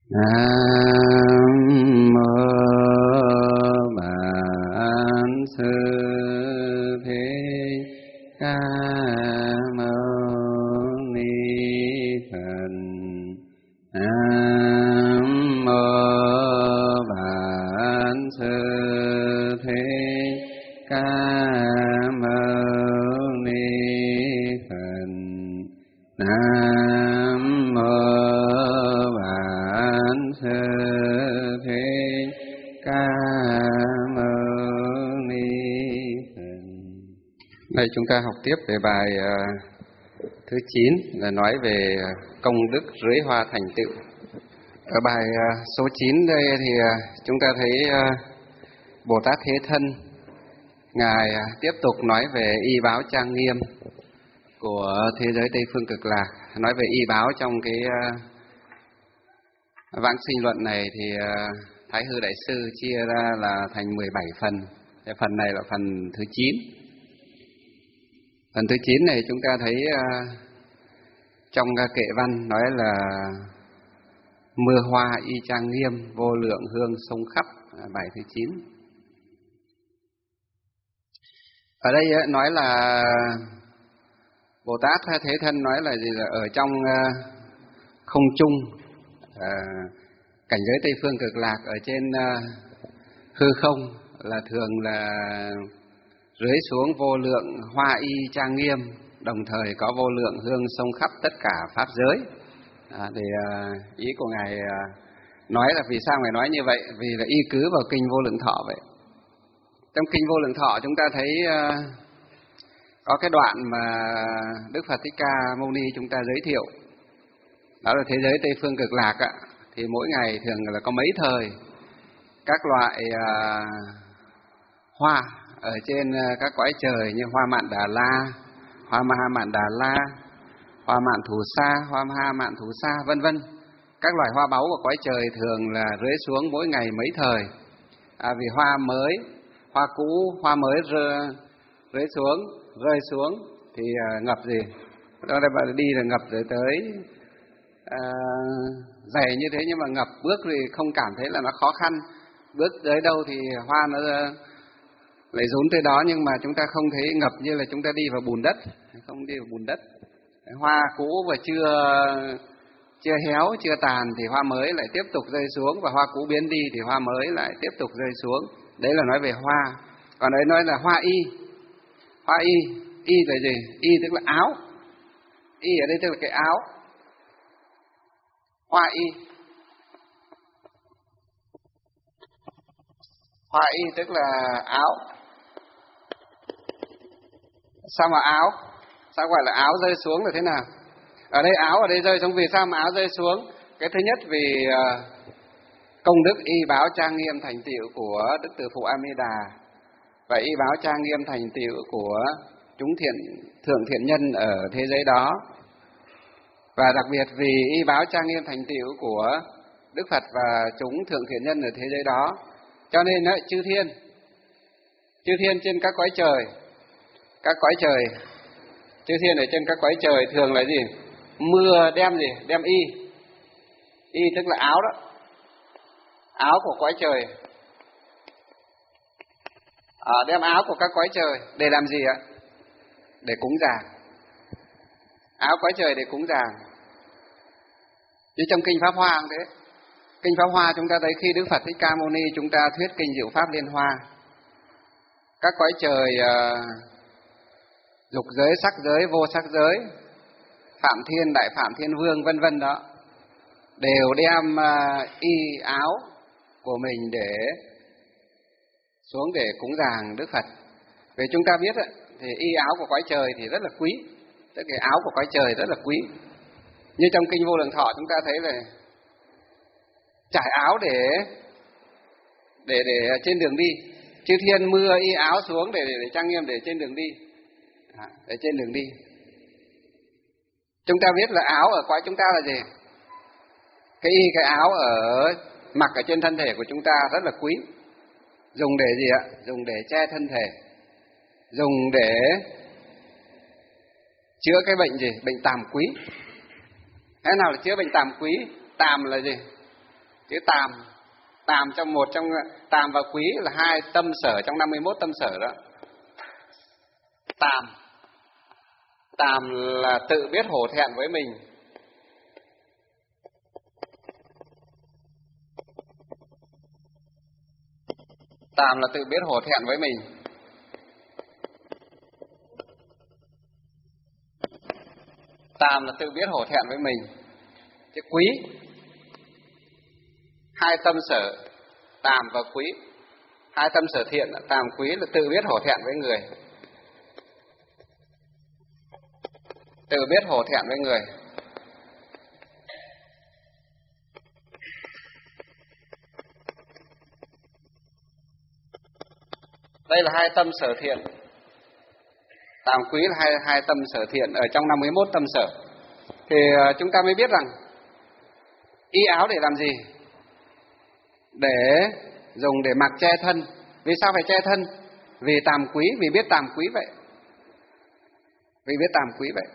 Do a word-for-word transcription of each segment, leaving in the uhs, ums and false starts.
Nam mô Bản Sư Thế Ca Mâu Ni Phật. Nam mô Bản Sư Thế Ca Mâu Ni Phật. Nam mô Bản Sư Thế Ca Mâu Ni Phật. Đây chúng ta học tiếp về bài uh, thứ chín là nói về công đức rưới hoa thành tựu. Ở bài uh, số chín đây thì uh, chúng ta thấy uh, Bồ Tát Thế Thân Ngài uh, tiếp tục nói về y báo trang nghiêm của thế giới Tây Phương Cực Lạc. Nói về y báo trong cái uh, vãng sinh luận này thì uh, Thái Hư Đại Sư chia ra là thành mười bảy phần. Cái phần này là phần thứ chín. Phần thứ chín này chúng ta thấy uh, trong uh, kệ văn nói là mưa hoa y trang nghiêm, vô lượng hương sông khắp, uh, bài thứ chín. Ở đây uh, nói là Bồ Tát Thế Thân nói là gì, là ở trong uh, không trung, uh, cảnh giới Tây Phương Cực Lạc, ở trên uh, hư không là thường là rưới xuống vô lượng hoa y trang nghiêm, đồng thời có vô lượng hương sông khắp tất cả pháp giới. À, thì uh, ý của Ngài uh, nói là vì sao Ngài nói như vậy? Vì là y cứ vào kinh Vô Lượng Thọ vậy. Trong kinh Vô Lượng Thọ chúng ta thấy uh, có cái đoạn mà Đức Phật Thích Ca Mâu Ni chúng ta giới thiệu. Đó là thế giới Tây Phương Cực Lạc ạ, thì mỗi ngày thường là có mấy thời các loại uh, hoa ở trên uh, các cõi trời như hoa mạn Đà La, hoa Ma Mạn Đà La, hoa mạn Thù Sa, hoa Ma Mạn Thù Sa, vân vân. Các loại hoa báu của cõi trời thường là rơi xuống mỗi ngày mấy thời. À, vì hoa mới, hoa cũ, hoa mới rơi, rơi xuống, rơi xuống thì uh, ngập gì? Đó là bạn đi là ngập rồi tới uh, dày như thế, nhưng mà ngập bước thì không cảm thấy là nó khó khăn. Bước tới đâu thì hoa nó uh, lại rốn tới đó, nhưng mà chúng ta không thấy ngập như là chúng ta đi vào bùn đất, không đi vào bùn đất. Hoa cũ và chưa chưa héo, chưa tàn thì hoa mới lại tiếp tục rơi xuống, và hoa cũ biến đi thì hoa mới lại tiếp tục rơi xuống. Đấy là nói về hoa. Còn đấy nói là hoa y. Hoa y, y là gì? Y tức là áo. Y ở đây tức là cái áo. Hoa y. Hoa y tức là áo. Sao mà áo? Sao gọi là áo rơi xuống là thế nào? Ở đây áo ở đây rơi xuống, vì sao mà áo rơi xuống? Cái thứ nhất vì uh, công đức y báo trang nghiêm thành tựu của Đức Từ Phụ A Di Đà, và y báo trang nghiêm thành tựu của chúng thiện thượng thiện nhân ở thế giới đó, và đặc biệt vì y báo trang nghiêm thành tựu của Đức Phật và chúng thượng thiện nhân ở thế giới đó, cho nên đó, chư thiên chư thiên trên các cõi trời, các cõi trời chư thiên ở trên các cõi trời thường là gì? Mưa đem gì? Đem y. Y tức là áo đó, áo của cõi trời. À, đem áo của các cõi trời để làm gì ạ? Để cúng dường. Áo cõi trời để cúng dường. Như trong kinh Pháp Hoa cũng thế. Kinh Pháp Hoa chúng ta thấy khi Đức Phật Thích Ca Mâu Ni chúng ta thuyết kinh Diệu Pháp Liên Hoa, các cõi trời uh, dục giới, sắc giới, vô sắc giới, Phạm Thiên, Đại Phạm Thiên Vương vân vân đó, đều đem uh, y áo của mình để xuống để cúng dường Đức Phật. Vì chúng ta biết thì y áo của cõi trời thì rất là quý, tức cái áo của cõi trời rất là quý. Như trong kinh Vô Lượng Thọ chúng ta thấy là trải áo để để để trên đường đi, chư thiên mưa y áo xuống để để, để trang nghiêm để trên đường đi, à, để trên đường đi. Chúng ta biết là áo ở cõi chúng ta là gì? Cái y cái áo ở mặc ở trên thân thể của chúng ta rất là quý. Dùng để gì ạ? Dùng để che thân thể, dùng để chữa cái bệnh gì? Bệnh tàm quý. Thế nào là chữa bệnh tàm quý? Tàm là gì? Chữ tàm, tàm trong một trong tàm và quý là hai tâm sở trong năm mươi mốt tâm sở đó. Tàm, tàm là tự biết hổ thẹn với mình. Tàm là tự biết hổ thẹn với mình. Tàm là tự biết hổ thẹn với mình. Chữ quý, hai tâm sở, tàm và quý. Hai tâm sở thiện, tàm quý là tự biết hổ thẹn với người. Tự biết hổ thẹn với người. Đây là hai tâm sở thiện. Tàm quý là hai, hai tâm sở thiện ở trong năm mươi mốt tâm sở. Thì uh, chúng ta mới biết rằng y áo để làm gì? Để dùng để mặc che thân. Vì sao phải che thân? Vì tàm quý, vì biết tàm quý vậy. Vì biết tàm quý vậy.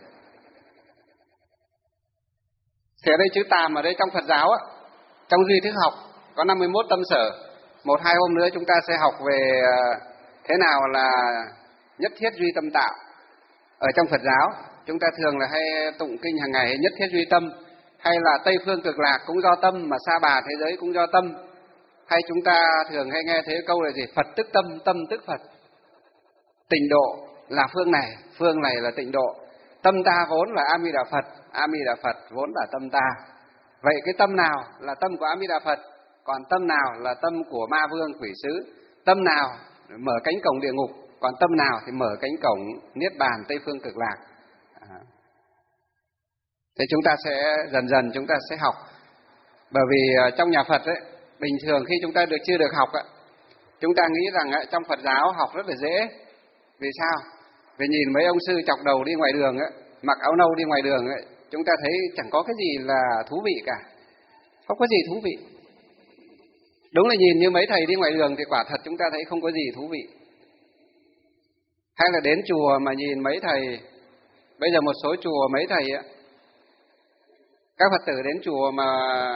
Thì ở đây chữ tàm ở đây trong Phật giáo á, trong duy thức học có năm mươi mốt tâm sở. Một hai hôm nữa chúng ta sẽ học về uh, thế nào là nhất thiết duy tâm tạo. Ở trong Phật giáo chúng ta thường là hay tụng kinh hàng ngày nhất thiết duy tâm, hay là Tây phương cực lạc cũng do tâm, mà Sa Bà thế giới cũng do tâm. Hay chúng ta thường hay nghe thấy câu là gì? Phật tức tâm, tâm tức Phật. Tịnh độ là phương này, phương này là tịnh độ. Tâm ta vốn là A Di Đà Phật, A Di Đà Phật vốn là tâm ta. Vậy cái tâm nào là tâm của A Di Đà Phật? Còn tâm nào là tâm của ma vương quỷ sứ? Tâm nào mở cánh cổng địa ngục? Còn tâm nào thì mở cánh cổng niết bàn Tây phương cực lạc? À. Thế chúng ta sẽ dần dần chúng ta sẽ học. Bởi vì trong nhà Phật ấy, bình thường khi chúng ta được chưa được học ấy, chúng ta nghĩ rằng ấy, trong Phật giáo học rất là dễ. Vì sao? Vì nhìn mấy ông sư chọc đầu đi ngoài đường ấy, mặc áo nâu đi ngoài đường ấy, chúng ta thấy chẳng có cái gì là thú vị cả. Không có gì thú vị. Đúng là nhìn như mấy thầy đi ngoài đường thì quả thật chúng ta thấy không có gì thú vị. Hay là đến chùa mà nhìn mấy thầy, bây giờ một số chùa mấy thầy ấy, các Phật tử đến chùa mà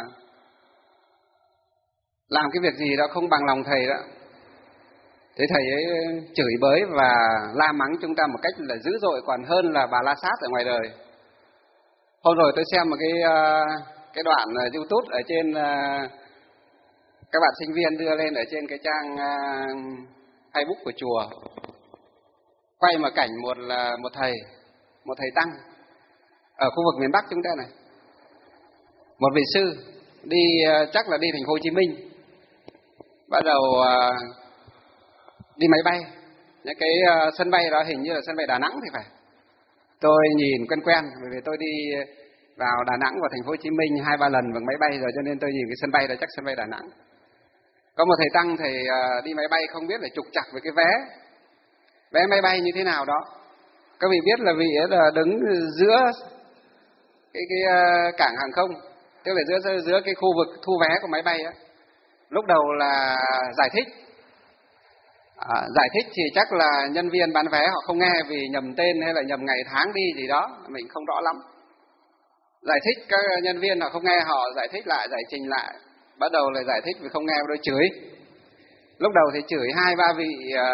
làm cái việc gì đó không bằng lòng thầy đó, thế thầy ấy chửi bới và la mắng chúng ta một cách là dữ dội, còn hơn là Bà La Sát ở ngoài đời. Hôm rồi tôi xem một cái cái đoạn YouTube ở trên, các bạn sinh viên đưa lên ở trên cái trang Facebook của chùa, quay một cảnh một là một thầy, một thầy tăng ở khu vực miền Bắc chúng ta này, một vị sư đi chắc là đi thành phố Hồ Chí Minh, bắt đầu đi máy bay. Những cái sân bay đó hình như là sân bay Đà Nẵng thì phải. Tôi nhìn quen quen bởi vì tôi đi vào Đà Nẵng và thành phố Hồ Chí Minh hai ba lần bằng máy bay rồi, cho nên tôi nhìn cái sân bay đó chắc sân bay Đà Nẵng. Có một thầy tăng thầy đi máy bay không biết là trục trặc với cái vé vé máy bay như thế nào đó. Các vị biết là vị ấy là đứng giữa cái cái cảng hàng không, tức là giữa giữa cái khu vực thu vé của máy bay á. Lúc đầu là giải thích, à, giải thích thì chắc là nhân viên bán vé họ không nghe vì nhầm tên hay là nhầm ngày tháng đi gì đó, mình không rõ lắm. Giải thích các nhân viên họ không nghe, họ giải thích lại, giải trình lại, bắt đầu là giải thích vì không nghe, bắt đầu chửi. Lúc đầu thì chửi hai ba vị à,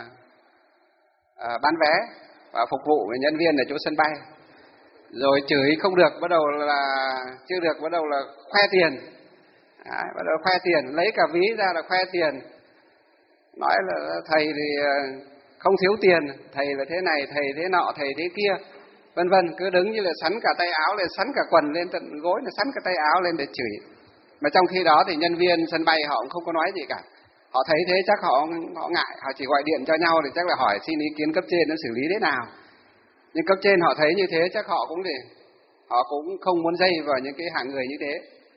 à, bán vé và phục vụ với nhân viên ở chỗ sân bay. Rồi chửi không được, bắt đầu là chưa được, bắt đầu là khoe tiền. Đấy, bắt đầu khoe tiền, lấy cả ví ra là khoe tiền. Nói là thầy thì không thiếu tiền, thầy là thế này, thầy thế nọ, thầy thế kia, vân vân, cứ đứng như là sắn cả tay áo lên, sắn cả quần lên tận gối, là sắn cả tay áo lên để chửi. Mà trong khi đó thì nhân viên sân bay họ cũng không có nói gì cả. Họ thấy thế chắc họ họ ngại, họ chỉ gọi điện cho nhau thì chắc là hỏi xin ý kiến cấp trên nó xử lý thế nào. Nhưng cấp trên họ thấy như thế chắc họ cũng thì họ cũng không muốn dây vào những cái hạng người như thế.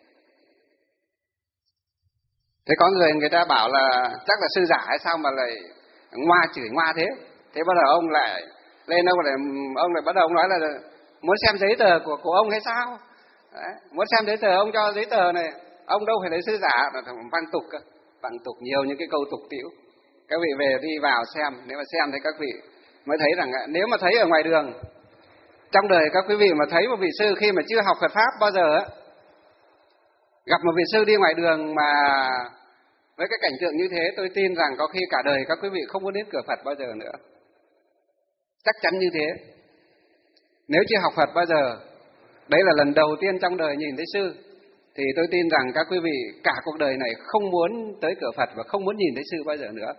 Thế có người người ta bảo là chắc là sư giả hay sao mà lại ngoa chửi ngoa thế. Thế bắt đầu ông lại lên ông lại ông lại bắt đầu ông nói là muốn xem giấy tờ của của ông hay sao? Đấy, muốn xem giấy tờ ông cho giấy tờ này, ông đâu phải lấy sư giả, mà văng tục cơ, văng tục nhiều những cái câu tục tĩu. Các vị về đi vào xem, nếu mà xem thì các vị mới thấy rằng nếu mà thấy ở ngoài đường, trong đời các quý vị mà thấy một vị sư khi mà chưa học Phật pháp bao giờ á, Gặp một vị sư đi ngoài đường mà với cái cảnh tượng như thế, tôi tin rằng có khi cả đời các quý vị không muốn đến cửa Phật bao giờ nữa. Chắc chắn như thế. Nếu chưa học Phật bao giờ, đấy là lần đầu tiên trong đời nhìn thấy sư, thì tôi tin rằng các quý vị cả cuộc đời này không muốn tới cửa Phật và không muốn nhìn thấy sư bao giờ nữa.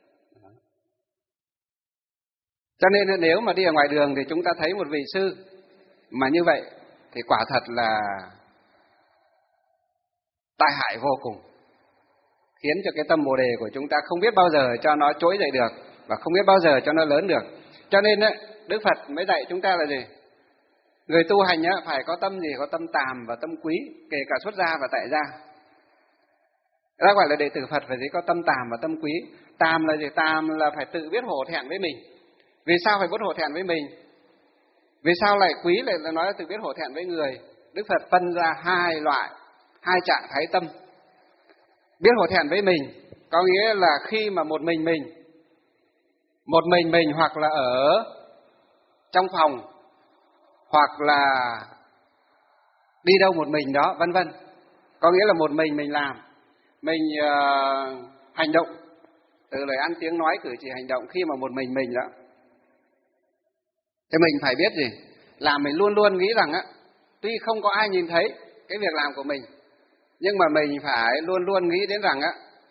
Cho nên nếu mà đi ở ngoài đường thì chúng ta thấy một vị sư mà như vậy thì quả thật là tai hại vô cùng, khiến cho cái tâm Bồ Đề của chúng ta không biết bao giờ cho nó trỗi dậy được và không biết bao giờ cho nó lớn được. Cho nên ấy, Đức Phật mới dạy chúng ta là gì? Người tu hành ấy, phải có tâm gì? Có tâm tàm và tâm quý, kể cả xuất gia và tại gia. Đó gọi là đệ tử Phật phải gì? Có tâm tàm và tâm quý. Tàm là gì? Tàm là phải tự biết hổ thẹn với mình. Vì sao phải biết hổ thẹn với mình? Vì sao lại quý lại là nói là tự biết hổ thẹn với người? Đức Phật phân ra hai loại, hai trạng thái tâm. Biết hổ thẹn với mình có nghĩa là khi mà một mình mình, một mình mình hoặc là ở trong phòng, hoặc là đi đâu một mình đó, vân vân. Có nghĩa là một mình mình làm, mình uh, hành động, từ lời ăn tiếng nói cử chỉ hành động khi mà một mình mình đó. Thì mình phải biết gì? Là mình luôn luôn nghĩ rằng á, tuy không có ai nhìn thấy cái việc làm của mình, nhưng mà mình phải luôn luôn nghĩ đến rằng á,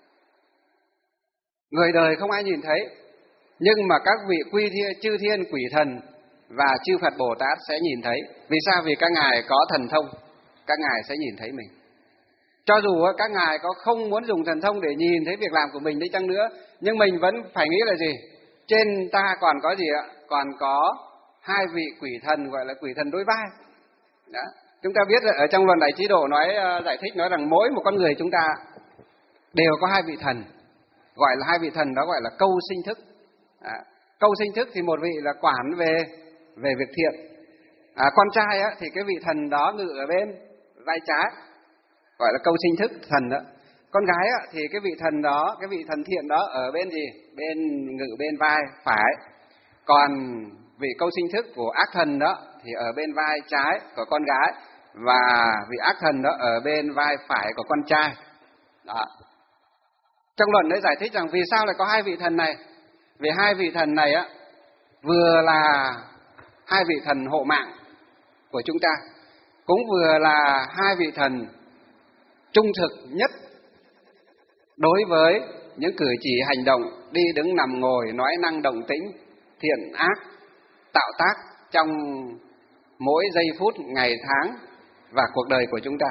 người đời không ai nhìn thấy, nhưng mà các vị quy thiên, chư thiên, quỷ thần và chư Phật Bồ Tát sẽ nhìn thấy. Vì sao? Vì các ngài có thần thông, các ngài sẽ nhìn thấy mình. Cho dù các ngài có không muốn dùng thần thông để nhìn thấy việc làm của mình đi chăng nữa, nhưng mình vẫn phải nghĩ là gì? Trên ta còn có gì ạ? Còn có hai vị quỷ thần gọi là quỷ thần đối vai. Đó. Chúng ta biết ở trong Luận Đại Trí Độ nói giải thích nói rằng mỗi một con người chúng ta đều có hai vị thần, gọi là hai vị thần đó gọi là câu sinh thức. À, câu sinh thức thì một vị là quản về về việc thiện. À, con trai á, thì cái vị thần đó ngự ở bên vai trái, gọi là câu sinh thức thần đó. Con gái á, thì cái vị thần đó, cái vị thần thiện đó ở bên gì? Bên ngự bên vai phải. Còn vị câu sinh thức của ác thần đó thì ở bên vai trái của con gái, và vị ác thần đó ở bên vai phải của con trai. Đó. Trong luận đấy giải thích rằng vì sao lại có hai vị thần này? Vì hai vị thần này á, vừa là hai vị thần hộ mạng của chúng ta, cũng vừa là hai vị thần trung thực nhất đối với những cử chỉ hành động, đi đứng nằm ngồi, nói năng động tĩnh, thiện ác, tạo tác trong mỗi giây phút, ngày tháng và cuộc đời của chúng ta.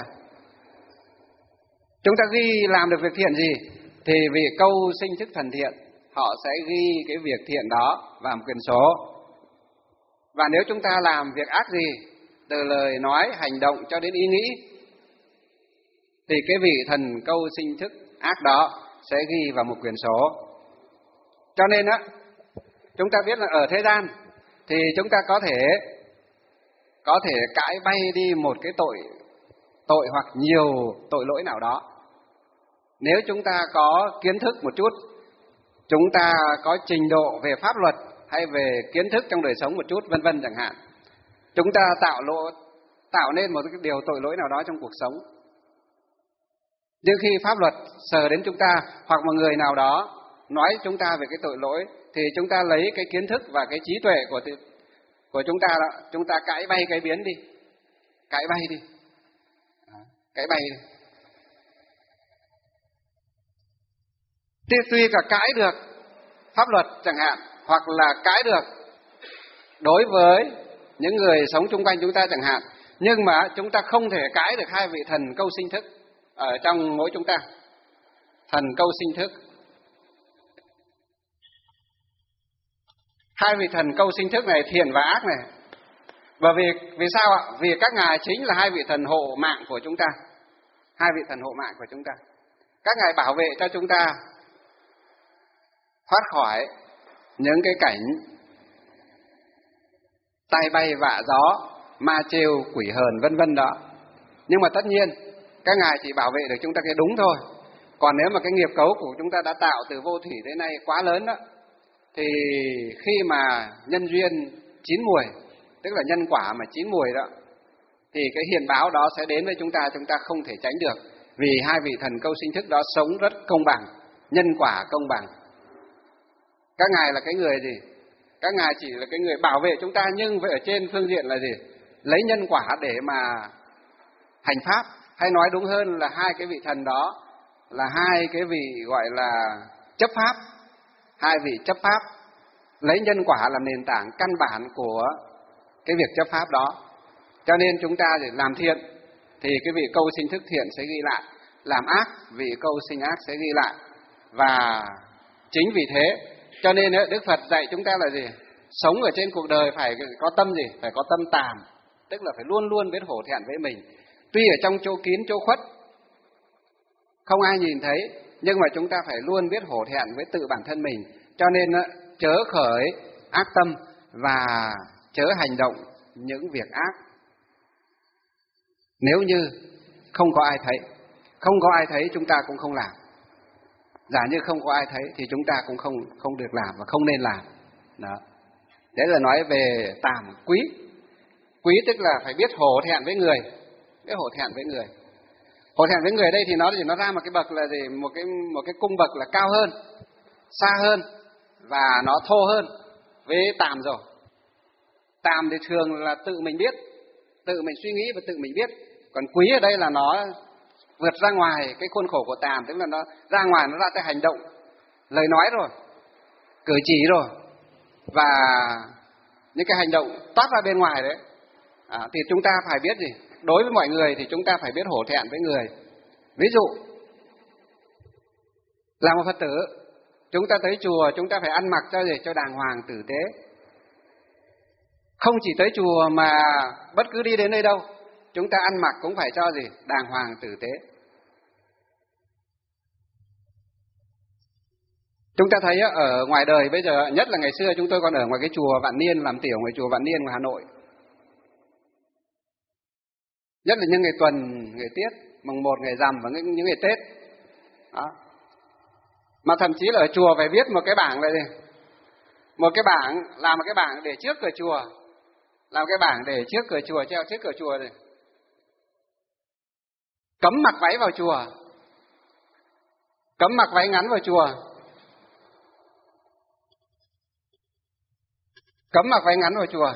Chúng ta ghi làm được việc thiện gì thì vì câu sinh thức thần thiện, họ sẽ ghi cái việc thiện đó vào một quyển sổ. Và nếu chúng ta làm việc ác gì, từ lời nói, hành động cho đến ý nghĩ, thì cái vị thần câu sinh thức ác đó sẽ ghi vào một quyển sổ. Cho nên á, chúng ta biết là ở thế gian thì chúng ta có thể có thể cãi bay đi một cái tội tội hoặc nhiều tội lỗi nào đó. Nếu chúng ta có kiến thức một chút, chúng ta có trình độ về pháp luật hay về kiến thức trong đời sống một chút, vân vân chẳng hạn, chúng ta tạo lộ tạo nên một cái điều tội lỗi nào đó trong cuộc sống. Nhưng khi pháp luật sờ đến chúng ta hoặc một người nào đó nói chúng ta về cái tội lỗi, thì chúng ta lấy cái kiến thức và cái trí tuệ của của chúng ta đó, chúng ta cãi bay cái biến đi, cãi bay đi, cãi bay đi. Tuy, tuy cả cãi được pháp luật chẳng hạn, hoặc là cãi được đối với những người sống chung quanh chúng ta chẳng hạn, nhưng mà chúng ta không thể cãi được hai vị thần câu sinh thức ở trong mỗi chúng ta. Thần câu sinh thức, hai vị thần câu sinh thức này, thiện và ác này. Bởi vì vì sao ạ? Vì các ngài chính là hai vị thần hộ mạng của chúng ta, hai vị thần hộ mạng của chúng ta. Các ngài bảo vệ cho chúng ta thoát khỏi những cái cảnh tai bay vạ gió, ma trêu, quỷ hờn, vân vân đó. Nhưng mà tất nhiên các ngài chỉ bảo vệ được chúng ta cái đúng thôi. Còn nếu mà cái nghiệp cấu của chúng ta đã tạo từ vô thủy đến nay quá lớn đó, thì khi mà nhân duyên chín mùi, tức là nhân quả mà chín mùi đó, thì cái hiền báo đó sẽ đến với chúng ta, chúng ta không thể tránh được. Vì hai vị thần câu sinh thức đó sống rất công bằng, nhân quả công bằng. Các ngài là cái người gì? Các ngài chỉ là cái người bảo vệ chúng ta, nhưng ở trên phương diện là gì? Lấy nhân quả để mà hành pháp. Hay nói đúng hơn là hai cái vị thần đó là hai cái vị gọi là chấp pháp. Hai vị chấp pháp lấy nhân quả làm nền tảng căn bản của cái việc chấp pháp đó. Cho nên chúng ta để làm thiện thì cái vị câu sinh thức thiện sẽ ghi lại, làm ác vị câu sinh ác sẽ ghi lại. Và chính vì thế cho nên Đức Phật dạy chúng ta là gì? Sống ở trên cuộc đời phải có tâm gì? Phải có tâm tàm, tức là phải luôn luôn biết hổ thẹn với mình. Tuy ở trong chỗ kín chỗ khuất không ai nhìn thấy, nhưng mà chúng ta phải luôn biết hổ thẹn với tự bản thân mình. Cho nên chớ khởi ác tâm và chớ hành động những việc ác. Nếu như không có ai thấy, không có ai thấy chúng ta cũng không làm. Giả như không có ai thấy thì chúng ta cũng không không được làm và không nên làm. Đó. Đấy là nói về tàm quý. Quý tức là phải biết hổ thẹn với người, biết hổ thẹn với người. Hổ thẹn với người đây thì nó thì nó ra một cái bậc là gì? Một cái một cái cung bậc là cao hơn, xa hơn và nó thô hơn với tàm rồi. Tàm thì thường là tự mình biết, tự mình suy nghĩ và tự mình biết. Còn quý ở đây là nó vượt ra ngoài cái khuôn khổ của tàm, tức là nó ra ngoài, nó ra tới hành động, lời nói rồi, cử chỉ rồi, và những cái hành động toát ra bên ngoài đấy. À, thì chúng ta phải biết gì? Đối với mọi người thì chúng ta phải biết hổ thẹn với người. Ví dụ là một Phật tử, chúng ta tới chùa chúng ta phải ăn mặc cho gì? Cho đàng hoàng tử tế. Không chỉ tới chùa mà bất cứ đi đến nơi đâu, chúng ta ăn mặc cũng phải cho gì? Đàng hoàng tử tế. Chúng ta thấy ở ngoài đời bây giờ, nhất là ngày xưa chúng tôi còn ở ngoài cái chùa Vạn Niên, làm tiểu ngoài chùa Vạn Niên ngoài Hà Nội. Nhất là những ngày tuần, ngày tiết, mùng một, ngày rằm và những, những ngày Tết. Đó. Mà thậm chí là ở chùa phải viết một cái bảng là gì? Một cái bảng, làm một cái bảng để trước cửa chùa. Làm cái bảng để trước cửa chùa, treo trước cửa chùa này. Cấm mặc váy vào chùa. Cấm mặc váy ngắn vào chùa. Cấm mặc váy ngắn vào chùa.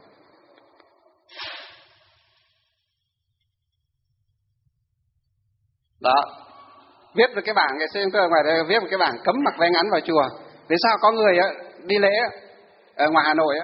Đó. Viết vào cái bảng, ngày xưa chúng tôi ở ngoài đây viết một cái bảng cấm mặc váy ngắn vào chùa. Vì sao có người á, đi lễ á, ở ngoài Hà Nội á,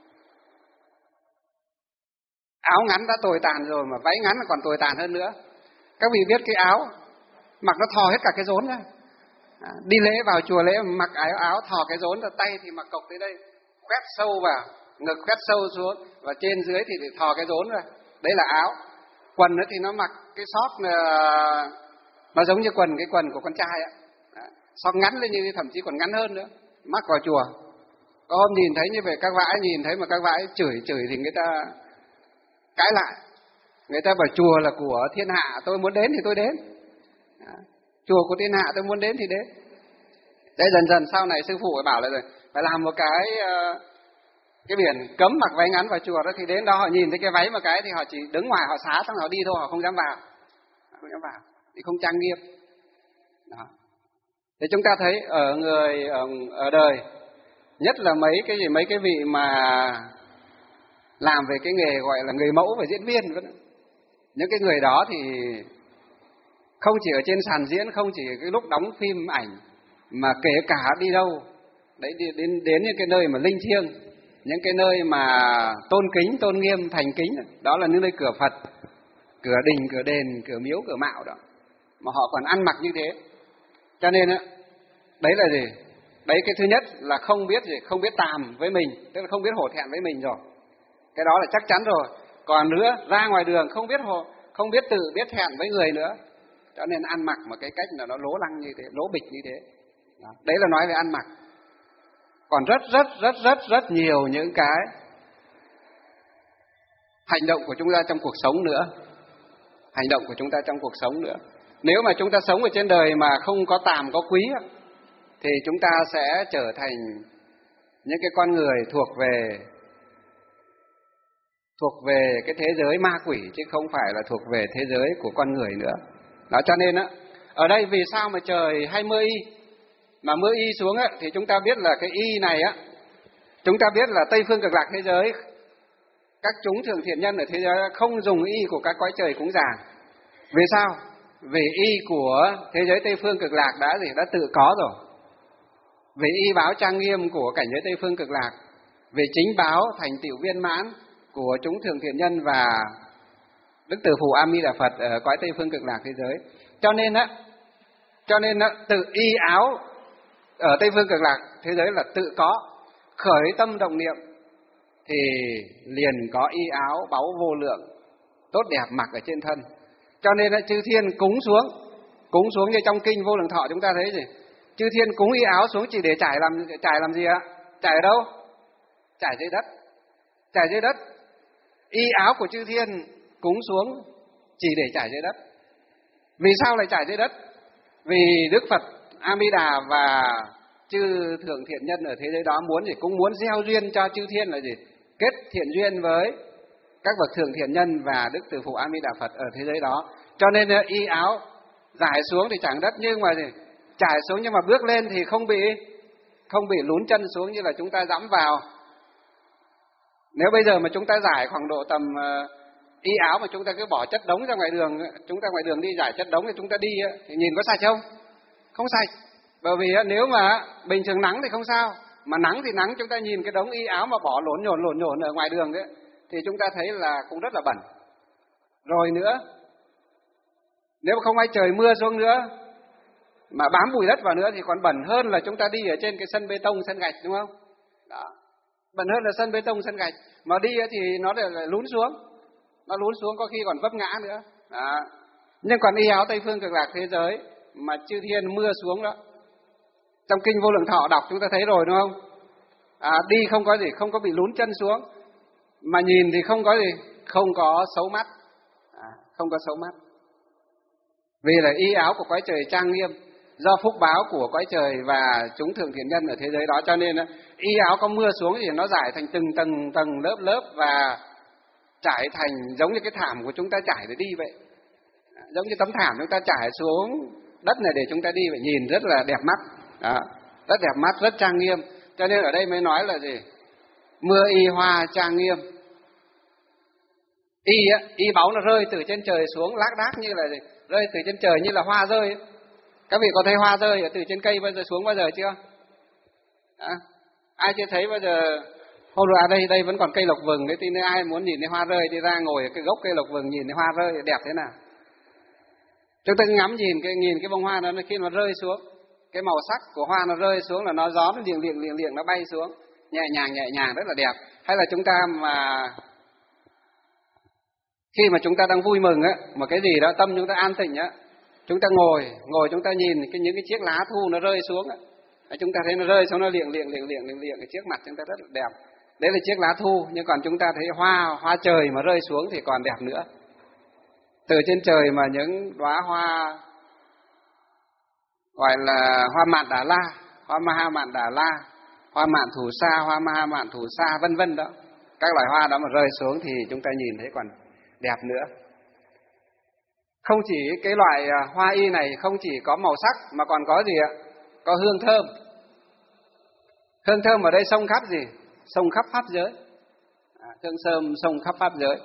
áo ngắn đã tồi tàn rồi mà váy ngắn còn tồi tàn hơn nữa. Các vị biết cái áo mặc nó thò hết cả cái rốn ra. À, đi lễ vào chùa lễ mặc áo áo thò cái rốn ra, tay thì mặc cộc tới đây, khoét sâu vào, ngực khoét sâu xuống và trên dưới thì để thò cái rốn ra. Đấy là áo. Quần nữa thì nó mặc cái xót nó giống như quần cái quần của con trai á. Xót ngắn lên như thậm chí còn ngắn hơn nữa, mắc vào chùa. Có hôm nhìn thấy như vậy các vãi nhìn thấy mà các vãi chửi chửi thì người ta cãi lại. Người ta bảo chùa là của thiên hạ, tôi muốn đến thì tôi đến. À, chùa của thiên hạ tôi muốn đến thì đến. Đấy, dần dần sau này sư phụ phải bảo lại rồi, phải làm một cái uh, cái biển cấm mặc váy ngắn vào chùa đó, thì đến đó họ nhìn thấy cái váy một cái thì họ chỉ đứng ngoài họ xá xong họ đi thôi, họ không dám vào, không dám vào, thì không trang nghiêm. Đó. Thế chúng ta thấy ở người ở, ở đời, nhất là mấy cái gì mấy cái vị mà làm về cái nghề gọi là người mẫu và diễn viên, những cái người đó thì không chỉ ở trên sàn diễn, không chỉ cái lúc đóng phim ảnh, mà kể cả đi đâu đấy, đến đến những cái nơi mà linh thiêng, những cái nơi mà tôn kính, tôn nghiêm, thành kính, đó là những nơi cửa Phật, cửa đình, cửa đền, cửa miếu, cửa mạo đó, mà họ còn ăn mặc như thế. Cho nên đấy là gì? Đấy, cái thứ nhất là không biết gì, không biết tàm với mình, tức là không biết hổ thẹn với mình rồi. Cái đó là chắc chắn rồi. Còn nữa, ra ngoài đường không biết hồ, không biết tự biết thẹn với người nữa. Cho nên ăn mặc một cái cách là nó lố lăng như thế, lố bịch như thế. Đó. Đấy là nói về ăn mặc. Còn rất rất rất rất rất nhiều những cái hành động của chúng ta trong cuộc sống nữa. Hành động của chúng ta trong cuộc sống nữa. Nếu mà chúng ta sống ở trên đời mà không có tàm, có quý, thì chúng ta sẽ trở thành những cái con người thuộc về thuộc về cái thế giới ma quỷ, chứ không phải là thuộc về thế giới của con người nữa. Đó cho nên á, ở đây vì sao mà trời hay mưa y, mà mưa y xuống á, thì chúng ta biết là cái y này á, chúng ta biết là Tây phương cực lạc thế giới, các chúng thường thiện nhân ở thế giới không dùng y của các cõi trời cúng dường. Vì sao? Vì y của thế giới Tây phương cực lạc đã gì? Đã tự có rồi. Vì y báo trang nghiêm của cảnh giới Tây phương cực lạc, về chính báo thành tựu viên mãn của chúng thường thiện nhân và Đức Từ Phụ A Di Đà Phật ở cõi Tây phương cực lạc thế giới. Cho nên á, cho nên á, tự y áo ở Tây phương cực lạc thế giới là tự có, khởi tâm động niệm thì liền có y áo báu vô lượng tốt đẹp mặc ở trên thân. Cho nên á, chư thiên cúng xuống, cúng xuống như trong kinh Vô Lượng Thọ chúng ta thấy gì? Chư thiên cúng y áo xuống chỉ để trải làm trải làm gì ạ? Trải ở đâu? Trải dưới đất. Trải dưới đất. Y áo của chư thiên cúng xuống chỉ để trải dưới đất. Vì sao lại trải dưới đất? Vì Đức Phật A Di Đà và chư thượng thiện nhân ở thế giới đó muốn gì? Cũng muốn gieo duyên cho chư thiên là gì? Kết thiện duyên với các bậc thượng thiện nhân và Đức Từ Phụ A Di Đà Phật ở thế giới đó. Cho nên y áo giải xuống thì chẳng đất, nhưng mà gì? Trải xuống nhưng mà bước lên thì không bị không bị lún chân xuống như là chúng ta dẫm vào. Nếu bây giờ mà chúng ta giải khoảng độ tầm uh, y áo mà chúng ta cứ bỏ chất đống ra ngoài đường, chúng ta ngoài đường đi giải chất đống thì chúng ta đi thì nhìn có sạch không? Không sạch. Bởi vì nếu mà bình thường nắng thì không sao, mà nắng thì nắng, chúng ta nhìn cái đống y áo mà bỏ lộn nhổn lộn nhổn ở ngoài đường đấy thì chúng ta thấy là cũng rất là bẩn. Rồi nữa, nếu không ai trời mưa xuống nữa mà bám bụi đất vào nữa thì còn bẩn hơn là chúng ta đi ở trên cái sân bê tông, sân gạch, đúng không? Đó. Bẩn hơn là sân bê tông, sân gạch. Mà đi thì nó lại lún xuống. Nó lún xuống có khi còn vấp ngã nữa. Đó. Nhưng còn y áo Tây phương cực lạc thế giới mà chư thiên mưa xuống đó. Trong kinh Vô Lượng Thọ đọc chúng ta thấy rồi, đúng không? À, đi không có gì, không có bị lún chân xuống. Mà nhìn thì không có gì, không có xấu mắt. À, không có xấu mắt. Vì là y áo của cõi trời trang nghiêm, do phúc báo của cõi trời và chúng thường thiện nhân ở thế giới đó, cho nên y áo có mưa xuống thì nó giải thành từng tầng tầng lớp lớp và trải thành giống như cái thảm của chúng ta trải để đi vậy. Giống như tấm thảm chúng ta trải xuống đất này để chúng ta đi vậy, nhìn rất là đẹp mắt. Đó, rất đẹp mắt, rất trang nghiêm. Cho nên ở đây mới nói là gì? Mưa y hoa trang nghiêm. Y á, y báu nó rơi từ trên trời xuống lác đác như là gì? Rơi từ trên trời như là hoa rơi ấy. Các vị có thấy hoa rơi ở từ trên cây bao giờ xuống bao giờ chưa? À, ai chưa thấy bao giờ? Hôm rồi à, đây đây vẫn còn cây lộc vừng đấy, thì nếu ai muốn nhìn thấy hoa rơi thì ra ngồi ở cái gốc cây lộc vừng nhìn thấy hoa rơi đẹp thế nào. Chúng ta ngắm nhìn cái nhìn cái bông hoa đó khi nó rơi xuống, cái màu sắc của hoa nó rơi xuống là nó gió nó liệng liệng liệng liệng nó bay xuống, nhẹ nhàng nhẹ nhàng rất là đẹp. Hay là chúng ta mà khi mà chúng ta đang vui mừng á, một cái gì đó tâm chúng ta an tịnh á, chúng ta ngồi, ngồi chúng ta nhìn cái những cái chiếc lá thu nó rơi xuống á, chúng ta thấy nó rơi xuống nó liệng liệng liệng liệng liệng liệng cái trước mặt chúng ta rất là đẹp. Đấy là chiếc lá thu, nhưng còn chúng ta thấy hoa hoa trời mà rơi xuống thì còn đẹp nữa. Từ trên trời mà những đóa hoa gọi là hoa mạn Đà La, hoa ma mạn Đà La, hoa mạn Thủ Sa, hoa ma mạn Thủ Sa vân vân đó. Các loài hoa đó mà rơi xuống thì chúng ta nhìn thấy còn đẹp nữa. Không chỉ cái loại hoa y này không chỉ có màu sắc mà còn có gì ạ? Có hương thơm. Hương thơm ở đây xông khắp gì? Xông khắp pháp giới. À, hương thơm xông khắp pháp giới.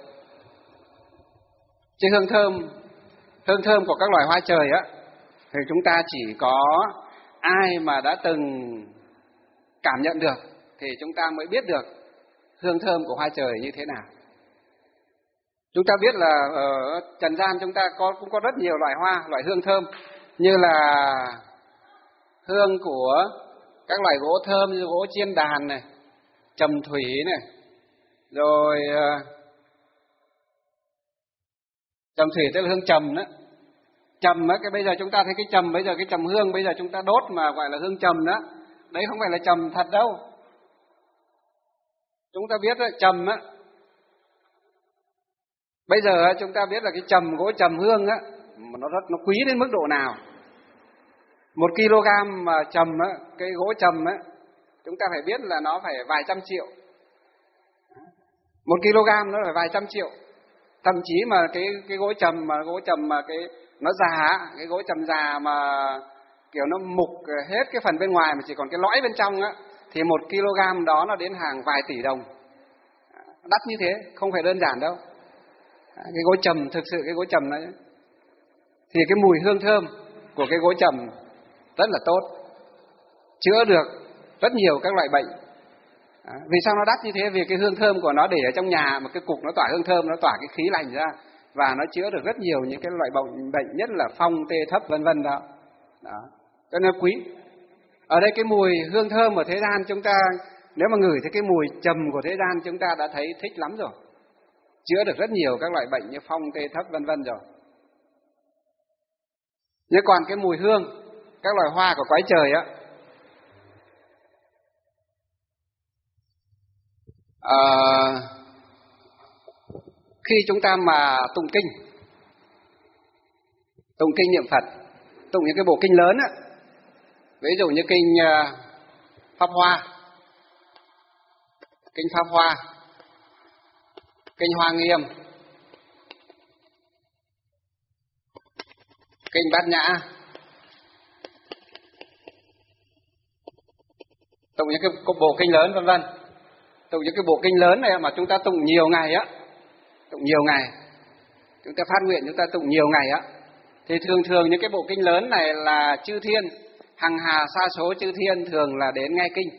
Chứ hương thơm, hương thơm của các loài hoa trời á, thì chúng ta chỉ có ai mà đã từng cảm nhận được thì chúng ta mới biết được hương thơm của hoa trời như thế nào. Chúng ta biết là ở trần gian chúng ta có cũng có rất nhiều loại hoa, loại hương thơm, như là hương của các loại gỗ thơm như gỗ chiên đàn này, trầm thủy này, rồi trầm thủy tức là hương trầm đó. Trầm á, cái bây giờ chúng ta thấy cái trầm, bây giờ cái trầm hương bây giờ chúng ta đốt mà gọi là hương trầm đó, đấy không phải là trầm thật đâu. Chúng ta biết đó, trầm á, bây giờ chúng ta biết là cái trầm, gỗ trầm hương á, nó rất nó quý đến mức độ nào. Một kg mà trầm á, cái gỗ trầm á, chúng ta phải biết là nó phải vài trăm triệu. Một kg nó phải vài trăm triệu. Thậm chí mà cái cái gỗ trầm mà gỗ trầm mà cái nó già, cái gỗ trầm già mà kiểu nó mục hết cái phần bên ngoài mà chỉ còn cái lõi bên trong á, thì một kg đó nó đến hàng vài tỷ đồng. Đắt như thế, không phải đơn giản đâu. Cái gỗ trầm, thực sự cái gỗ trầm đấy, thì cái mùi hương thơm của cái gỗ trầm rất là tốt, chữa được rất nhiều các loại bệnh. À, vì sao nó đắt như thế? Vì cái hương thơm của nó để ở trong nhà, mà cái cục nó tỏa hương thơm, nó tỏa cái khí lành ra, và nó chữa được rất nhiều những cái loại bệnh, bệnh nhất là phong, tê thấp vân vân đó. Đó, cho nên quý. Ở đây cái mùi hương thơm ở thế gian chúng ta, nếu mà ngửi thấy cái mùi trầm của thế gian, chúng ta đã thấy thích lắm rồi, chữa được rất nhiều các loại bệnh như phong, tê thấp vân vân rồi. Nhưng còn cái mùi hương các loài hoa của cõi trời á, à, khi chúng ta mà tụng kinh, tụng kinh niệm Phật, tụng những cái bộ kinh lớn á, ví dụ như kinh uh, Pháp Hoa, kinh Pháp Hoa, kinh Hoa Nghiêm, kinh Bát Nhã, tụng những cái bộ kinh lớn vân vân, tụng những cái bộ kinh lớn này mà chúng ta tụng nhiều ngày á, tụng nhiều ngày, chúng ta phát nguyện chúng ta tụng nhiều ngày á, thì thường thường những cái bộ kinh lớn này là chư thiên, hằng hà sa số chư thiên thường là đến nghe kinh.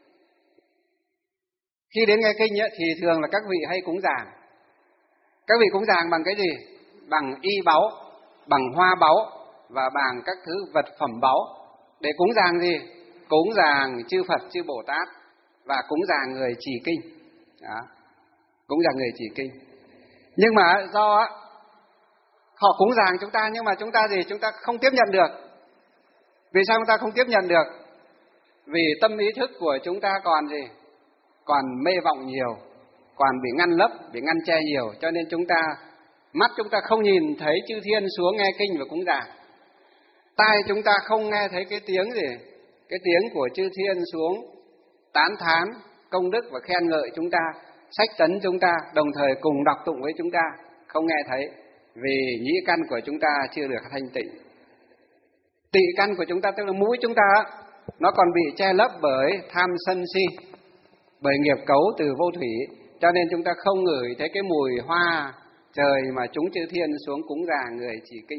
Khi đến nghe kinh ấy, thì thường là các vị hay cúng dường. Các vị cúng dường bằng cái gì? Bằng y báu, bằng hoa báu và bằng các thứ vật phẩm báu. Để cúng dường gì? Cúng dường chư Phật, chư Bồ Tát và cúng dường người trì kinh. Đó. Cúng dường người trì kinh. Nhưng mà do họ cúng dường chúng ta, nhưng mà chúng ta gì? Chúng ta không tiếp nhận được. Vì sao chúng ta không tiếp nhận được? Vì tâm ý thức của chúng ta còn gì? Còn mê vọng nhiều, còn bị ngăn lấp, bị ngăn che nhiều, cho nên chúng ta, mắt chúng ta không nhìn thấy chư thiên xuống nghe kinh và cúng dường. Tai chúng ta không nghe thấy cái tiếng gì? Cái tiếng của chư thiên xuống tán thán, công đức và khen ngợi chúng ta, sách tấn chúng ta, đồng thời cùng đọc tụng với chúng ta, không nghe thấy, vì nhĩ căn của chúng ta chưa được thanh tịnh. Tị căn của chúng ta, tức là mũi chúng ta, nó còn bị che lấp bởi tham sân si, bởi nghiệp cấu từ vô thủy, cho nên chúng ta không ngửi thấy cái mùi hoa trời mà chúng chư thiên xuống cúng dường người trì kinh.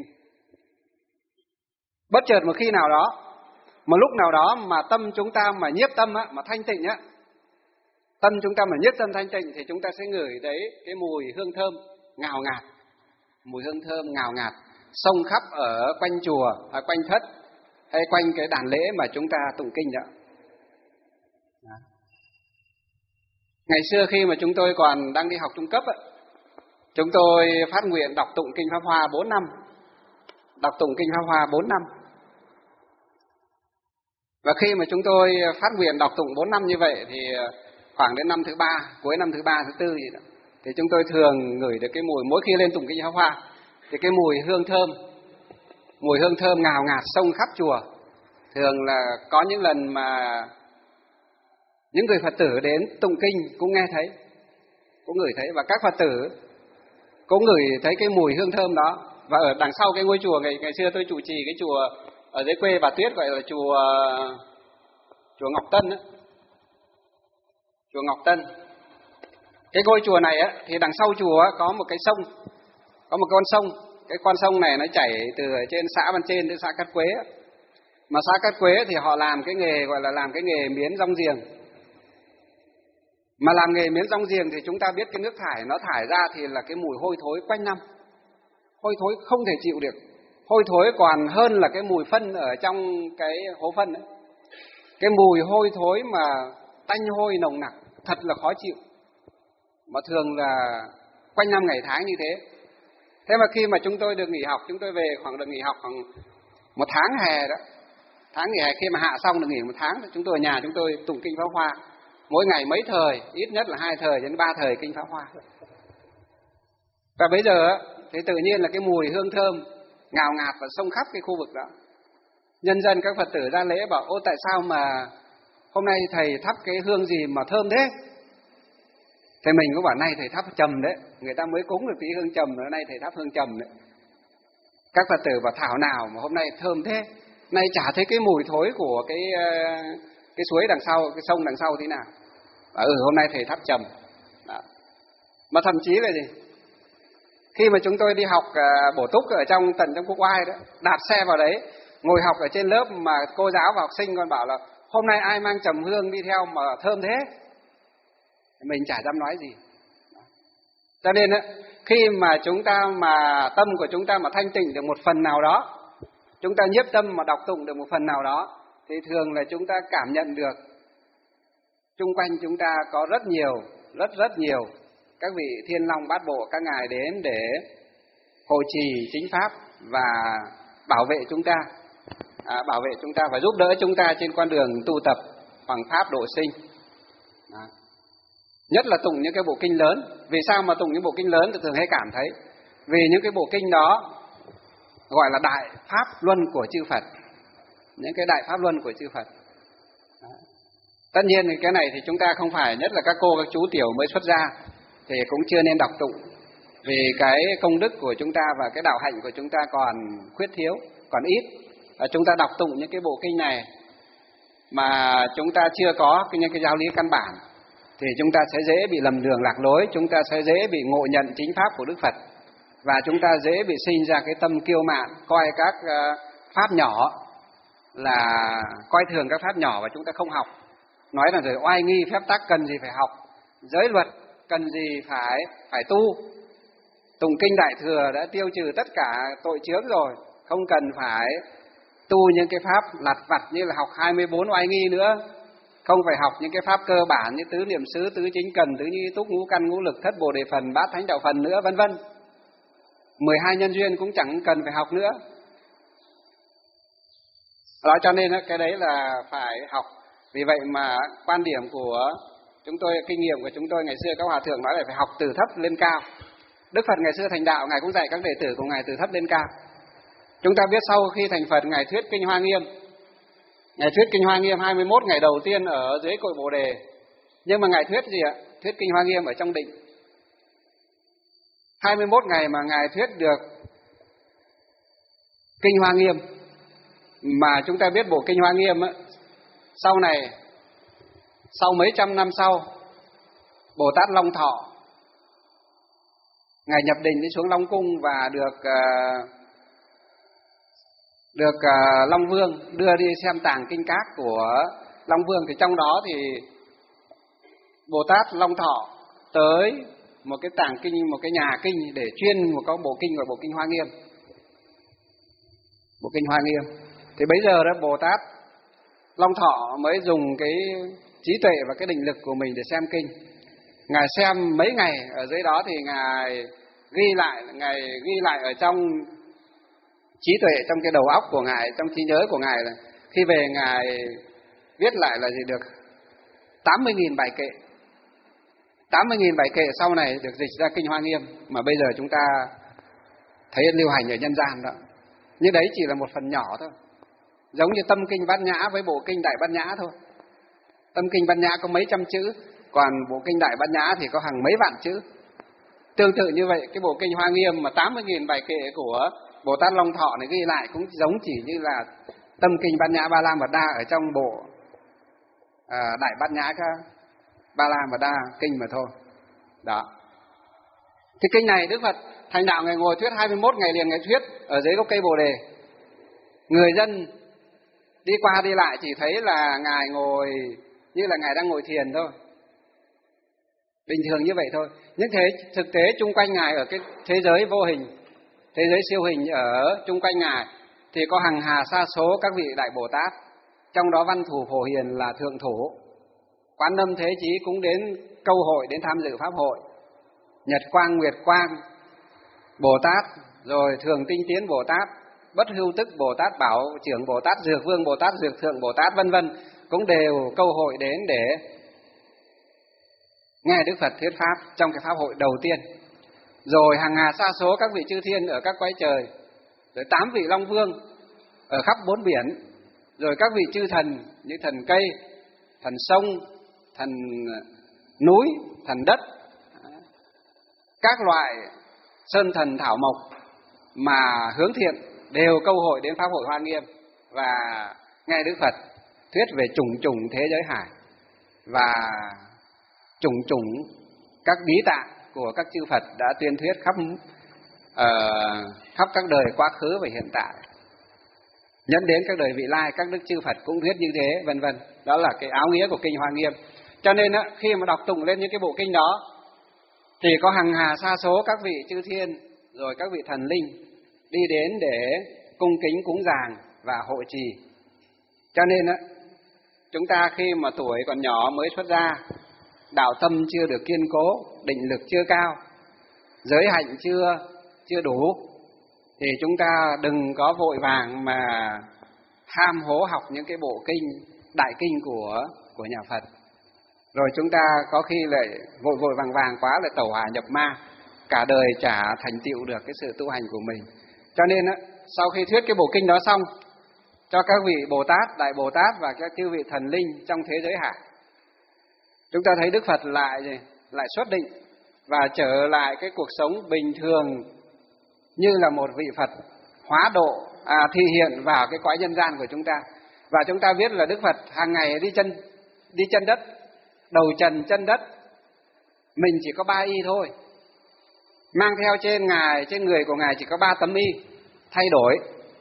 Bất chợt một khi nào đó, một lúc nào đó mà tâm chúng ta mà nhiếp tâm á, mà thanh tịnh á, tâm chúng ta mà nhiếp tâm thanh tịnh, thì chúng ta sẽ ngửi thấy cái mùi hương thơm ngào ngạt, mùi hương thơm ngào ngạt xông khắp ở quanh chùa, ở quanh thất, hay quanh cái đàn lễ mà chúng ta tụng kinh đó. Đó. Ngày xưa khi mà chúng tôi còn đang đi học trung cấp ấy, chúng tôi phát nguyện đọc tụng kinh Pháp Hoa bốn năm, đọc tụng kinh Pháp Hoa bốn năm. Và khi mà chúng tôi phát nguyện đọc tụng bốn năm như vậy thì khoảng đến năm thứ ba, cuối năm thứ ba, thứ tư gì đó, thì chúng tôi thường ngửi được cái mùi, mỗi khi lên tụng kinh Pháp Hoa thì cái mùi hương thơm, mùi hương thơm ngào ngạt xông khắp chùa. Thường là có những lần mà những người Phật tử đến tụng kinh cũng nghe thấy, cũng ngửi thấy, và các Phật tử cũng ngửi thấy cái mùi hương thơm đó. Và ở đằng sau cái ngôi chùa, ngày, ngày xưa tôi chủ trì cái chùa ở dưới quê bà Tuyết, gọi là chùa chùa Ngọc Tân ấy. Chùa Ngọc Tân. Cái ngôi chùa này á, thì đằng sau chùa á, có một cái sông, có một con sông. Cái con sông này nó chảy từ trên xã bên trên đến xã Cát Quế á. Mà xã Cát Quế thì họ làm cái nghề gọi là làm cái nghề miến rong giềng. Mà làm nghề miến rong giềng thì chúng ta biết cái nước thải nó thải ra thì là cái mùi hôi thối quanh năm, hôi thối không thể chịu được, hôi thối còn hơn là cái mùi phân ở trong cái hố phân ấy. Cái mùi hôi thối mà tanh hôi nồng nặc thật là khó chịu, mà thường là quanh năm ngày tháng như thế. Thế mà khi mà chúng tôi được nghỉ học, chúng tôi về khoảng được nghỉ học khoảng một tháng hè đó, tháng nghỉ hè, khi mà hạ xong được nghỉ một tháng, chúng tôi ở nhà chúng tôi tụng kinh Pháp Hoa mỗi ngày mấy thời, ít nhất là hai thời đến ba thời kinh Pháp Hoa. Và bây giờ thì tự nhiên là cái mùi hương thơm ngào ngạt và xông khắp cái khu vực đó. Nhân dân các Phật tử ra lễ bảo: ô, tại sao mà hôm nay thầy thắp cái hương gì mà thơm thế? Thì mình cũng bảo: nay thầy thắp trầm đấy, người ta mới cúng được tí hương trầm, hôm nay thầy thắp hương trầm đấy. Các Phật tử bảo thảo nào mà hôm nay thơm thế, nay chả thấy cái mùi thối của cái cái suối đằng sau, cái sông đằng sau thế nào. Và ừ hôm nay thầy thắp trầm. Đó. Mà thậm chí là gì? Khi mà chúng tôi đi học uh, bổ túc ở trong tận trong Quốc Oai đó, đạp xe vào đấy, ngồi học ở trên lớp mà cô giáo và học sinh còn bảo là hôm nay ai mang trầm hương đi theo mà thơm thế, mình chả dám nói gì. Cho nên á, khi mà chúng ta mà tâm của chúng ta mà thanh tịnh được một phần nào đó, chúng ta nhiếp tâm mà đọc tụng được một phần nào đó, thì thường là chúng ta cảm nhận được chung quanh chúng ta có rất nhiều, rất rất nhiều các vị thiên long bát bộ, các ngài đến để hộ trì chính pháp và bảo vệ chúng ta, à, bảo vệ chúng ta và giúp đỡ chúng ta trên con đường tu tập bằng pháp độ sinh. Đó. Nhất là tụng những cái bộ kinh lớn. Vì sao mà tụng những bộ kinh lớn thì thường hay cảm thấy? Vì những cái bộ kinh đó gọi là đại pháp luân của chư Phật, những cái đại pháp luân của chư Phật. Đó. Tất nhiên thì cái này thì chúng ta không phải, nhất là các cô các chú tiểu mới xuất gia thì cũng chưa nên đọc tụng, vì cái công đức của chúng ta và cái đạo hạnh của chúng ta còn khuyết thiếu, còn ít. Và chúng ta đọc tụng những cái bộ kinh này mà chúng ta chưa có những cái giáo lý căn bản thì chúng ta sẽ dễ bị lầm đường lạc lối, chúng ta sẽ dễ bị ngộ nhận chính pháp của Đức Phật, và chúng ta dễ bị sinh ra cái tâm kiêu mạn, coi các pháp nhỏ là coi thường các pháp nhỏ và chúng ta không học. Nói là rồi oai nghi phép tắc cần gì phải học, giới luật cần gì phải phải tu. Tụng kinh Đại Thừa đã tiêu trừ tất cả tội chướng rồi, không cần phải tu những cái pháp lặt vặt như là học hai mươi bốn oai nghi nữa, không phải học những cái pháp cơ bản như tứ niệm xứ, tứ chính cần, tứ như túc, ngũ căn, ngũ lực, thất bồ đề phần, bát thánh đạo phần nữa, vân vân. mười hai nhân duyên cũng chẳng cần phải học nữa. Đó, cho nên cái đấy là phải học. Vì vậy mà quan điểm của chúng tôi, kinh nghiệm của chúng tôi ngày xưa, các hòa thượng nói là phải học từ thấp lên cao. Đức Phật ngày xưa thành đạo, Ngài cũng dạy các đệ tử của Ngài từ thấp lên cao. Chúng ta biết sau khi thành Phật, Ngài thuyết Kinh Hoa Nghiêm. Ngài thuyết Kinh Hoa Nghiêm hai mươi mốt ngày đầu tiên ở dưới cội Bồ Đề. Nhưng mà Ngài thuyết gì ạ? Thuyết Kinh Hoa Nghiêm ở trong định. hai mươi mốt ngày mà Ngài thuyết được Kinh Hoa Nghiêm. Mà chúng ta biết bộ Kinh Hoa Nghiêm á, sau này, sau mấy trăm năm sau, Bồ Tát Long Thọ, Ngài nhập định đi xuống Long Cung và được uh, được uh, Long Vương đưa đi xem tàng kinh các của Long Vương. Thì trong đó thì Bồ Tát Long Thọ tới một cái tàng kinh, một cái nhà kinh để chuyên một cái bộ kinh gọi bộ Kinh Hoa Nghiêm. Bộ Kinh Hoa Nghiêm. Thì bây giờ đó Bồ Tát Long Thọ mới dùng cái trí tuệ và cái định lực của mình để xem kinh. Ngài xem mấy ngày ở dưới đó thì Ngài ghi lại, Ngài ghi lại ở trong trí tuệ, trong cái đầu óc của Ngài, trong trí nhớ của Ngài là khi về Ngài viết lại là gì được tám mươi nghìn bài kệ. tám mươi nghìn bài kệ sau này được dịch ra Kinh Hoa Nghiêm mà bây giờ chúng ta thấy lưu hành ở nhân gian đó. Nhưng đấy chỉ là một phần nhỏ thôi. Giống như Tâm Kinh Bát Nhã với bộ Kinh Đại Bát Nhã thôi. Tâm Kinh Bát Nhã có mấy trăm chữ, còn bộ Kinh Đại Bát Nhã thì có hàng mấy vạn chữ. Tương tự như vậy, cái bộ Kinh Hoa Nghiêm mà tám mươi nghìn bài kệ của Bồ Tát Long Thọ này ghi lại cũng giống chỉ như là Tâm Kinh Bát Nhã Ba La Mật Đa ở trong bộ à, Đại Bát Nhã cả Ba La Mật Đa kinh mà thôi. Đó. Thì kinh này Đức Phật thành đạo Ngài ngồi thuyết hai mươi mốt ngày liền, Ngài thuyết ở dưới gốc cây Bồ Đề. Người dân đi qua đi lại chỉ thấy là Ngài ngồi như là Ngài đang ngồi thiền thôi. Bình thường như vậy thôi. Nhưng thế thực tế chung quanh Ngài ở cái thế giới vô hình, thế giới siêu hình ở chung quanh Ngài thì có hàng hà sa số các vị Đại Bồ Tát. Trong đó Văn Thủ Phổ Hiền là thượng thủ. Quán Âm Thế Chí cũng đến câu hội, đến tham dự pháp hội. Nhật Quang, Nguyệt Quang Bồ Tát, rồi Thường Tinh Tiến Bồ Tát, Bất Hưu Tức Bồ Tát, Bảo Trưởng Bồ Tát, Dược Vương Bồ Tát, Dược Thượng Bồ Tát vân vân cũng đều câu hội đến để nghe Đức Phật thuyết pháp trong cái pháp hội đầu tiên. Rồi hàng hà sa số các vị chư thiên ở các cõi trời, rồi tám vị Long Vương ở khắp bốn biển, rồi các vị chư thần như thần cây, thần sông, thần núi, thần đất, các loại sơn thần thảo mộc mà hướng thiện đều câu hội đến Pháp hội Hoa Nghiêm và nghe Đức Phật thuyết về chủng chủng thế giới hải và chủng chủng các bí tạng của các chư Phật đã tuyên thuyết khắp uh, khắp các đời quá khứ và hiện tại, nhẫn đến các đời vị lai, các đức chư Phật cũng thuyết như thế, vân vân. Đó là cái áo nghĩa của kinh Hoa Nghiêm. Cho nên á, khi mà đọc tụng lên những cái bộ kinh đó thì có hằng hà sa số các vị chư thiên rồi các vị thần linh đi đến để cung kính cúng dường và hộ trì. Cho nên á, chúng ta khi mà tuổi còn nhỏ mới xuất gia, đạo tâm chưa được kiên cố, định lực chưa cao, giới hạnh chưa chưa đủ, thì chúng ta đừng có vội vàng mà ham hố học những cái bộ kinh đại kinh của của nhà Phật. Rồi chúng ta có khi lại vội vội vàng vàng quá lại tẩu hỏa nhập ma, cả đời chả thành tựu được cái sự tu hành của mình. Cho nên á, sau khi thuyết cái bộ kinh đó xong cho các vị Bồ Tát, Đại Bồ Tát và các chư vị thần linh trong thế giới hải, chúng ta thấy Đức Phật lại lại xuất định và trở lại cái cuộc sống bình thường như là một vị Phật hóa độ, à, thi hiện vào cái cõi nhân gian của chúng ta. Và chúng ta biết là Đức Phật hàng ngày đi chân đi chân đất, đầu trần chân đất, mình chỉ có ba y thôi, mang theo trên ngài, trên người của ngài chỉ có ba tấm y thay đổi,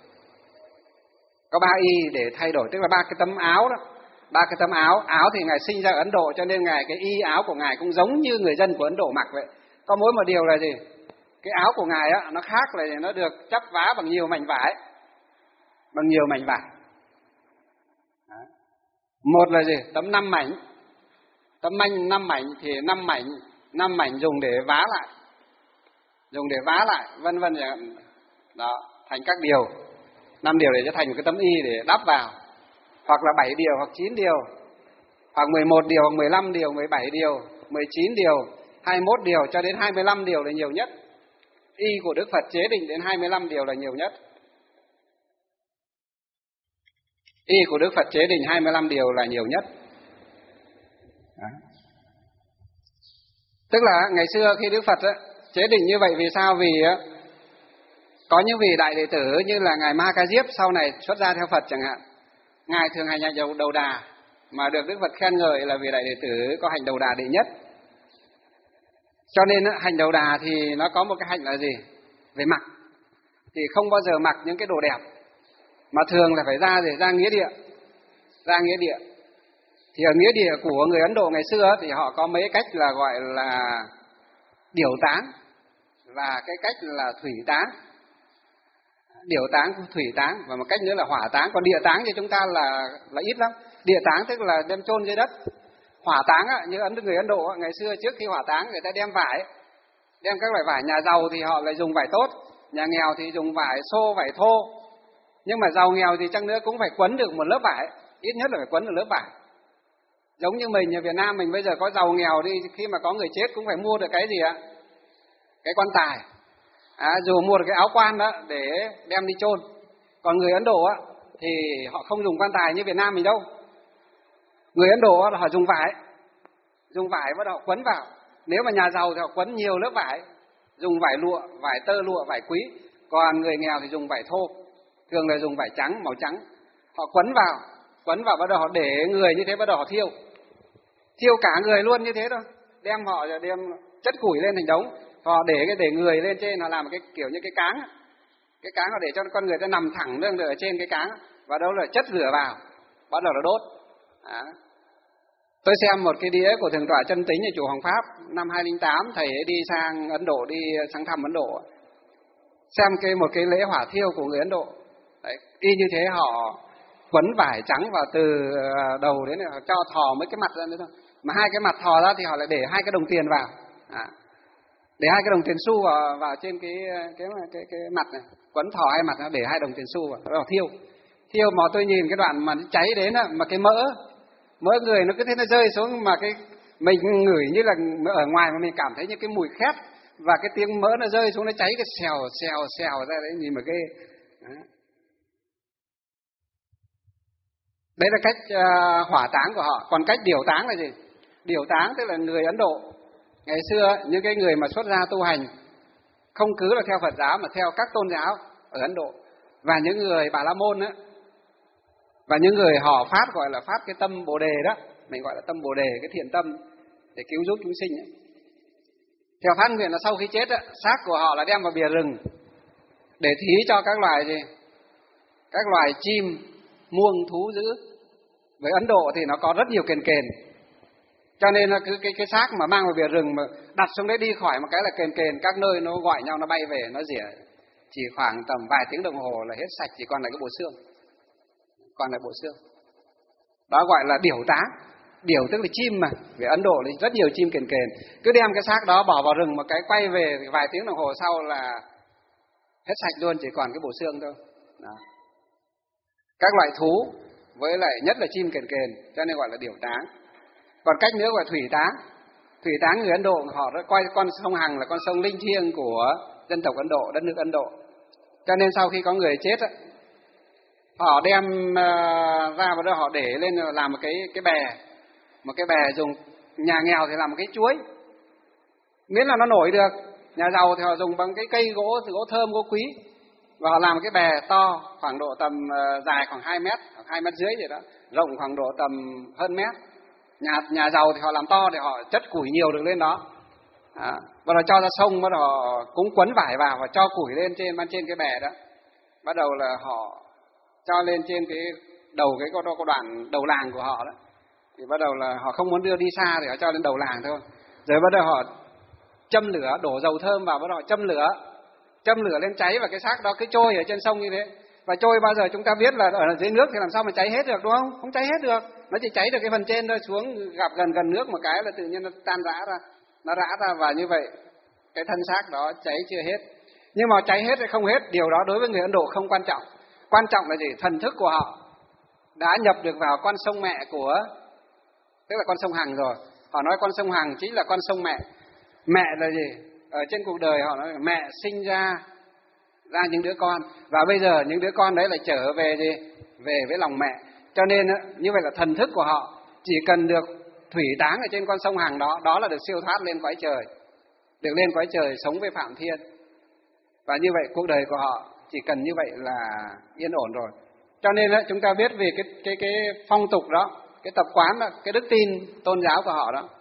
có ba y để thay đổi, tức là ba cái tấm áo đó, ba cái tấm áo. Áo thì ngài sinh ra ở Ấn Độ, cho nên ngài cái y áo của ngài cũng giống như người dân của Ấn Độ mặc vậy. Có mỗi một điều là gì? Cái áo của ngài á, nó khác là nó được chắp vá bằng nhiều mảnh vải, bằng nhiều mảnh vải. Đó. Một là gì? Tấm năm mảnh, tấm manh năm mảnh thì năm mảnh, năm mảnh dùng để vá lại, dùng để vá lại, vân vân. Đó, thành các điều, năm điều để cho thành một cái tấm y để đắp vào, hoặc là bảy điều, hoặc chín điều, hoặc mười một điều, hoặc mười lăm điều, mười bảy điều, mười chín điều, hai mươi mốt điều, cho đến hai mươi lăm điều là nhiều nhất. Y của Đức Phật chế định đến hai mươi lăm điều là nhiều nhất. Y của Đức Phật chế định hai mươi lăm điều là nhiều nhất. Đó. Tức là ngày xưa khi Đức Phật á, chế định như vậy vì sao? Vì á, có những vị đại đệ tử như là ngài Ma Ca Diếp sau này xuất gia theo Phật chẳng hạn, ngài thường hành hành đầu, đầu đà mà được Đức Phật khen ngợi là vị đại đệ tử có hành đầu đà đệ nhất. Cho nên hành đầu đà thì nó có một cái hạnh là gì? Về mặc thì không bao giờ mặc những cái đồ đẹp, mà thường là phải ra để ra nghĩa địa, ra nghĩa địa. Thì ở nghĩa địa của người Ấn Độ ngày xưa thì họ có mấy cách là gọi là điểu táng và cái cách là thủy táng. Điểu táng, thủy táng và một cách nữa là hỏa táng. Còn địa táng thì chúng ta là là ít lắm. Địa táng tức là đem chôn dưới đất. Hỏa táng á, như ấn người Ấn Độ á, ngày xưa trước khi hỏa táng người ta đem vải, đem các loại vải. Nhà giàu thì họ lại dùng vải tốt, nhà nghèo thì dùng vải xô, vải thô. Nhưng mà giàu nghèo thì chăng nữa cũng phải quấn được một lớp vải, ít nhất là phải quấn được lớp vải. Giống như mình ở Việt Nam mình bây giờ có giàu nghèo đi, khi mà có người chết cũng phải mua được cái gì ạ? Cái quan tài. À, dù mua được cái áo quan đó để đem đi chôn. Còn người Ấn Độ á thì họ không dùng quan tài như Việt Nam mình đâu. Người Ấn Độ là họ dùng vải, dùng vải bắt đầu quấn vào. Nếu mà nhà giàu thì họ quấn nhiều lớp vải, dùng vải lụa, vải tơ lụa, vải quý. Còn người nghèo thì dùng vải thô, thường là dùng vải trắng, màu trắng. Họ quấn vào, quấn vào bắt đầu họ để người như thế, bắt đầu họ thiêu, thiêu cả người luôn như thế thôi. Đem họ đem chất củi lên thành đống, họ để cái để người lên trên, họ làm cái kiểu như cái cáng, cái cáng họ để cho con người ta nằm thẳng lên ở trên cái cáng, và đâu là chất lửa vào, bắt đầu là đốt. À. Tôi xem một cái đĩa của Thượng tọa Chân Tính ở chùa Hoàng Pháp năm hai không không tám, thầy ấy đi sang Ấn Độ, đi sang thăm Ấn Độ, xem cái một cái lễ hỏa thiêu của người Ấn Độ. Đấy, y như thế, họ quấn vải trắng vào từ đầu đến họ cho thò mấy cái mặt ra nữa thôi. Mà hai cái mặt thò ra thì họ lại để hai cái đồng tiền vào, à, để hai cái đồng tiền xu vào vào trên cái cái cái cái mặt này, quấn thò hai mặt nó để hai đồng tiền xu vào, rồi thiêu. Thiêu mà tôi nhìn cái đoạn mà nó cháy đến á, mà cái mỡ mỡ người nó cứ thế nó rơi xuống, mà cái mình ngửi như là ở ngoài mà mình cảm thấy những cái mùi khét, và cái tiếng mỡ nó rơi xuống nó cháy cái xèo xèo xèo ra đấy, nhìn mà cái đó. Đấy là cách uh, hỏa táng của họ. Còn cách điểu táng là gì? Điểu táng tức là người Ấn Độ ngày xưa, những cái người mà xuất gia tu hành không cứ là theo Phật giáo mà theo các tôn giáo ở Ấn Độ. Và những người Bà La Môn á, và những người họ phát gọi là phát cái tâm Bồ đề đó, mình gọi là tâm Bồ đề, cái thiện tâm để cứu giúp chúng sinh ấy. Theo phát nguyện là sau khi chết á, xác của họ là đem vào bìa rừng để thí cho các loài gì? Các loài chim, muông, thú dữ. Với Ấn Độ thì nó có rất nhiều kền kền, cho nên là cứ cái cái xác mà mang vào bìa rừng mà đặt xuống đấy đi khỏi một cái là kền kền, các nơi nó gọi nhau, nó bay về, nó rỉa, chỉ khoảng tầm vài tiếng đồng hồ là hết sạch, chỉ còn lại cái bộ xương, còn lại bộ xương. Đó gọi là điểu táng. Điểu tức là chim mà, vì Ấn Độ thì rất nhiều chim kền kền, cứ đem cái xác đó bỏ vào rừng một cái quay về thì vài tiếng đồng hồ sau là hết sạch luôn, chỉ còn cái bộ xương thôi. Đó. Các loại thú với lại nhất là chim kền kền, cho nên gọi là điểu táng. Còn cách nữa gọi là thủy táng. Thủy táng người Ấn Độ họ đã coi con sông Hằng là con sông linh thiêng của dân tộc Ấn Độ, đất nước Ấn Độ. Cho nên sau khi có người chết á, họ đem uh, ra và đó họ để lên làm một cái cái bè, một cái bè dùng, nhà nghèo thì làm một cái chuối, miễn là nó nổi được. Nhà giàu thì họ dùng bằng cái cây gỗ, gỗ thơm, gỗ quý, và họ làm một cái bè to khoảng độ tầm uh, dài khoảng hai mét, khoảng hai mét dưới gì đó, rộng khoảng độ tầm hơn mét. Nhà nhà giàu thì họ làm to thì họ chất củi nhiều được lên đó, à, bắt đầu cho ra sông, bắt đầu họ cũng quấn vải vào và cho củi lên trên ban trên cái bè đó. Bắt đầu là họ cho lên trên cái đầu cái có đoạn đầu làng của họ đó, thì bắt đầu là họ không muốn đưa đi xa thì họ cho lên đầu làng thôi. Rồi bắt đầu họ châm lửa, đổ dầu thơm vào, bắt đầu họ châm lửa, châm lửa lên cháy và cái xác đó cứ trôi ở trên sông như thế. Và trôi bao giờ chúng ta biết là ở dưới nước thì làm sao mà cháy hết được, đúng không? Không cháy hết được, nó chỉ cháy được cái phần trên thôi, xuống gặp gần gần nước một cái là tự nhiên nó tan rã ra, nó rã ra, và như vậy cái thân xác đó cháy chưa hết. Nhưng mà cháy hết hay không hết, điều đó đối với người Ấn Độ không quan trọng. Quan trọng là gì? Thần thức của họ đã nhập được vào con sông mẹ của, tức là con sông Hằng rồi. Họ nói con sông Hằng chính là con sông mẹ. Mẹ là gì? Ở trên cuộc đời họ nói là mẹ sinh ra ra những đứa con, và bây giờ những đứa con đấy lại trở về gì? Về với lòng mẹ. Cho nên như vậy là thần thức của họ chỉ cần được thủy táng ở trên con sông Hằng đó, đó là được siêu thoát lên cõi trời, được lên cõi trời sống với Phạm Thiên. Và như vậy cuộc đời của họ chỉ cần như vậy là yên ổn rồi. Cho nên chúng ta biết về cái cái cái phong tục đó, cái tập quán đó, cái đức tin tôn giáo của họ đó.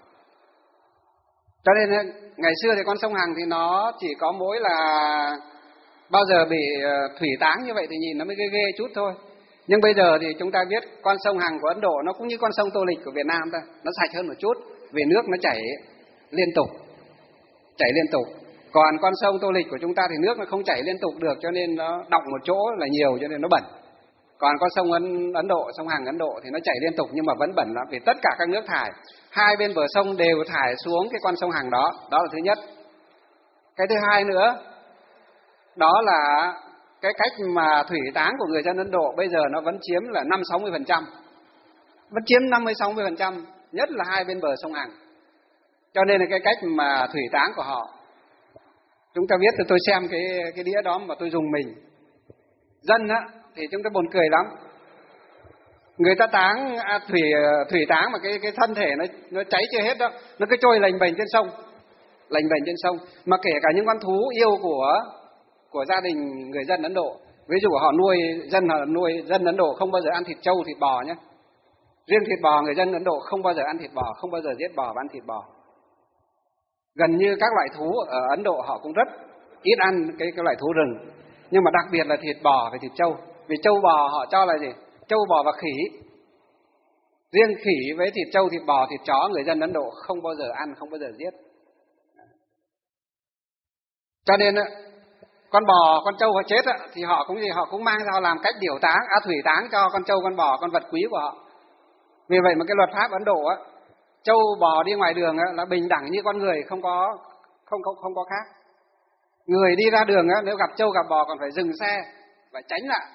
Cho nên ngày xưa thì con sông Hằng thì nó chỉ có mỗi là bao giờ bị thủy táng như vậy thì nhìn nó mới ghê ghê chút thôi. Nhưng bây giờ thì chúng ta biết con sông Hằng của Ấn Độ nó cũng như con sông Tô Lịch của Việt Nam thôi, nó sạch hơn một chút vì nước nó chảy liên tục, chảy liên tục. Còn con sông Tô Lịch của chúng ta thì nước nó không chảy liên tục được, cho nên nó đọng một chỗ là nhiều, cho nên nó bẩn. Còn con sông Ấn, Ấn Độ, sông Hằng Ấn Độ thì nó chảy liên tục nhưng mà vẫn bẩn lắm, vì tất cả các nước thải hai bên bờ sông đều thải xuống cái con sông Hằng đó. Đó là thứ nhất. Cái thứ hai nữa, đó là cái cách mà thủy táng của người dân Ấn Độ bây giờ nó vẫn chiếm là năm sáu mươi phần trăm, vẫn chiếm năm mươi sáu mươi phần trăm, nhất là hai bên bờ sông Hằng. Cho nên là cái cách mà thủy táng của họ, chúng ta biết, thì tôi xem cái cái đĩa đó mà tôi dùng mình. Dân á thì chúng ta buồn cười lắm. Người ta táng à, thủy thủy táng mà cái cái thân thể nó nó cháy chưa hết đó, nó cứ trôi lềnh bềnh trên sông, lềnh bềnh trên sông. Mà kể cả những con thú yêu của của gia đình người dân Ấn Độ, ví dụ họ nuôi dân họ nuôi dân Ấn Độ không bao giờ ăn thịt trâu, thịt bò nhé. Riêng thịt bò, người dân Ấn Độ không bao giờ ăn thịt bò, không bao giờ giết bò và ăn thịt bò. Gần như các loại thú ở Ấn Độ họ cũng rất ít ăn cái cái loại thú rừng, nhưng mà đặc biệt là thịt bò và thịt trâu. Vì trâu bò họ cho là gì? Trâu bò và khỉ. Riêng khỉ với thịt trâu, thịt bò, thịt chó người dân Ấn Độ không bao giờ ăn, không bao giờ giết. Cho nên con bò, con trâu họ chết thì họ cũng gì, họ cũng mang ra làm cách điểu táng, á thủy táng cho con trâu, con bò, con vật quý của họ. Vì vậy mà cái luật pháp Ấn Độ á, trâu bò đi ngoài đường á, là bình đẳng như con người, không có không không không có khác. Người đi ra đường á, nếu gặp trâu gặp bò còn phải dừng xe và tránh lại.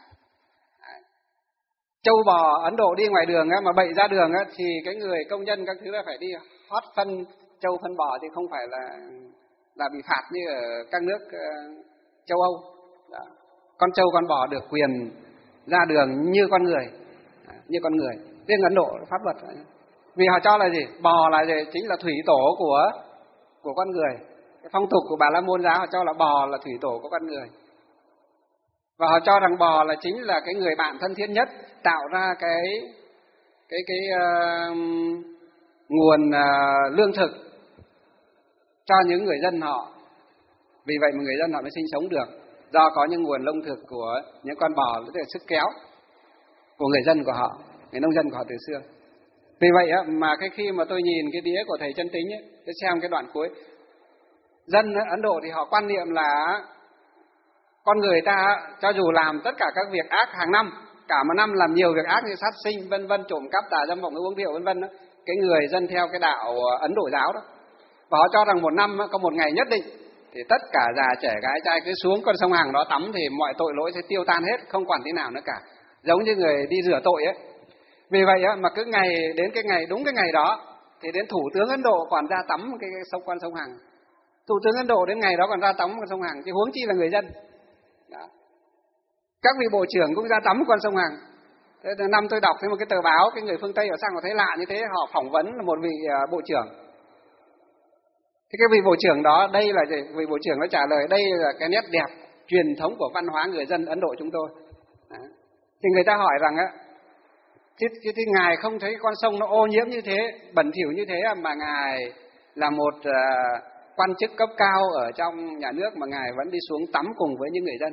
Trâu bò Ấn Độ đi ngoài đường á, mà bậy ra đường á, thì cái người công nhân các thứ là phải đi hót phân trâu phân bò, thì không phải là là bị phạt như ở các nước uh, châu Âu. Đó. Con trâu con bò được quyền ra đường như con người, như con người. Riêng Ấn Độ pháp luật, vì họ cho là gì? Bò là gì? Chính là thủy tổ của của con người. Cái phong tục của Bà La Môn giáo họ cho là bò là thủy tổ của con người. Và họ cho rằng bò là chính là cái người bạn thân thiết nhất, tạo ra cái cái cái uh, nguồn uh, lương thực cho những người dân họ. Vì vậy mà người dân họ mới sinh sống được, do có những nguồn lương thực của những con bò, tức là sức kéo của người dân của họ, người nông dân của họ từ xưa. Vì vậy á, mà cái khi mà tôi nhìn cái đĩa của thầy Chân Tính ấy, tôi xem cái đoạn cuối, dân Ấn Độ thì họ quan niệm là con người ta cho dù làm tất cả các việc ác hàng năm, cả một năm làm nhiều việc ác như sát sinh, vân vân, trộm cắp, tà dâm, vọng ngữ, uống rượu, vân vân, cái người dân theo cái đạo Ấn Độ giáo đó, và họ cho rằng một năm có một ngày nhất định thì tất cả già trẻ gái trai cứ xuống con sông Hằng đó tắm thì mọi tội lỗi sẽ tiêu tan hết, không còn tí nào nữa cả, giống như người đi rửa tội ấy. Vì vậy á, mà cứ ngày đến cái ngày đúng cái ngày đó thì đến thủ tướng Ấn Độ còn ra tắm cái sông con sông Hằng. Thủ tướng Ấn Độ đến ngày đó còn ra tắm con sông Hằng, chứ huống chi là người dân. Đó. Các vị bộ trưởng cũng ra tắm con sông Hằng. Thế năm tôi đọc thấy một cái tờ báo, cái người phương Tây ở sang họ thấy lạ như thế, họ phỏng vấn một vị bộ trưởng. Thế cái vị bộ trưởng đó, đây là gì? Vị bộ trưởng nó trả lời đây là cái nét đẹp truyền thống của văn hóa người dân Ấn Độ chúng tôi. Đó. Thì người ta hỏi rằng á, Chứ, chứ, chứ Ngài không thấy con sông nó ô nhiễm như thế, bẩn thỉu như thế mà Ngài là một uh, quan chức cấp cao ở trong nhà nước mà Ngài vẫn đi xuống tắm cùng với những người dân.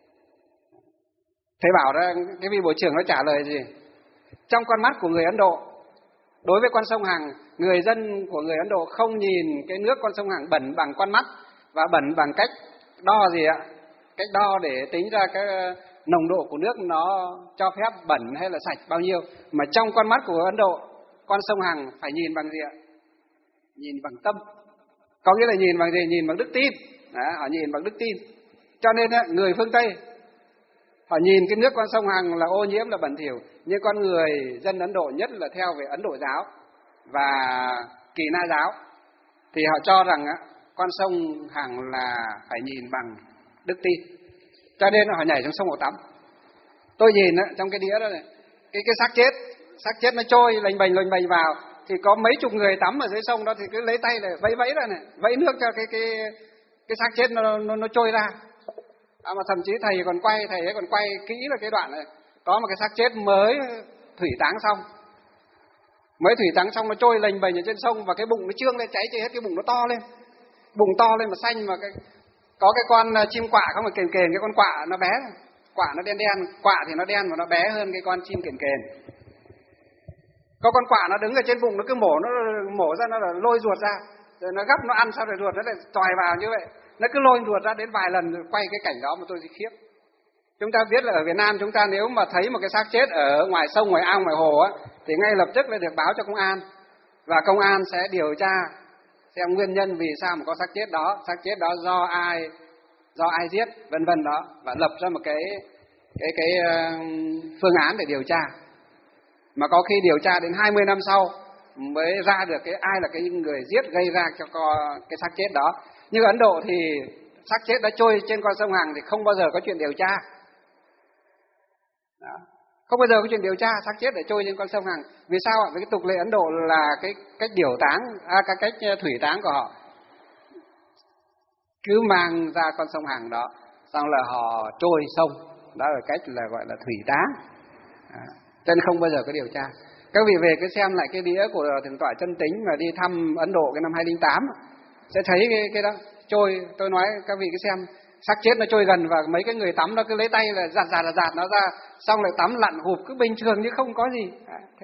Thầy bảo ra, cái vị bộ trưởng nó trả lời gì? Trong con mắt của người Ấn Độ, đối với con sông Hằng, người dân của người Ấn Độ không nhìn cái nước con sông Hằng bẩn bằng con mắt và bẩn bằng cách đo gì ạ? Cách đo để tính ra cái nồng độ của nước nó cho phép bẩn hay là sạch bao nhiêu, mà trong con mắt của Ấn Độ, con sông Hằng phải nhìn bằng gì ạ? Nhìn bằng tâm. Có nghĩa là nhìn bằng gì? Nhìn bằng đức tin. Đó, họ nhìn bằng đức tin. Cho nên người phương Tây họ nhìn cái nước con sông Hằng là ô nhiễm, là bẩn thỉu, nhưng con người dân Ấn Độ, nhất là theo về Ấn Độ giáo và Kỳ Na giáo, thì họ cho rằng con sông Hằng là phải nhìn bằng đức tin. Cho nên họ nhảy xuống sông họ tắm. Tôi nhìn á, trong cái đĩa đó này, cái cái xác chết, xác chết nó trôi lềnh bềnh lềnh bềnh vào, thì có mấy chục người tắm ở dưới sông đó, thì cứ lấy tay này vẫy vẫy ra này, vẫy nước cho cái cái cái xác chết nó nó, nó trôi ra. À, mà thậm chí thầy còn quay, thầy ấy còn quay kỹ là cái đoạn này, có một cái xác chết mới thủy táng xong, mới thủy táng xong nó trôi lềnh bềnh ở trên sông, và cái bụng nó trương lên, cháy cháy hết, cái bụng nó to lên, bụng to lên mà xanh, mà cái có cái con chim quạ không, phải kền kền, cái con quạ nó bé, quạ nó đen đen, quạ thì nó đen và nó bé hơn cái con chim kền kền. Có con quạ nó đứng ở trên bụng, nó cứ mổ, nó mổ ra, nó là lôi ruột ra, rồi nó gấp nó ăn, sau rồi ruột nó lại tròi vào như vậy, nó cứ lôi ruột ra đến vài lần rồi quay cái cảnh đó mà tôi thì khiếp. Chúng ta biết là ở Việt Nam chúng ta nếu mà thấy một cái xác chết ở ngoài sông, ngoài ao, ngoài hồ á, thì ngay lập tức là được báo cho công an, và công an sẽ điều tra xem nguyên nhân vì sao mà có xác chết đó, xác chết đó do ai, do ai giết, vân vân đó, và lập ra một cái cái cái phương án để điều tra. Mà có khi điều tra đến hai mươi năm sau mới ra được cái ai là cái người giết gây ra cho cái xác chết đó. Như Ấn Độ thì xác chết đã trôi trên con sông Hằng thì không bao giờ có chuyện điều tra. Đó. Không bao giờ có chuyện điều tra xác chết để trôi trên con sông Hằng. Vì sao ạ? Vì cái tục lệ Ấn Độ là cái cách điều táng, à, cái cách thủy táng của họ. Cứ mang ra con sông Hằng đó, xong là họ trôi sông. Đó là cách là gọi là thủy táng. À, cho nên không bao giờ có điều tra. Các vị về cứ xem lại cái đĩa của Thượng tọa Chân Tính mà đi thăm Ấn Độ cái năm hai không không tám, sẽ thấy cái, cái đó trôi. Tôi nói các vị cứ xem, xác chết nó trôi gần và mấy cái người tắm nó cứ lấy tay là giạt giạt là giạt nó ra, xong lại tắm lặn hụp cứ bình thường như không có gì. À, thế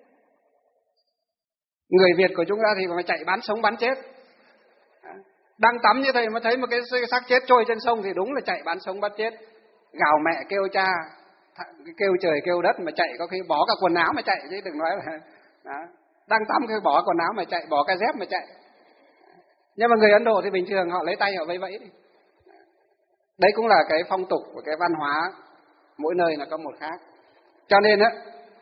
người Việt của chúng ta thì mà chạy bán sống bán chết. À, đang tắm như thầy mà thấy một cái xác chết trôi trên sông thì đúng là chạy bán sống bán chết, gào mẹ kêu cha, kêu trời kêu đất, mà chạy có khi bỏ cả quần áo mà chạy, chứ đừng nói là đó. Đang tắm cứ bỏ quần áo mà chạy, bỏ cái dép mà chạy. Nhưng mà người Ấn Độ thì bình thường họ lấy tay họ vẫy vẫy đi. Đấy cũng là cái phong tục của cái văn hóa, mỗi nơi là có một khác. Cho nên á,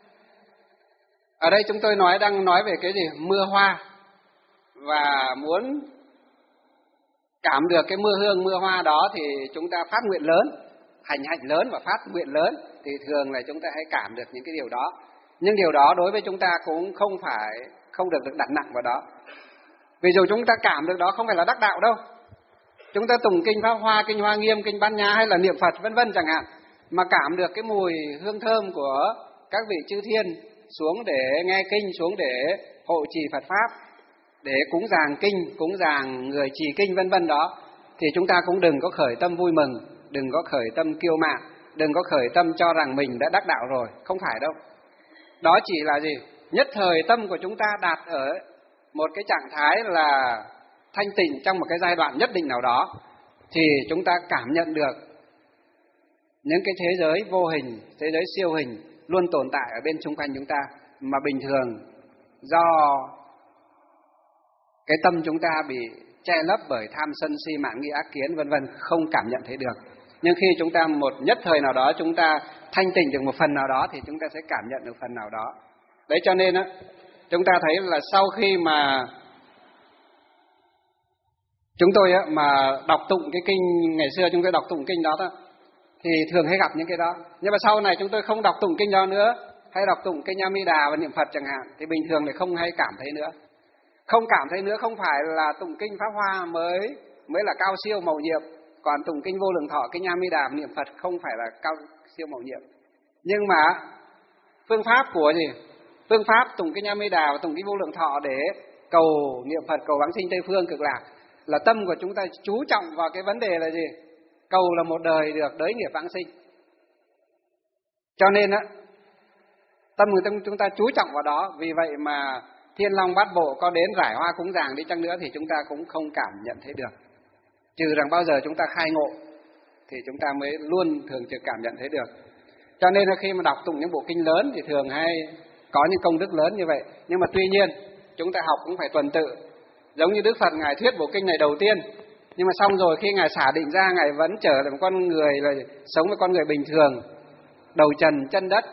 ở đây chúng tôi nói đang nói về cái gì? Mưa hoa. Và muốn cảm được cái mưa hương, mưa hoa đó thì chúng ta phát nguyện lớn, hành hạnh lớn và phát nguyện lớn, thì thường là chúng ta hãy cảm được những cái điều đó. Nhưng điều đó đối với chúng ta cũng không phải, không được được đặt nặng vào đó. Vì dù chúng ta cảm được đó không phải là đắc đạo đâu. chúng ta tụng kinh Pháp Hoa, kinh Hoa Nghiêm, kinh Bát Nhã hay là niệm Phật vân vân chẳng hạn, mà cảm được cái mùi hương thơm của các vị chư thiên xuống để nghe kinh, xuống để hộ trì Phật pháp, để cúng dường kinh, cúng dường người trì kinh vân vân đó, thì chúng ta cũng đừng có khởi tâm vui mừng, đừng có khởi tâm kiêu mạn, đừng có khởi tâm cho rằng mình đã đắc đạo rồi, không phải đâu. Đó chỉ là gì? Nhất thời tâm của chúng ta đạt ở một cái trạng thái là thanh tịnh trong một cái giai đoạn nhất định nào đó, thì chúng ta cảm nhận được những cái thế giới vô hình, thế giới siêu hình luôn tồn tại ở bên xung quanh chúng ta, mà bình thường do cái tâm chúng ta bị che lấp bởi tham sân si mạn nghi ác kiến vân vân, không cảm nhận thấy được. Nhưng khi chúng ta một nhất thời nào đó chúng ta thanh tịnh được một phần nào đó thì chúng ta sẽ cảm nhận được phần nào đó. Đấy cho nên á, chúng ta thấy là sau khi mà chúng tôi á, mà đọc tụng cái kinh, ngày xưa chúng tôi đọc tụng kinh đó, đó thì thường hay gặp những cái đó. Nhưng mà sau này chúng tôi không đọc tụng kinh đó nữa, hay đọc tụng kinh A Di Đà và niệm Phật chẳng hạn, thì bình thường lại không hay cảm thấy nữa. Không cảm thấy nữa không phải là tụng kinh Pháp Hoa mới mới là cao siêu mầu nhiệm, còn tụng kinh Vô Lượng Thọ, kinh A Di Đà, niệm Phật không phải là cao siêu mầu nhiệm. Nhưng mà phương pháp của gì? Phương pháp tụng kinh A Di Đà và tụng kinh Vô Lượng Thọ để cầu niệm Phật, cầu vãng sinh Tây Phương Cực Lạc, là tâm của chúng ta chú trọng vào cái vấn đề là gì? Cầu là một đời được đới nghiệp vãng sinh. Cho nên á, tâm của chúng ta chú trọng vào đó. Vì vậy mà Thiên Long Bát Bộ có đến rải hoa cúng dường đi chăng nữa thì chúng ta cũng không cảm nhận thấy được. Trừ rằng bao giờ chúng ta khai ngộ thì chúng ta mới luôn thường trực cảm nhận thấy được. Cho nên là khi mà đọc tụng những bộ kinh lớn thì thường hay có những công đức lớn như vậy. Nhưng mà tuy nhiên chúng ta học cũng phải tuần tự. Giống như Đức Phật Ngài thuyết bộ kinh này đầu tiên, nhưng mà xong rồi khi Ngài xả định ra, Ngài vẫn trở lại một con người là sống với con người bình thường, đầu trần chân đất,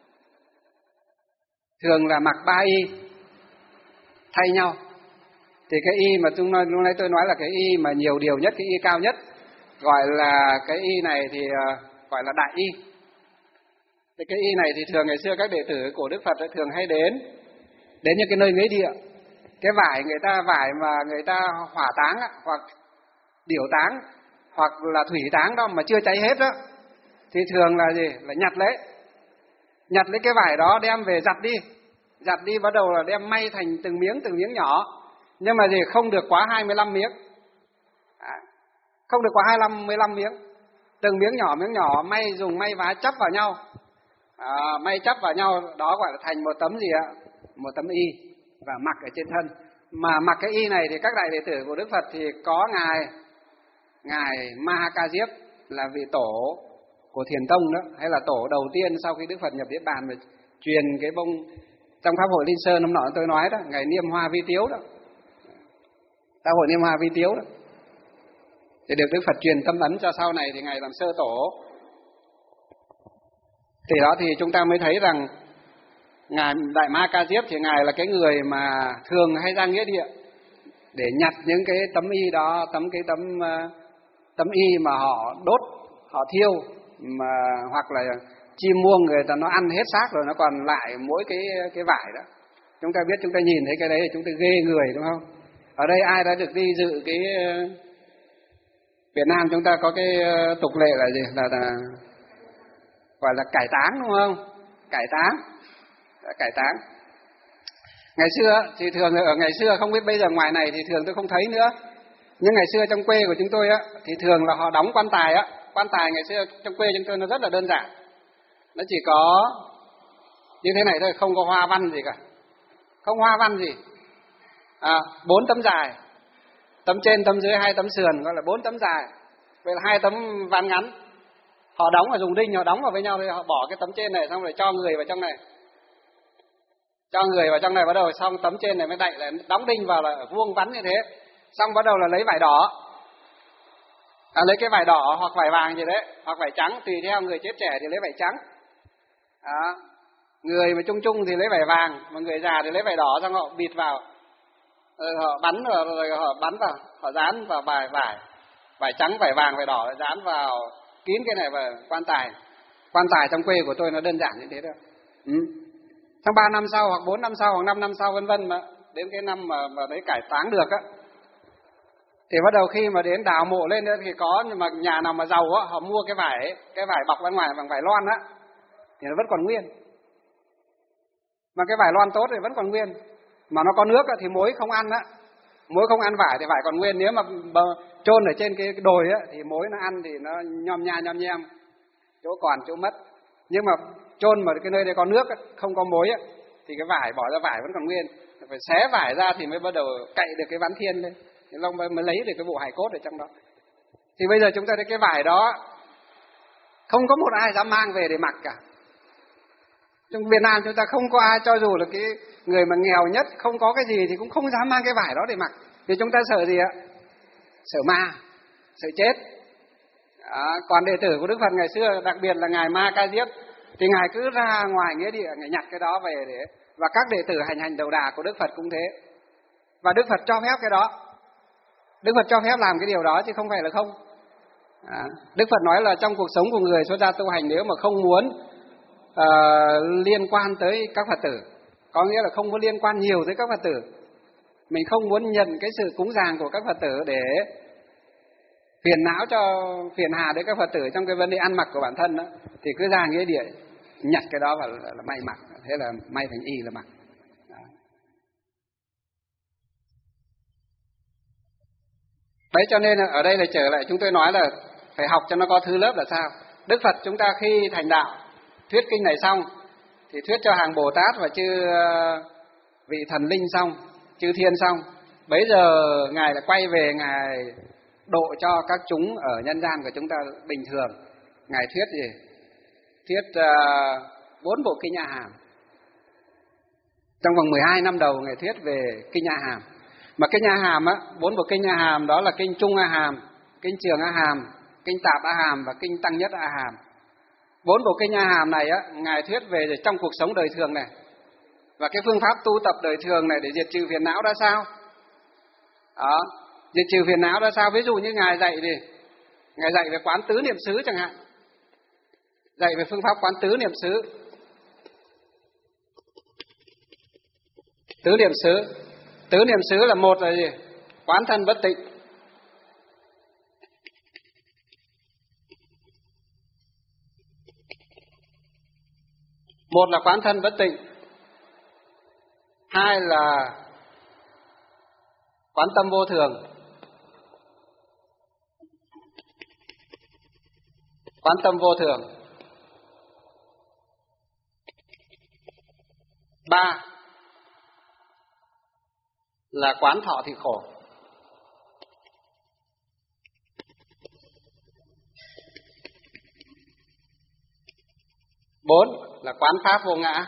thường là mặc ba y thay nhau. Thì cái y mà chúng nói, lúc nãy tôi nói là cái y mà nhiều điều nhất, cái y cao nhất, gọi là cái y này thì uh, gọi là đại y. Thì cái y này thì thường ngày xưa các đệ tử của Đức Phật thường hay đến đến những cái nơi nghĩa địa. Cái vải người ta vải mà người ta hỏa táng hoặc điểu táng hoặc là thủy táng đó mà chưa cháy hết đó, thì thường là gì? Là nhặt lấy nhặt lấy cái vải đó đem về giặt đi. Giặt đi bắt đầu là đem may thành từng miếng từng miếng nhỏ. Nhưng mà gì? Không được quá hai mươi lăm miếng. À, không được quá hai mươi lăm miếng. Từng miếng nhỏ miếng nhỏ may, dùng may vá chắp vào nhau. À, may chắp vào nhau đó gọi là thành một tấm gì ạ? Một tấm y và mặc ở trên thân. Mà mặc cái y này thì các đại đệ tử của Đức Phật thì có ngài ngài Ma Ha Ca Diếp là vị tổ của Thiền Tông đó, hay là tổ đầu tiên sau khi Đức Phật nhập Niết Bàn mà truyền cái bông trong Pháp hội Linh Sơn hôm nọ tôi nói đó, ngài Niêm Hoa Vi Tiếu đó, Pháp hội Niêm Hoa Vi Tiếu đó, thì được Đức Phật truyền tâm ấn cho sau này thì ngài làm sơ tổ. Thì đó thì chúng ta mới thấy rằng ngài Đại Ma Ca Diếp thì ngài là cái người mà thường hay ra nghĩa địa để nhặt những cái tấm y đó, tấm cái tấm tấm y mà họ đốt, họ thiêu, mà hoặc là chim muông người ta nó ăn hết xác rồi nó còn lại mỗi cái cái vải đó. Chúng ta biết, chúng ta nhìn thấy cái đấy thì chúng ta ghê người đúng không? Ở đây ai đã được đi dự cái Việt Nam chúng ta có cái tục lệ là gì? Là, là gọi là cải táng đúng không? Cải táng. Cải táng. Ngày xưa thì thường ở ngày xưa, không biết bây giờ ngoài này thì thường tôi không thấy nữa. Nhưng ngày xưa trong quê của chúng tôi á thì thường là họ đóng quan tài á. Quan tài ngày xưa trong quê chúng tôi nó rất là đơn giản. Nó chỉ có như thế này thôi, không có hoa văn gì cả. Không hoa văn gì. À, bốn tấm dài. Tấm trên, tấm dưới, hai tấm sườn, gọi là bốn tấm dài. Vậy là hai tấm văn ngắn. Họ đóng và dùng đinh, họ đóng vào với nhau, thì họ bỏ cái tấm trên này xong rồi cho người vào trong này. Cho người vào trong này, bắt đầu xong tấm trên này mới đậy lại, đóng đinh vào là vuông vắn như thế. Xong bắt đầu là lấy vải đỏ. À, lấy cái vải đỏ hoặc vải vàng gì đấy, hoặc vải trắng, tùy theo người chết trẻ thì lấy vải trắng. Đó. Người mà trung trung thì lấy vải vàng, mà người già thì lấy vải đỏ, xong họ bịt vào. Rồi họ bắn vào, rồi họ bắn vào, họ dán vào vải vải. Vải trắng, vải vàng, vải đỏ, dán vào kín cái này vào quan tài. Quan tài trong quê của tôi nó đơn giản như thế thôi. Ừ. Trong ba năm sau hoặc bốn năm sau hoặc năm năm sau vân vân, mà đến cái năm mà mà đấy cải táng được á, Thì bắt đầu khi mà đến đào mộ lên nữa thì có, nhưng mà nhà nào mà giàu á, họ mua cái vải ấy, cái vải bọc bên ngoài bằng vải lon á, thì nó vẫn còn nguyên. Mà cái vải lon tốt thì vẫn còn nguyên. Mà nó có nước á, thì mối không ăn á, mối không ăn vải thì vải còn nguyên. Nếu mà chôn ở trên cái đồi á, thì mối nó ăn thì nó nhom nha nhom nhem, chỗ còn chỗ mất. Nhưng mà chôn mà cái nơi đây có nước á, không có mối á, thì cái vải bỏ ra vải vẫn còn nguyên. Phải xé vải ra thì mới bắt đầu cậy được cái ván thiên lên, thì long mới lấy được cái bộ hài cốt ở trong đó. Thì bây giờ chúng ta thấy cái vải đó không có một ai dám mang về để mặc cả. Trong Việt Nam chúng ta không có ai, cho dù là cái người mà nghèo nhất, không có cái gì thì cũng không dám mang cái vải đó để mặc. Vì chúng ta sợ gì ạ? Sợ ma, sợ chết. Đó. Còn đệ tử của Đức Phật ngày xưa, đặc biệt là ngài Ma Ca Diếp, thì ngài cứ ra ngoài nghĩa địa, ngài nhặt cái đó về để, và các đệ tử hành hành đầu đà của Đức Phật cũng thế. Và Đức Phật cho phép cái đó. Đức Phật cho phép làm cái điều đó chứ không phải là không. À, Đức Phật nói là trong cuộc sống của người xuất gia tu hành, nếu mà không muốn uh, liên quan tới các Phật tử, có nghĩa là không muốn liên quan nhiều tới các Phật tử, mình không muốn nhận cái sự cúng dường của các Phật tử để phiền não cho phiền hà đến các Phật tử trong cái vấn đề ăn mặc của bản thân đó, thì cứ ra nghĩa địa nhặt cái đó và là, là may mặc, thế là may thành y là mặc. Đấy, cho nên ở đây là trở lại chúng tôi nói là phải học cho nó có thứ lớp là sao. Đức Phật chúng ta khi thành đạo thuyết kinh này xong thì thuyết cho hàng Bồ Tát và chư vị thần linh xong, chư thiên xong, bấy giờ ngài lại quay về ngài độ cho các chúng ở nhân gian của chúng ta bình thường. Ngài thuyết gì? Thuyết uh, bốn bộ kinh A Hàm. Trong vòng mười hai năm đầu ngài thuyết về kinh A Hàm. Mà kinh A Hàm á, bốn bộ kinh A Hàm đó là kinh Trung A Hàm, kinh Trường A Hàm, kinh Tạp A Hàm và kinh Tăng Nhất A Hàm. Bốn bộ kinh A Hàm này á, ngài thuyết về trong cuộc sống đời thường này, và cái phương pháp tu tập đời thường này để diệt trừ phiền não ra sao. Đó, diệt trừ phiền não ra sao? Ví dụ như ngài dạy gì? Ngài dạy về quán tứ niệm xứ chẳng hạn, dạy về phương pháp quán tứ niệm xứ. Tứ niệm xứ, tứ niệm xứ là một là gì? Quán thân bất tịnh. Một là quán thân bất tịnh, hai là quán tâm vô thường, quán tâm vô thường. Ba là quán thọ thì khổ. Bốn là quán pháp vô ngã.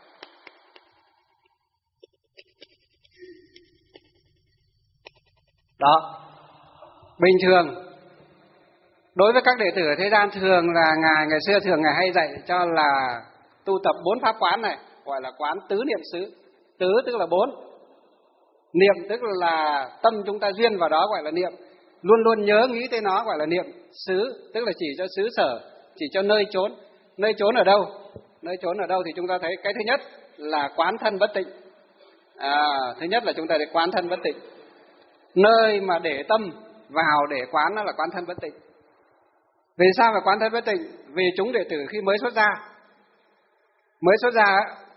Đó. Bình thường đối với các đệ tử ở thế gian, thường là ngài ngày xưa thường ngài hay dạy cho là tu tập bốn pháp quán này, gọi là quán tứ niệm xứ. Tứ tức là bốn, niệm tức là tâm chúng ta duyên vào đó gọi là niệm, luôn luôn nhớ nghĩ tới nó gọi là niệm. Xứ tức là chỉ cho xứ sở, chỉ cho nơi chốn. Nơi chốn ở đâu? Nơi chốn ở đâu thì chúng ta thấy cái thứ nhất là quán thân bất tịnh. À, thứ nhất là chúng ta thấy quán thân bất tịnh. Nơi mà để tâm vào để quán nó là quán thân bất tịnh. Vì sao phải quán thân bất tịnh? Vì chúng đệ tử khi mới xuất gia, mới xuất gia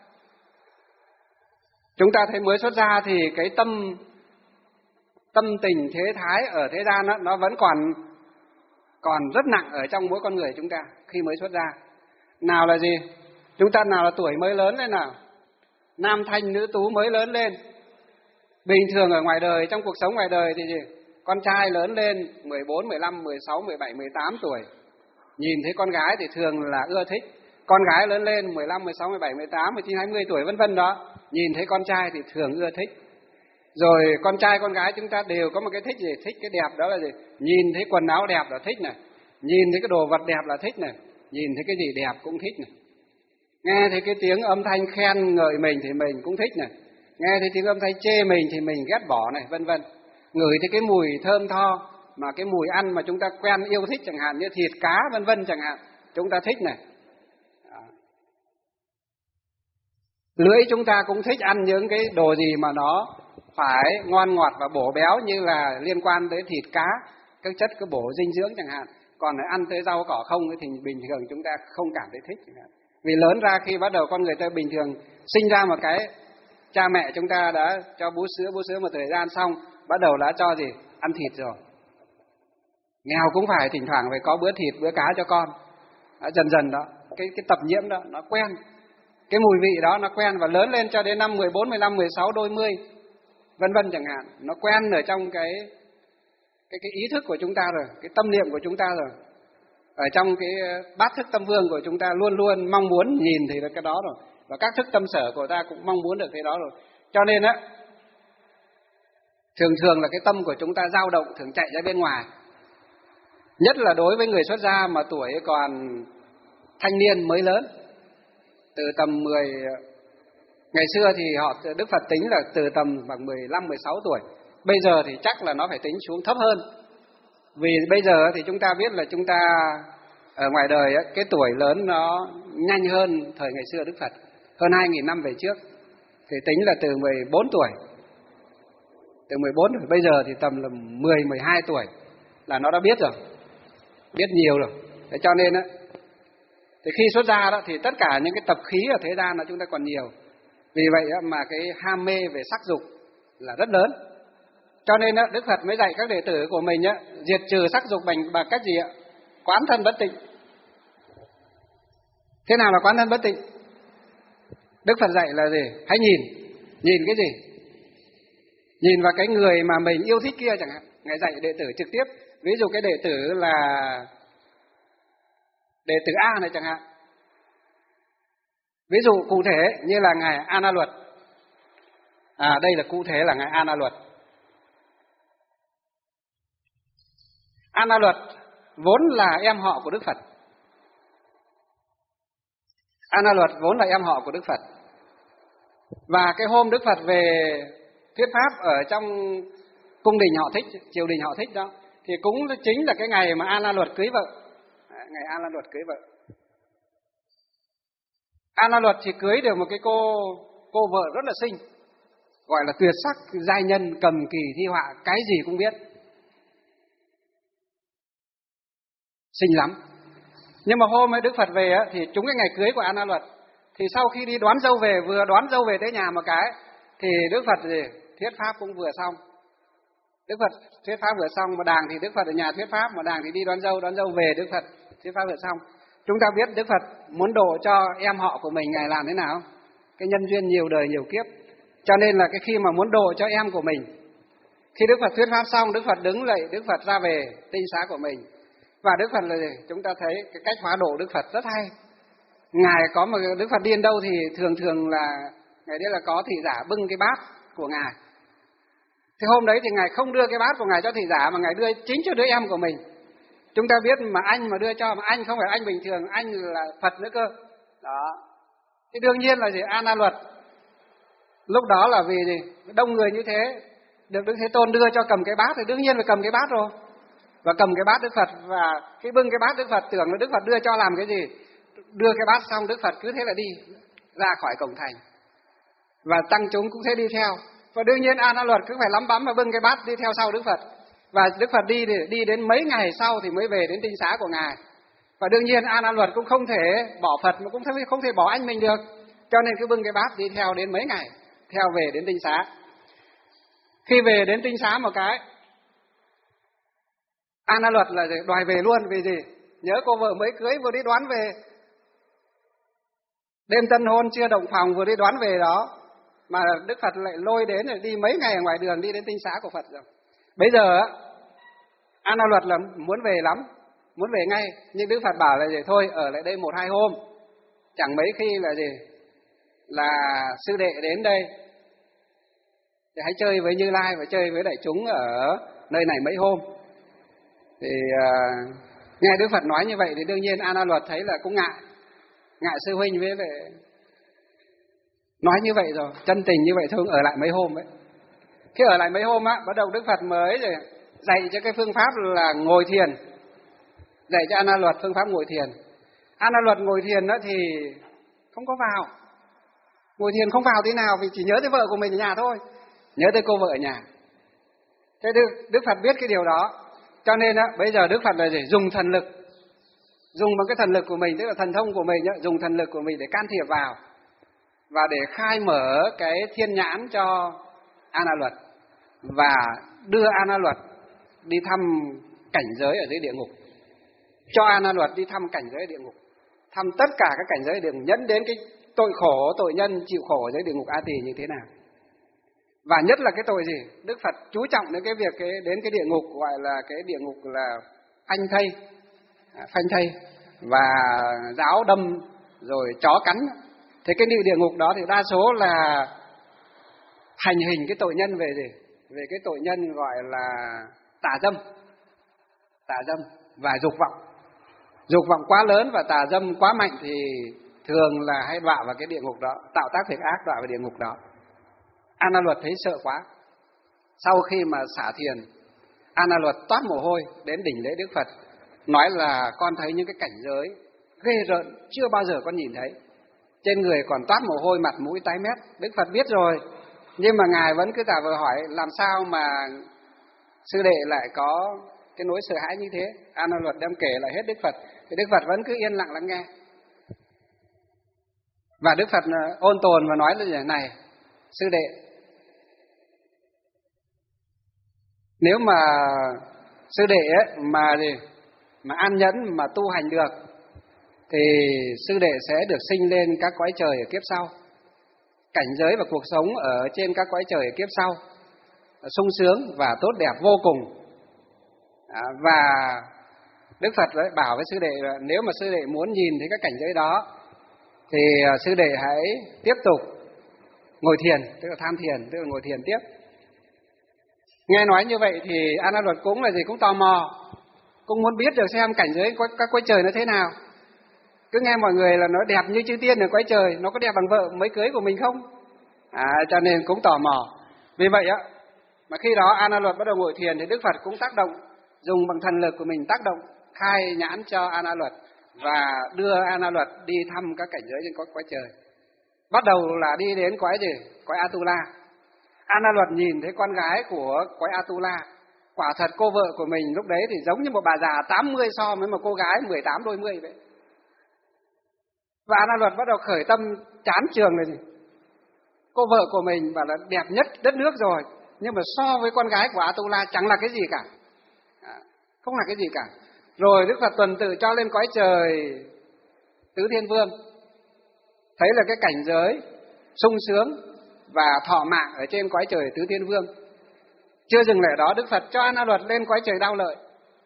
chúng ta thấy mới xuất gia thì cái tâm tâm tình thế thái ở thế gian đó, nó vẫn còn còn rất nặng ở trong mỗi con người chúng ta khi mới xuất gia. Nào là gì? Chúng ta nào là tuổi mới lớn lên nào, nam thanh nữ tú mới lớn lên. Bình thường ở ngoài đời, trong cuộc sống ngoài đời thì gì? Con trai lớn lên mười bốn, mười lăm, mười sáu, mười bảy, mười tám tuổi, nhìn thấy con gái thì thường là ưa thích. Con gái lớn lên mười lăm, mười sáu, mười bảy, mười tám, mười chín, hai mươi tuổi vân vân đó, nhìn thấy con trai thì thường ưa thích. Rồi con trai con gái chúng ta đều có một cái thích gì? Thích cái đẹp, đó là gì? Nhìn thấy quần áo đẹp là thích này, nhìn thấy cái đồ vật đẹp là thích này, nhìn thấy cái gì đẹp cũng thích này, nghe thấy cái tiếng âm thanh khen ngợi mình thì mình cũng thích này, nghe thấy tiếng âm thanh chê mình thì mình ghét bỏ này, vân vân. Ngửi thấy cái mùi thơm tho mà cái mùi ăn mà chúng ta quen yêu thích chẳng hạn, như thịt cá vân vân chẳng hạn, chúng ta thích này. Đó. Lưỡi chúng ta cũng thích ăn những cái đồ gì mà nó phải ngon ngọt và bổ béo như là liên quan tới thịt cá, các chất có bổ dinh dưỡng chẳng hạn. Còn ăn tới rau cỏ không thì bình thường chúng ta không cảm thấy thích chẳng hạn. Vì lớn ra khi bắt đầu con người ta bình thường sinh ra một cái, cha mẹ chúng ta đã cho bú sữa, bú sữa một thời gian xong, bắt đầu đã cho gì? Ăn thịt rồi. Nghèo cũng phải thỉnh thoảng phải có bữa thịt, bữa cá cho con. Đã dần dần đó, cái cái tập nhiễm đó nó quen. Cái mùi vị đó nó quen và lớn lên cho đến năm mười bốn, mười lăm, mười sáu, đôi mươi, vân vân chẳng hạn. Nó quen ở trong cái cái cái ý thức của chúng ta rồi, cái tâm niệm của chúng ta rồi. Ở trong cái bát thức tâm vương của chúng ta luôn luôn mong muốn nhìn thấy được cái đó rồi. Và các thức tâm sở của ta cũng mong muốn được cái đó rồi. Cho nên á, thường thường là cái tâm của chúng ta dao động, thường chạy ra bên ngoài. Nhất là đối với người xuất gia mà tuổi còn thanh niên mới lớn, từ tầm mười, ngày xưa thì họ Đức Phật tính là từ tầm bằng mười lăm, mười sáu tuổi. Bây giờ thì chắc là nó phải tính xuống thấp hơn. Vì bây giờ thì chúng ta biết là chúng ta ở ngoài đời ấy, cái tuổi lớn nó nhanh hơn thời ngày xưa Đức Phật, hơn hai nghìn năm về trước. Thì tính là từ mười bốn tuổi, từ mười bốn tuổi, bây giờ thì tầm là mười, mười hai tuổi là nó đã biết rồi, biết nhiều rồi. Thế cho nên á, thì khi xuất gia đó thì tất cả những cái tập khí ở thế gian là chúng ta còn nhiều. Vì vậy á, mà cái ham mê về sắc dục là rất lớn. Cho nên á, Đức Phật mới dạy các đệ tử của mình á, diệt trừ sắc dục bằng, bằng cách gì ạ? Quán thân bất tịnh. Thế nào là quán thân bất tịnh? Đức Phật dạy là gì? Hãy nhìn. Nhìn cái gì? Nhìn vào cái người mà mình yêu thích kia chẳng hạn. Ngài dạy đệ tử trực tiếp. Ví dụ cái đệ tử là đệ tử A này chẳng hạn. Ví dụ cụ thể như là Ngài A Na Luật. À đây là cụ thể là Ngài A Na Luật. A Na Luật vốn là em họ của Đức Phật. A Na Luật vốn là em họ của Đức Phật. Và cái hôm Đức Phật về thuyết pháp ở trong cung đình họ Thích, triều đình họ Thích đó, thì cũng chính là cái ngày mà A Na Luật cưới vợ. Ngày A Na Luật cưới vợ. A Na Luật thì cưới được một cái cô cô vợ rất là xinh, gọi là tuyệt sắc giai nhân, cầm kỳ thi họa, cái gì cũng biết, xinh lắm. Nhưng mà hôm ấy Đức Phật về á, thì trúng cái ngày cưới của A Na Luật. Thì sau khi đi đón dâu về, vừa đón dâu về tới nhà một cái, thì Đức Phật gì thuyết pháp cũng vừa xong. Đức Phật thuyết pháp vừa xong, mà đàng thì Đức Phật ở nhà thuyết pháp, mà đàng thì đi đón dâu, đón dâu về Đức Phật thuyết pháp vừa xong. Chúng ta biết Đức Phật muốn độ cho em họ của mình, Ngài làm thế nào? Cái nhân duyên nhiều đời nhiều kiếp. Cho nên là cái khi mà muốn độ cho em của mình, khi Đức Phật thuyết pháp xong, Đức Phật đứng dậy, Đức Phật ra về tinh xá của mình. Và Đức Phật là gì? Chúng ta thấy cái cách hóa độ Đức Phật rất hay. Ngài có mà Đức Phật đi đến đâu thì thường thường là Ngài đấy là có thị giả bưng cái bát của Ngài. Thì hôm đấy thì Ngài không đưa cái bát của Ngài cho thị giả, mà Ngài đưa chính cho đứa em của mình. Chúng ta biết mà anh mà đưa cho, mà anh không phải anh bình thường, anh là Phật nữa cơ. Đó. Thì đương nhiên là gì? A Na Luật. Lúc đó là vì gì? Đông người như thế, được Đức Thế Tôn đưa cho cầm cái bát thì đương nhiên phải cầm cái bát rồi. Và cầm cái bát Đức Phật, và cái bưng cái bát Đức Phật tưởng là Đức Phật đưa cho làm cái gì? Đưa cái bát xong Đức Phật cứ thế là đi ra khỏi cổng thành. Và tăng chúng cũng thế đi theo. Và đương nhiên A Na Luật cứ phải lắm bắm và bưng cái bát đi theo sau Đức Phật. Và Đức Phật đi đi đến mấy ngày sau thì mới về đến tinh xá của Ngài. Và đương nhiên A Na Luật cũng không thể bỏ Phật mà cũng không thể bỏ anh mình được. Cho nên cứ bưng cái bát đi theo đến mấy ngày, theo về đến tinh xá. Khi về đến tinh xá một cái, A Na Luật là đòi về luôn. Vì gì? Nhớ cô vợ mới cưới vừa đi đoán về, đêm tân hôn chưa động phòng vừa đi đoán về đó, mà Đức Phật lại lôi đến rồi đi mấy ngày ở ngoài đường, đi đến tinh xá của Phật rồi. Bây giờ A Na Luật là muốn về lắm, muốn về ngay, nhưng Đức Phật bảo là gì? Thôi ở lại đây một hai hôm, chẳng mấy khi là gì là sư đệ đến đây thì hãy chơi với Như Lai và chơi với đại chúng ở nơi này mấy hôm. Thì uh, nghe Đức Phật nói như vậy thì đương nhiên A Na Luật thấy là cũng ngại, ngại sư huynh với về nói như vậy rồi, chân tình như vậy thôi, ở lại mấy hôm ấy. Khi ở lại mấy hôm á, bắt đầu Đức Phật mới rồi dạy cho cái phương pháp là ngồi thiền, dạy cho A Na Luật phương pháp ngồi thiền. A Na Luật ngồi thiền đó thì không có vào, ngồi thiền không vào tí nào, vì chỉ nhớ tới vợ của mình ở nhà thôi. nhớ tới cô vợ ở nhà. Thế Đức, Đức Phật biết cái điều đó, cho nên á, bây giờ Đức Phật là gì? Dùng thần lực, dùng bằng cái thần lực của mình, tức là thần thông của mình á, dùng thần lực của mình để can thiệp vào và để khai mở cái thiên nhãn cho A Na Luật và đưa A Na Luật đi thăm cảnh giới ở dưới địa ngục, cho A Na Luật đi thăm cảnh giới địa ngục, thăm tất cả các cảnh giới địa ngục, nhấn đến cái tội khổ, tội nhân chịu khổ ở dưới địa ngục A Tỳ như thế nào. Và nhất là cái tội gì? Đức Phật chú trọng đến cái việc cái, đến cái địa ngục gọi là cái địa ngục là phanh thây, phanh thây và giáo đâm rồi chó cắn. Thế cái địa ngục đó thì đa số là hành hình cái tội nhân về gì? Về cái tội nhân gọi là tà dâm, tà dâm và dục vọng. Dục vọng quá lớn và tà dâm quá mạnh thì thường là hay đọa vào cái địa ngục đó, tạo tác việc ác đọa vào địa ngục đó. A Na Luật thấy sợ quá. Sau khi mà xả thiền, A Na Luật toát mồ hôi đến đỉnh lễ Đức Phật, nói là con thấy những cái cảnh giới ghê rợn chưa bao giờ con nhìn thấy. Trên người còn toát mồ hôi, mặt mũi tái mét. Đức Phật biết rồi, nhưng mà Ngài vẫn cứ giả vờ hỏi làm sao mà sư đệ lại có cái nỗi sợ hãi như thế. A Na Luật đem kể lại hết Đức Phật, thì Đức Phật vẫn cứ yên lặng lắng nghe. Và Đức Phật ôn tồn và nói là gì? Này, sư đệ, nếu mà sư đệ ấy, mà gì mà an nhẫn mà tu hành được thì sư đệ sẽ được sinh lên các cõi trời ở kiếp sau, cảnh giới và cuộc sống ở trên các cõi trời ở kiếp sau sung sướng và tốt đẹp vô cùng. À, và Đức Phật ấy bảo với sư đệ là nếu mà sư đệ muốn nhìn thấy các cảnh giới đó thì sư đệ hãy tiếp tục ngồi thiền, tức là tham thiền, tức là ngồi thiền tiếp. Nghe nói như vậy thì A Na Luật cũng là gì, cũng tò mò, cũng muốn biết được xem cảnh giới các cõi trời nó thế nào. Cứ nghe mọi người là nó đẹp như chư tiên ở cõi trời, nó có đẹp bằng vợ mới cưới của mình không? À, cho nên cũng tò mò. Vì vậy á, mà khi đó A Na Luật bắt đầu ngồi thiền thì Đức Phật cũng tác động, dùng bằng thần lực của mình tác động khai nhãn cho A Na Luật và đưa A Na Luật đi thăm các cảnh giới trên các cõi trời. Bắt đầu là đi đến cõi gì? Cõi Atula. A Na Luật nhìn thấy con gái của cõi Atula, quả thật cô vợ của mình lúc đấy thì giống như một bà già tám mươi so với một cô gái mười tám đôi mươi vậy. Và A Na Luật bắt đầu khởi tâm chán chường là gì? Cô vợ của mình bảo là đẹp nhất đất nước rồi, nhưng mà so với con gái của Atula chẳng là cái gì cả, à, không là cái gì cả. Rồi Đức Phật tuần tự cho lên cõi trời Tứ Thiên Vương, thấy là cái cảnh giới sung sướng và thọ mạng ở trên cõi trời Tứ Thiên Vương. Chưa dừng lại đó, Đức Phật cho A Na Luật lên cõi trời Đao Lợi,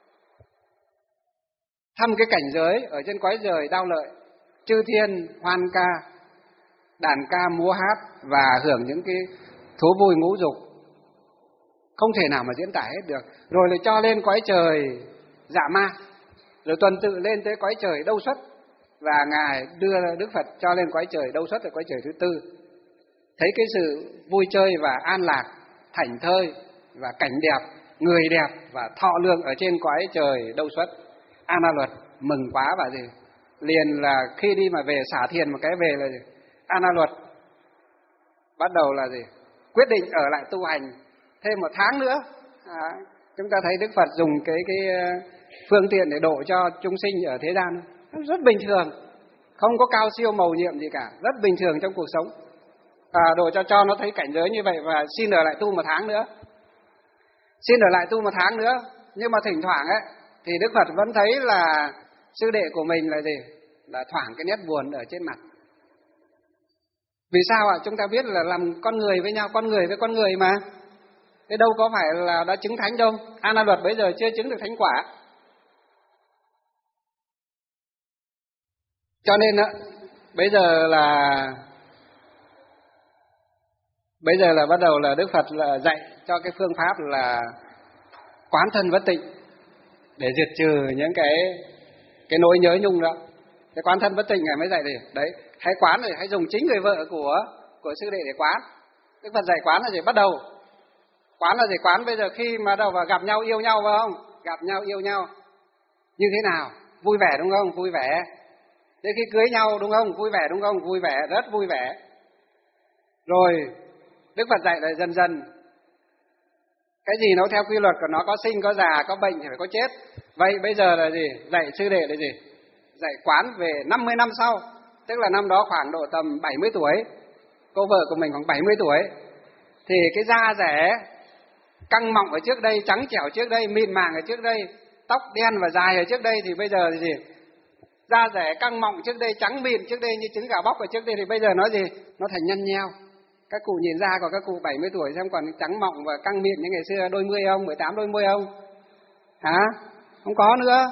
thăm cái cảnh giới ở trên cõi trời Đao Lợi, chư thiên hoan ca, đàn ca múa hát và hưởng những cái thú vui ngũ dục không thể nào mà diễn tả hết được. Rồi lại cho lên cõi trời Dạ Ma, rồi tuần tự lên tới cõi trời Đâu Xuất, và Ngài đưa Đức Phật cho lên cõi trời Đâu Xuất là cõi trời thứ tư. Thấy cái sự vui chơi và an lạc, thảnh thơi và cảnh đẹp, người đẹp và thọ lượng ở trên cõi trời Đâu Xuất, A Na Luật mừng quá và gì? Liền là khi đi mà về xả thiền một cái về là gì? A Na Luật bắt đầu là gì? Quyết định ở lại tu hành thêm một tháng nữa. À, chúng ta thấy Đức Phật dùng cái cái phương tiện để độ cho chúng sinh ở thế gian rất bình thường, không có cao siêu mầu nhiệm gì cả, rất bình thường trong cuộc sống. À, độ cho cho nó thấy cảnh giới như vậy và xin ở lại tu một tháng nữa. Xin ở lại tu một tháng nữa, nhưng mà thỉnh thoảng ấy thì Đức Phật vẫn thấy là sư đệ của mình là gì? Là thoảng cái nét buồn ở trên mặt. Vì sao ạ? Chúng ta biết là làm con người với nhau, con người với con người mà. Thế đâu có phải là đã chứng thánh đâu. A Na Luật bây giờ chưa chứng được thánh quả. Cho nên á, bây giờ là bây giờ là bắt đầu là Đức Phật là dạy cho cái phương pháp là quán thân bất tịnh để diệt trừ những cái cái nỗi nhớ nhung đó. Cái quán thân bất tịnh Ngài mới dạy gì? Đấy, hãy quán rồi, hãy dùng chính người vợ của của sư đệ để quán. Đức Phật dạy quán là gì? Bắt đầu quán là gì? Quán bây giờ khi mà đầu vào gặp nhau yêu nhau phải không? Gặp nhau yêu nhau như thế nào? Vui vẻ đúng không? Vui vẻ. Thế khi cưới nhau đúng không? Vui vẻ đúng không? Vui vẻ, rất vui vẻ. Rồi Đức Phật dạy lại dần dần Cái gì nó theo quy luật của nó, có sinh, có già, có bệnh thì phải có chết. Vậy bây giờ là gì? Dạy sư đệ là gì? Dạy quán về năm mươi năm sau, tức là năm đó khoảng độ tầm bảy mươi tuổi, cô vợ của mình khoảng bảy mươi tuổi, thì cái da rẻ căng mọng ở trước đây, trắng trẻo trước đây, mịn màng ở trước đây, tóc đen và dài ở trước đây, thì bây giờ thì gì? Da rẻ căng mọng trước đây, trắng mịn trước đây như trứng gà bóc ở trước đây, thì bây giờ nó gì? Nó thành nhăn nheo. Các cụ nhìn ra của các cụ bảy mươi tuổi xem còn trắng mọng và căng mịn như ngày xưa đôi mươi không, mười tám đôi mươi không? Hả? Không có nữa.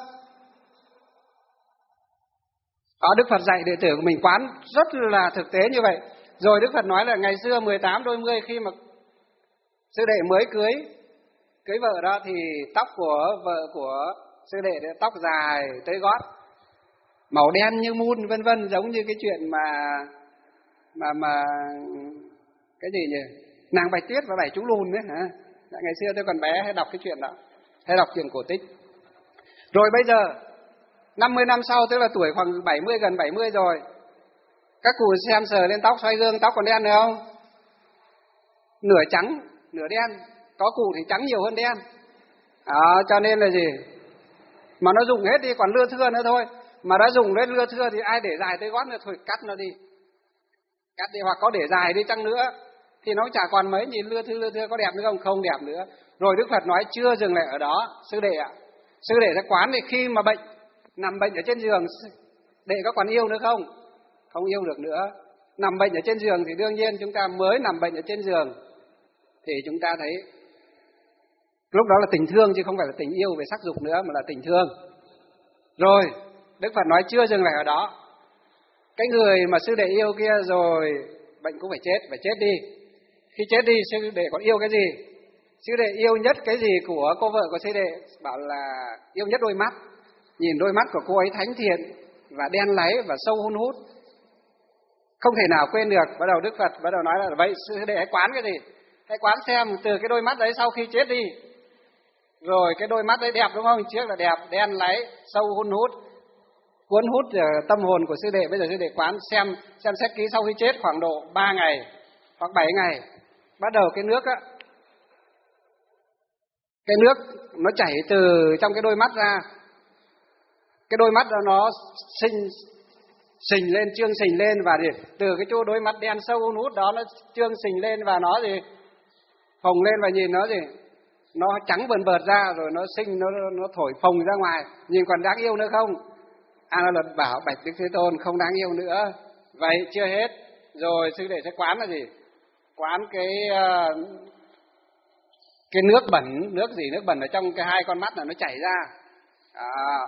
Đó, Đức Phật dạy đệ tử của mình quán rất là thực tế như vậy. Rồi Đức Phật nói là ngày xưa mười tám đôi mươi khi mà sư đệ mới cưới cưới vợ đó, thì tóc của vợ của sư đệ thì tóc dài tới gót, màu đen như mun, vân vân, giống như cái chuyện mà mà mà cái gì nhỉ, nàng Bạch Tuyết và bảy chú lùn đấy hả? Ngày xưa tôi còn bé hay đọc cái chuyện đó, hay đọc chuyện cổ tích. Rồi bây giờ năm mươi năm sau, tức là tuổi khoảng bảy mươi, gần bảy mươi rồi, các cụ xem sờ lên tóc, xoay gương, tóc còn đen nữa không? Nửa trắng nửa đen, có cụ thì trắng nhiều hơn đen. À, cho nên là gì? Mà nó dùng hết đi, còn lưa thưa nữa thôi. Mà đã dùng đến lưa thưa thì ai để dài tới gót nữa, thôi cắt nó đi. Cắt đi, hoặc có để dài đi chăng nữa thì nó chả còn mấy, nhìn lưa thưa lưa thưa có đẹp nữa không? Không đẹp nữa. Rồi Đức Phật nói chưa dừng lại ở đó, sư đệ ạ. Sư đệ sẽ quán thì khi mà bệnh, nằm bệnh ở trên giường, đệ có còn yêu nữa không? Không yêu được nữa. Nằm bệnh ở trên giường thì đương nhiên chúng ta mới nằm bệnh ở trên giường thì chúng ta thấy lúc đó là tình thương chứ không phải là tình yêu về sắc dục nữa, mà là tình thương. Rồi Đức Phật nói chưa dừng lại ở đó. Cái người mà sư đệ yêu kia rồi bệnh cũng phải chết, phải chết đi. Khi chết đi sư đệ còn yêu cái gì? Sư đệ yêu nhất cái gì của cô vợ của sư đệ? Bảo là yêu nhất đôi mắt. Nhìn đôi mắt của cô ấy thánh thiện và đen láy và sâu hun hút, không thể nào quên được. Bắt đầu Đức Phật bắt đầu nói là vậy sư đệ hãy quán cái gì? Hãy quán xem từ cái đôi mắt đấy sau khi chết đi, rồi cái đôi mắt đấy đẹp đúng không? Trước là đẹp, đen láy, sâu hun hút, cuốn hút tâm hồn của sư đệ. Bây giờ sư đệ quán xem xem xét kỹ, sau khi chết khoảng độ ba ngày hoặc bảy ngày, bắt đầu cái nước á, cái nước nó chảy từ trong cái đôi mắt ra. Cái đôi mắt đó nó sinh sình lên, trương sình lên, và gì từ cái chỗ đôi mắt đen sâu hun hút đó nó trương sình lên và nó gì phồng lên, và nhìn nó gì nó trắng bần bợt ra, rồi nó sinh nó nó thổi phồng ra ngoài, nhìn còn đáng yêu nữa không? A Na Luật bảo bạch Đức Thế Tôn không đáng yêu nữa. Vậy chưa hết, rồi sư đệ sẽ quán là gì? Quán cái uh, cái nước bẩn, nước gì nước bẩn ở trong cái hai con mắt là nó chảy ra. À,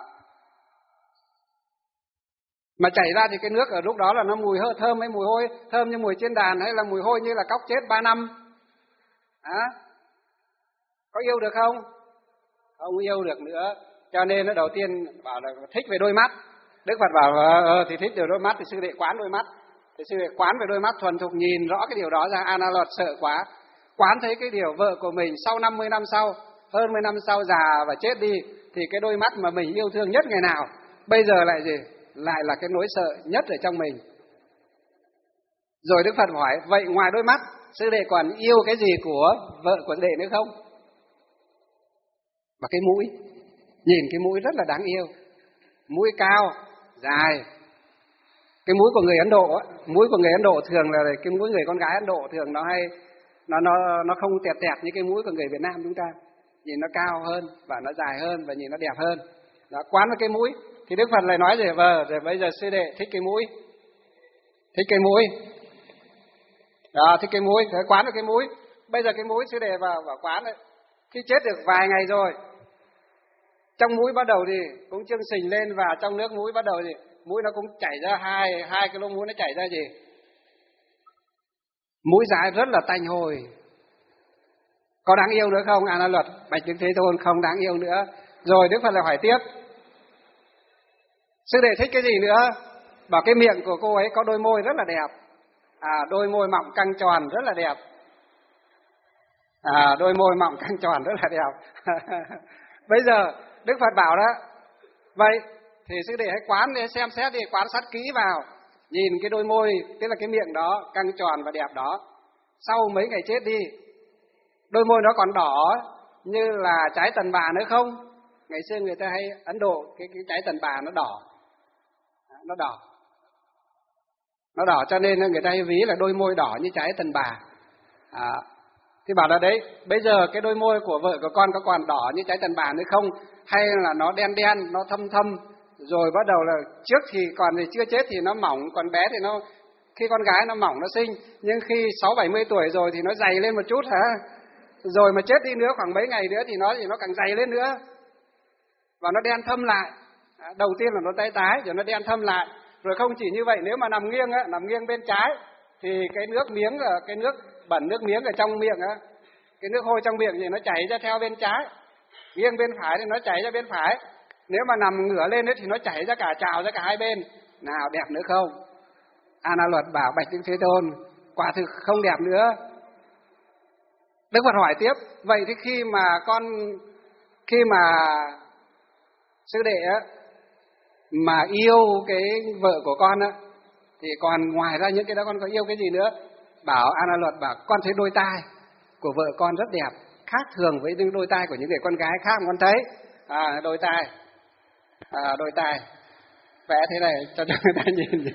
mà chảy ra thì cái nước ở lúc đó là nó mùi hơi thơm hay mùi hôi, thơm như mùi trên đàn hay là mùi hôi như là cóc chết ba năm? À, có yêu được không? Không yêu được nữa. Cho nên nó đầu tiên bảo là thích về đôi mắt. Đức Phật bảo ờ, thì thích về đôi mắt thì sư đệ quán đôi mắt. Thì sư đệ quán về đôi mắt thuần thục, nhìn rõ cái điều đó ra. A Na Luật sợ quá, quán thấy cái điều vợ của mình sau năm mươi năm sau, hơn mười năm sau già và chết đi, thì cái đôi mắt mà mình yêu thương nhất ngày nào bây giờ lại gì? Lại là cái nỗi sợ nhất ở trong mình. Rồi Đức Phật hỏi, vậy ngoài đôi mắt, sư đệ còn yêu cái gì của vợ của đệ nữa không? Và cái mũi, nhìn cái mũi rất là đáng yêu. Mũi cao, dài. Cái mũi của người Ấn Độ, mũi của người Ấn Độ thường là cái mũi người con gái Ấn Độ thường nó hay nó nó nó không tẹt tẹt như cái mũi của người Việt Nam chúng ta. Nhìn nó cao hơn và nó dài hơn và nhìn nó đẹp hơn. Đó, quán vào cái mũi. Thì Đức Phật lại nói rồi, vâng, rồi bây giờ sư đệ thích cái mũi. Thích cái mũi. Đó, thích cái mũi, rồi quán vào cái mũi. Bây giờ cái mũi sư đệ vào vào quán đấy. Khi chết được vài ngày rồi, trong mũi bắt đầu thì cũng trương sình lên, và trong nước mũi bắt đầu thì mũi nó cũng chảy ra hai hai cái lỗ mũi nó chảy ra gì? Mũi dài rất là tanh hôi. Có đáng yêu nữa không? A Na Luật bạch Đức Thế Tôn không đáng yêu nữa. Rồi Đức Phật lại hỏi tiếp, sư đệ thích cái gì nữa? Bảo cái miệng của cô ấy có đôi môi rất là đẹp. À, đôi môi mọng căng tròn rất là đẹp. À, đôi môi mọng căng tròn rất là đẹp. Bây giờ Đức Phật bảo đó, vậy thì sư đệ hãy quán để xem xét đi, quan sát kỹ vào, nhìn cái đôi môi, tức là cái miệng đó căng tròn và đẹp đó, sau mấy ngày chết đi, đôi môi nó còn đỏ như là trái tần bà nữa không? Ngày xưa người ta hay Ấn Độ cái cái trái tần bà nó đỏ, nó đỏ, nó đỏ cho nên người ta hay ví là đôi môi đỏ như trái tần bà. À, thì bảo là đấy, bây giờ cái đôi môi của vợ của con có còn đỏ như trái tần bà nữa không? Hay là nó đen đen, nó thâm thâm, rồi bắt đầu là trước thì còn thì chưa chết thì nó mỏng, còn bé thì nó khi con gái nó mỏng nó xinh, nhưng khi sáu bảy mươi tuổi rồi thì nó dày lên một chút hả? Rồi mà chết đi nữa khoảng mấy ngày nữa thì nó thì nó càng dày lên nữa. Và nó đen thâm lại. Đầu tiên là nó tái tái rồi nó đen thâm lại. Rồi không chỉ như vậy, nếu mà nằm nghiêng á, nằm nghiêng bên trái thì cái nước miếng ở cái nước bẩn nước miếng ở trong miệng á, cái nước hôi trong miệng thì nó chảy ra theo bên trái. Nghiêng bên phải thì nó chảy ra bên phải. Nếu mà nằm ngửa lên ấy thì nó chảy ra cả trào ra cả hai bên. Nào đẹp nữa không? A Na Luật bảo bạch Đức Thế Tôn, quả thực không đẹp nữa. Đức Phật hỏi tiếp, vậy thì khi mà con khi mà sư đệ á mà yêu cái vợ của con á thì còn ngoài ra những cái đó con có yêu cái gì nữa? Bảo A Na Luật bảo con thấy đôi tai của vợ con rất đẹp, khác thường với những đôi tai của những người con gái khác mà con thấy. À, đôi tai, à, đôi tai vẽ thế này cho người ta nhìn.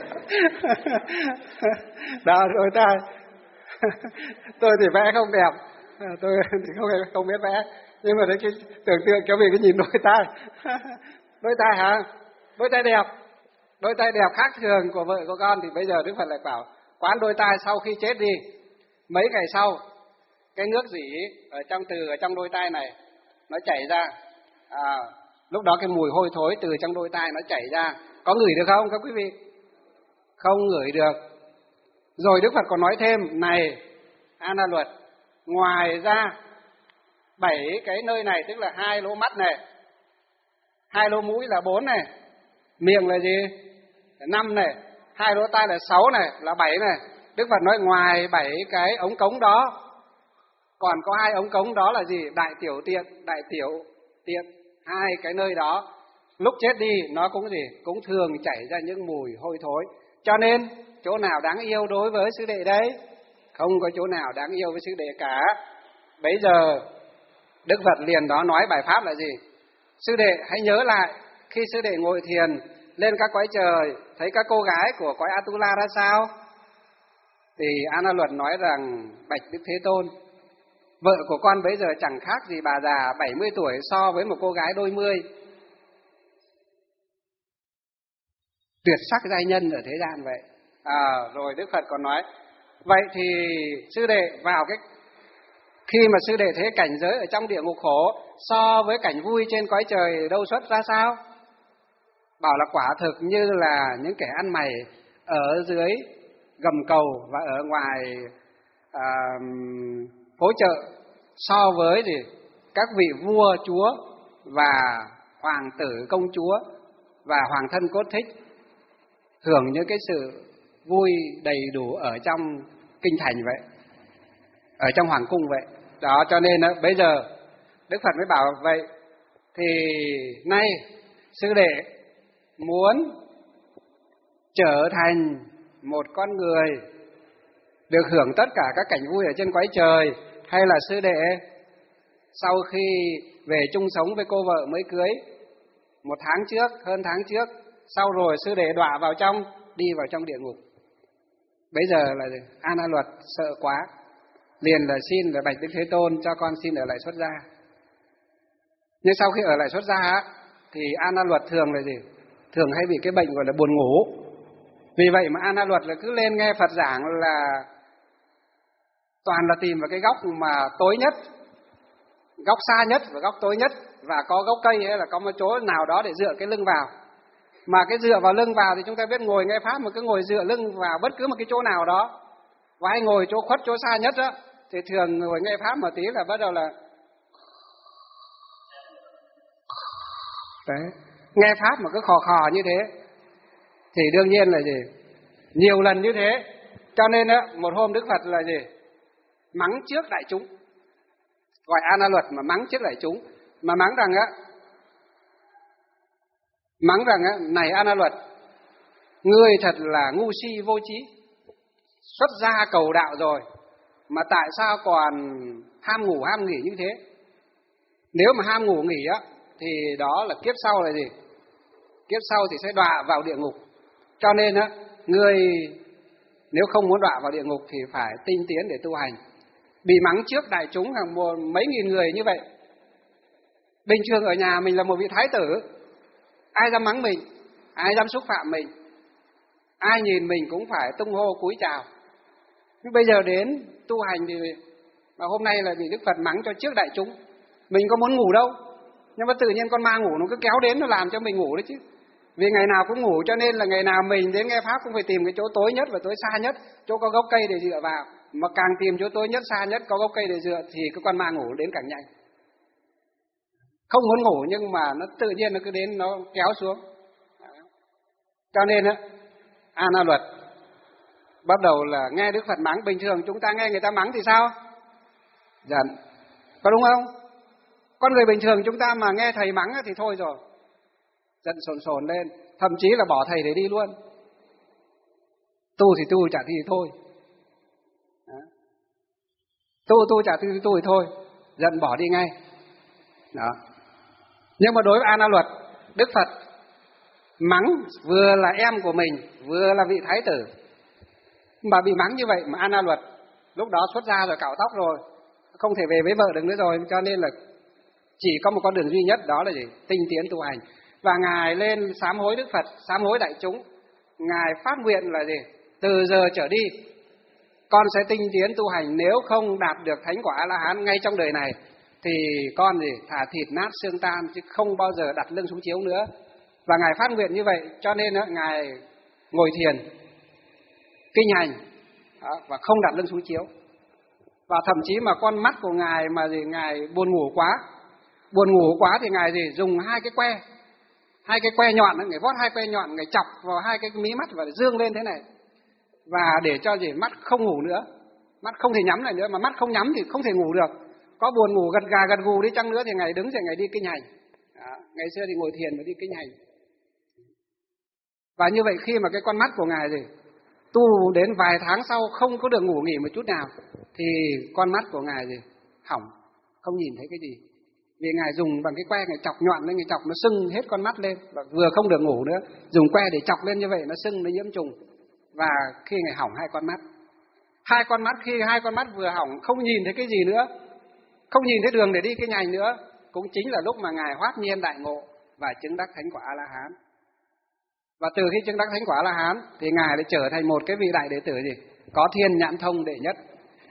Đó, đôi tai. Tôi thì vẽ không đẹp, tôi thì không không biết vẽ, nhưng mà đấy cái tưởng tượng cho mình cái nhìn đôi tai. Đôi tai hả? Đôi tai đẹp, đôi tai đẹp khác thường của vợ của con thì bây giờ Đức Phật lại bảo quán đôi tai sau khi chết đi, mấy ngày sau cái nước dỉ ở trong từ ở trong đôi tai này nó chảy ra, à, lúc đó cái mùi hôi thối từ trong đôi tai nó chảy ra, có ngửi được không các quý vị? Không ngửi được. Rồi Đức Phật còn nói thêm, này A Na Luật, ngoài ra bảy cái nơi này, tức là hai lỗ mắt này, hai lỗ mũi là bốn này, miệng là gì? Năm này, hai lỗ tai là sáu này, là bảy này. Đức Phật nói ngoài bảy cái ống cống đó, còn có hai ống cống đó là gì? Đại tiểu tiện, đại tiểu tiện, hai cái nơi đó lúc chết đi nó cũng gì? Cũng thường chảy ra những mùi hôi thối. Cho nên chỗ nào đáng yêu đối với sư đệ đấy? Không có chỗ nào đáng yêu với sư đệ cả. Bây giờ Đức Phật liền đó nói bài pháp là gì? Sư đệ hãy nhớ lại khi sư đệ ngồi thiền lên các cõi trời, thấy các cô gái của cõi Atula ra sao? Thì A Na Luật nói rằng bạch Đức Thế Tôn, vợ của con bây giờ chẳng khác gì bà già bảy mươi tuổi so với một cô gái đôi mươi. Tuyệt sắc giai nhân ở thế gian vậy. À, rồi Đức Phật còn nói, vậy thì sư đệ vào cái khi mà sư đệ thấy cảnh giới ở trong địa ngục khổ so với cảnh vui trên cõi trời đâu xuất ra sao? Bảo là quả thực như là những kẻ ăn mày ở dưới gầm cầu và ở ngoài à, phố chợ so với gì các vị vua chúa và hoàng tử công chúa và hoàng thân cốt thích hưởng những cái sự vui đầy đủ ở trong kinh thành vậy, ở trong hoàng cung vậy. Đó, cho nên đó, bây giờ Đức Phật mới bảo vậy thì nay sư đệ muốn trở thành một con người được hưởng tất cả các cảnh vui ở trên cõi trời, hay là sư đệ sau khi về chung sống với cô vợ mới cưới một tháng trước, hơn tháng trước, sau rồi sư đệ đọa vào trong, đi vào trong địa ngục. Bây giờ là A Na Luật sợ quá, liền là xin là bạch Đức Thế Tôn cho con xin ở lại xuất gia. Nhưng sau khi ở lại xuất gia thì A Na Luật thường là gì? Thường hay bị cái bệnh gọi là buồn ngủ. Vì vậy mà A Na Luật là cứ lên nghe Phật giảng là toàn là tìm vào cái góc mà tối nhất, góc xa nhất và góc tối nhất, và có gốc cây hay là có một chỗ nào đó để dựa cái lưng vào. Mà cái dựa vào lưng vào thì chúng ta biết ngồi nghe pháp mà cứ ngồi dựa lưng vào bất cứ một cái chỗ nào đó, và hay ngồi chỗ khuất chỗ xa nhất đó, thì thường ngồi nghe pháp một tí là bắt đầu là đấy, nghe pháp mà cứ khò khò như thế thì đương nhiên là gì? Nhiều lần như thế. Cho nên á, một hôm Đức Phật là gì? Mắng trước đại chúng. Gọi A Na Luật mà mắng trước đại chúng, mà mắng rằng á mắng rằng á, này A Na Luật, ngươi thật là ngu si vô trí, xuất gia cầu đạo rồi mà tại sao còn ham ngủ ham nghỉ như thế? Nếu mà ham ngủ nghỉ á thì đó là kiếp sau là gì? Kiếp sau thì sẽ đọa vào địa ngục. Cho nên á, người nếu không muốn đọa vào địa ngục thì phải tinh tiến để tu hành. Bị mắng trước đại chúng hàng mấy nghìn người như vậy. Bình thường ở nhà mình là một vị thái tử, ai dám mắng mình, ai dám xúc phạm mình, ai nhìn mình cũng phải tung hô cúi chào. Nhưng bây giờ đến tu hành thì mà hôm nay là bị Đức Phật mắng cho trước đại chúng. Mình có muốn ngủ đâu, nhưng mà tự nhiên con ma ngủ nó cứ kéo đến, nó làm cho mình ngủ đấy chứ. Vì ngày nào cũng ngủ cho nên là ngày nào mình đến nghe Pháp cũng phải tìm cái chỗ tối nhất và tối xa nhất, chỗ có gốc cây để dựa vào. Mà càng tìm chỗ tối nhất, xa nhất, có gốc cây để dựa thì cái con ma ngủ đến càng nhanh. Không muốn ngủ nhưng mà nó tự nhiên nó cứ đến, nó kéo xuống. Cho nên á, A Na Luật bắt đầu là nghe Đức Phật mắng. Bình thường chúng ta nghe người ta mắng thì sao? Giận, có đúng không? Con người bình thường chúng ta mà nghe thầy mắng thì thôi rồi, giận sồn sồn lên, thậm chí là bỏ thầy để đi luôn. Tu thì tu, chả thì thôi. Đó. Tu tu chả thì tu thì thôi, giận bỏ đi ngay. Đó. Nhưng mà đối với A Na Luật, Đức Phật mắng vừa là em của mình, vừa là vị thái tử, mà bị mắng như vậy mà A Na Luật lúc đó xuất gia rồi, cạo tóc rồi, không thể về với vợ được nữa rồi, cho nên là chỉ có một con đường duy nhất, đó là gì? Tinh tiến tu hành. Và Ngài lên sám hối Đức Phật, sám hối đại chúng. Ngài phát nguyện là gì? Từ giờ trở đi con sẽ tinh tiến tu hành, nếu không đạt được thánh quả A-la-hán ngay trong đời này thì con gì? Thả thịt nát xương tan, chứ không bao giờ đặt lưng xuống chiếu nữa. Và Ngài phát nguyện như vậy, cho nên đó, Ngài ngồi thiền, kinh hành, đó, và không đặt lưng xuống chiếu. Và thậm chí mà con mắt của Ngài mà gì? Ngài buồn ngủ quá, buồn ngủ quá thì Ngài gì? Dùng hai cái que, hai cái que nhọn, Ngài vót hai que nhọn, Ngài chọc vào hai cái mí mắt và dương lên thế này. Và để cho gì? Mắt không ngủ nữa, mắt không thể nhắm lại nữa, mà mắt không nhắm thì không thể ngủ được. Có buồn ngủ gật gà gật gù đi chăng nữa thì Ngài đứng dậy, Ngài đi kinh hành. Đó. Ngày xưa thì ngồi thiền và đi kinh hành. Và như vậy khi mà cái con mắt của Ngài gì? Tu đến vài tháng sau không có được ngủ nghỉ một chút nào thì con mắt của Ngài gì? Hỏng, không nhìn thấy cái gì. Vì Ngài dùng bằng cái que, Ngài chọc nhọn lên, Ngài chọc nó sưng hết con mắt lên, và vừa không được ngủ nữa, dùng que để chọc lên như vậy nó sưng, nó nhiễm trùng. Và khi Ngài hỏng hai con mắt, hai con mắt khi hai con mắt vừa hỏng không nhìn thấy cái gì nữa, không nhìn thấy đường để đi kinh hành nữa, cũng chính là lúc mà Ngài hoát nhiên đại ngộ và chứng đắc thánh quả A-la-hán. Và từ khi chứng đắc thánh quả A-la-hán thì Ngài lại trở thành một cái vị đại đệ tử gì? Có thiên nhãn thông đệ nhất.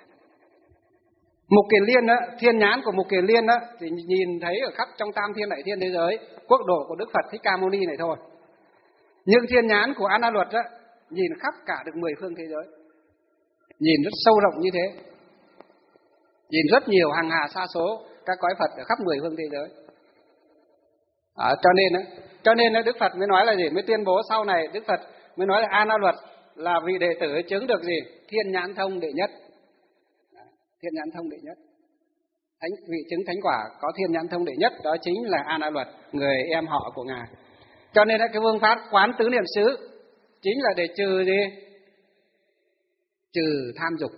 Mục Kiền Liên đó, thiên nhãn của Mục Kiền Liên đó thì nhìn thấy ở khắp trong tam thiên đại thiên thế giới, quốc độ của Đức Phật Thích Ca Mâu Ni này thôi. Nhưng thiên nhãn của A Na Luật đó nhìn khắp cả được mười phương thế giới, nhìn rất sâu rộng như thế, nhìn rất nhiều hàng hà sa số các cõi Phật ở khắp mười phương thế giới. À, cho nên đó, cho nên đó, Đức Phật mới nói là gì? Mới tuyên bố sau này Đức Phật mới nói là A Na Luật là vị đệ tử chứng được gì? Thiên nhãn thông đệ nhất. Thiên nhãn thông đệ nhất. Thánh vị chứng thánh quả có thiên nhãn thông đệ nhất, đó chính là A Na Luật, người em họ của Ngài. Cho nên cái phương pháp quán tứ niệm xứ chính là để trừ gì? Trừ tham dục.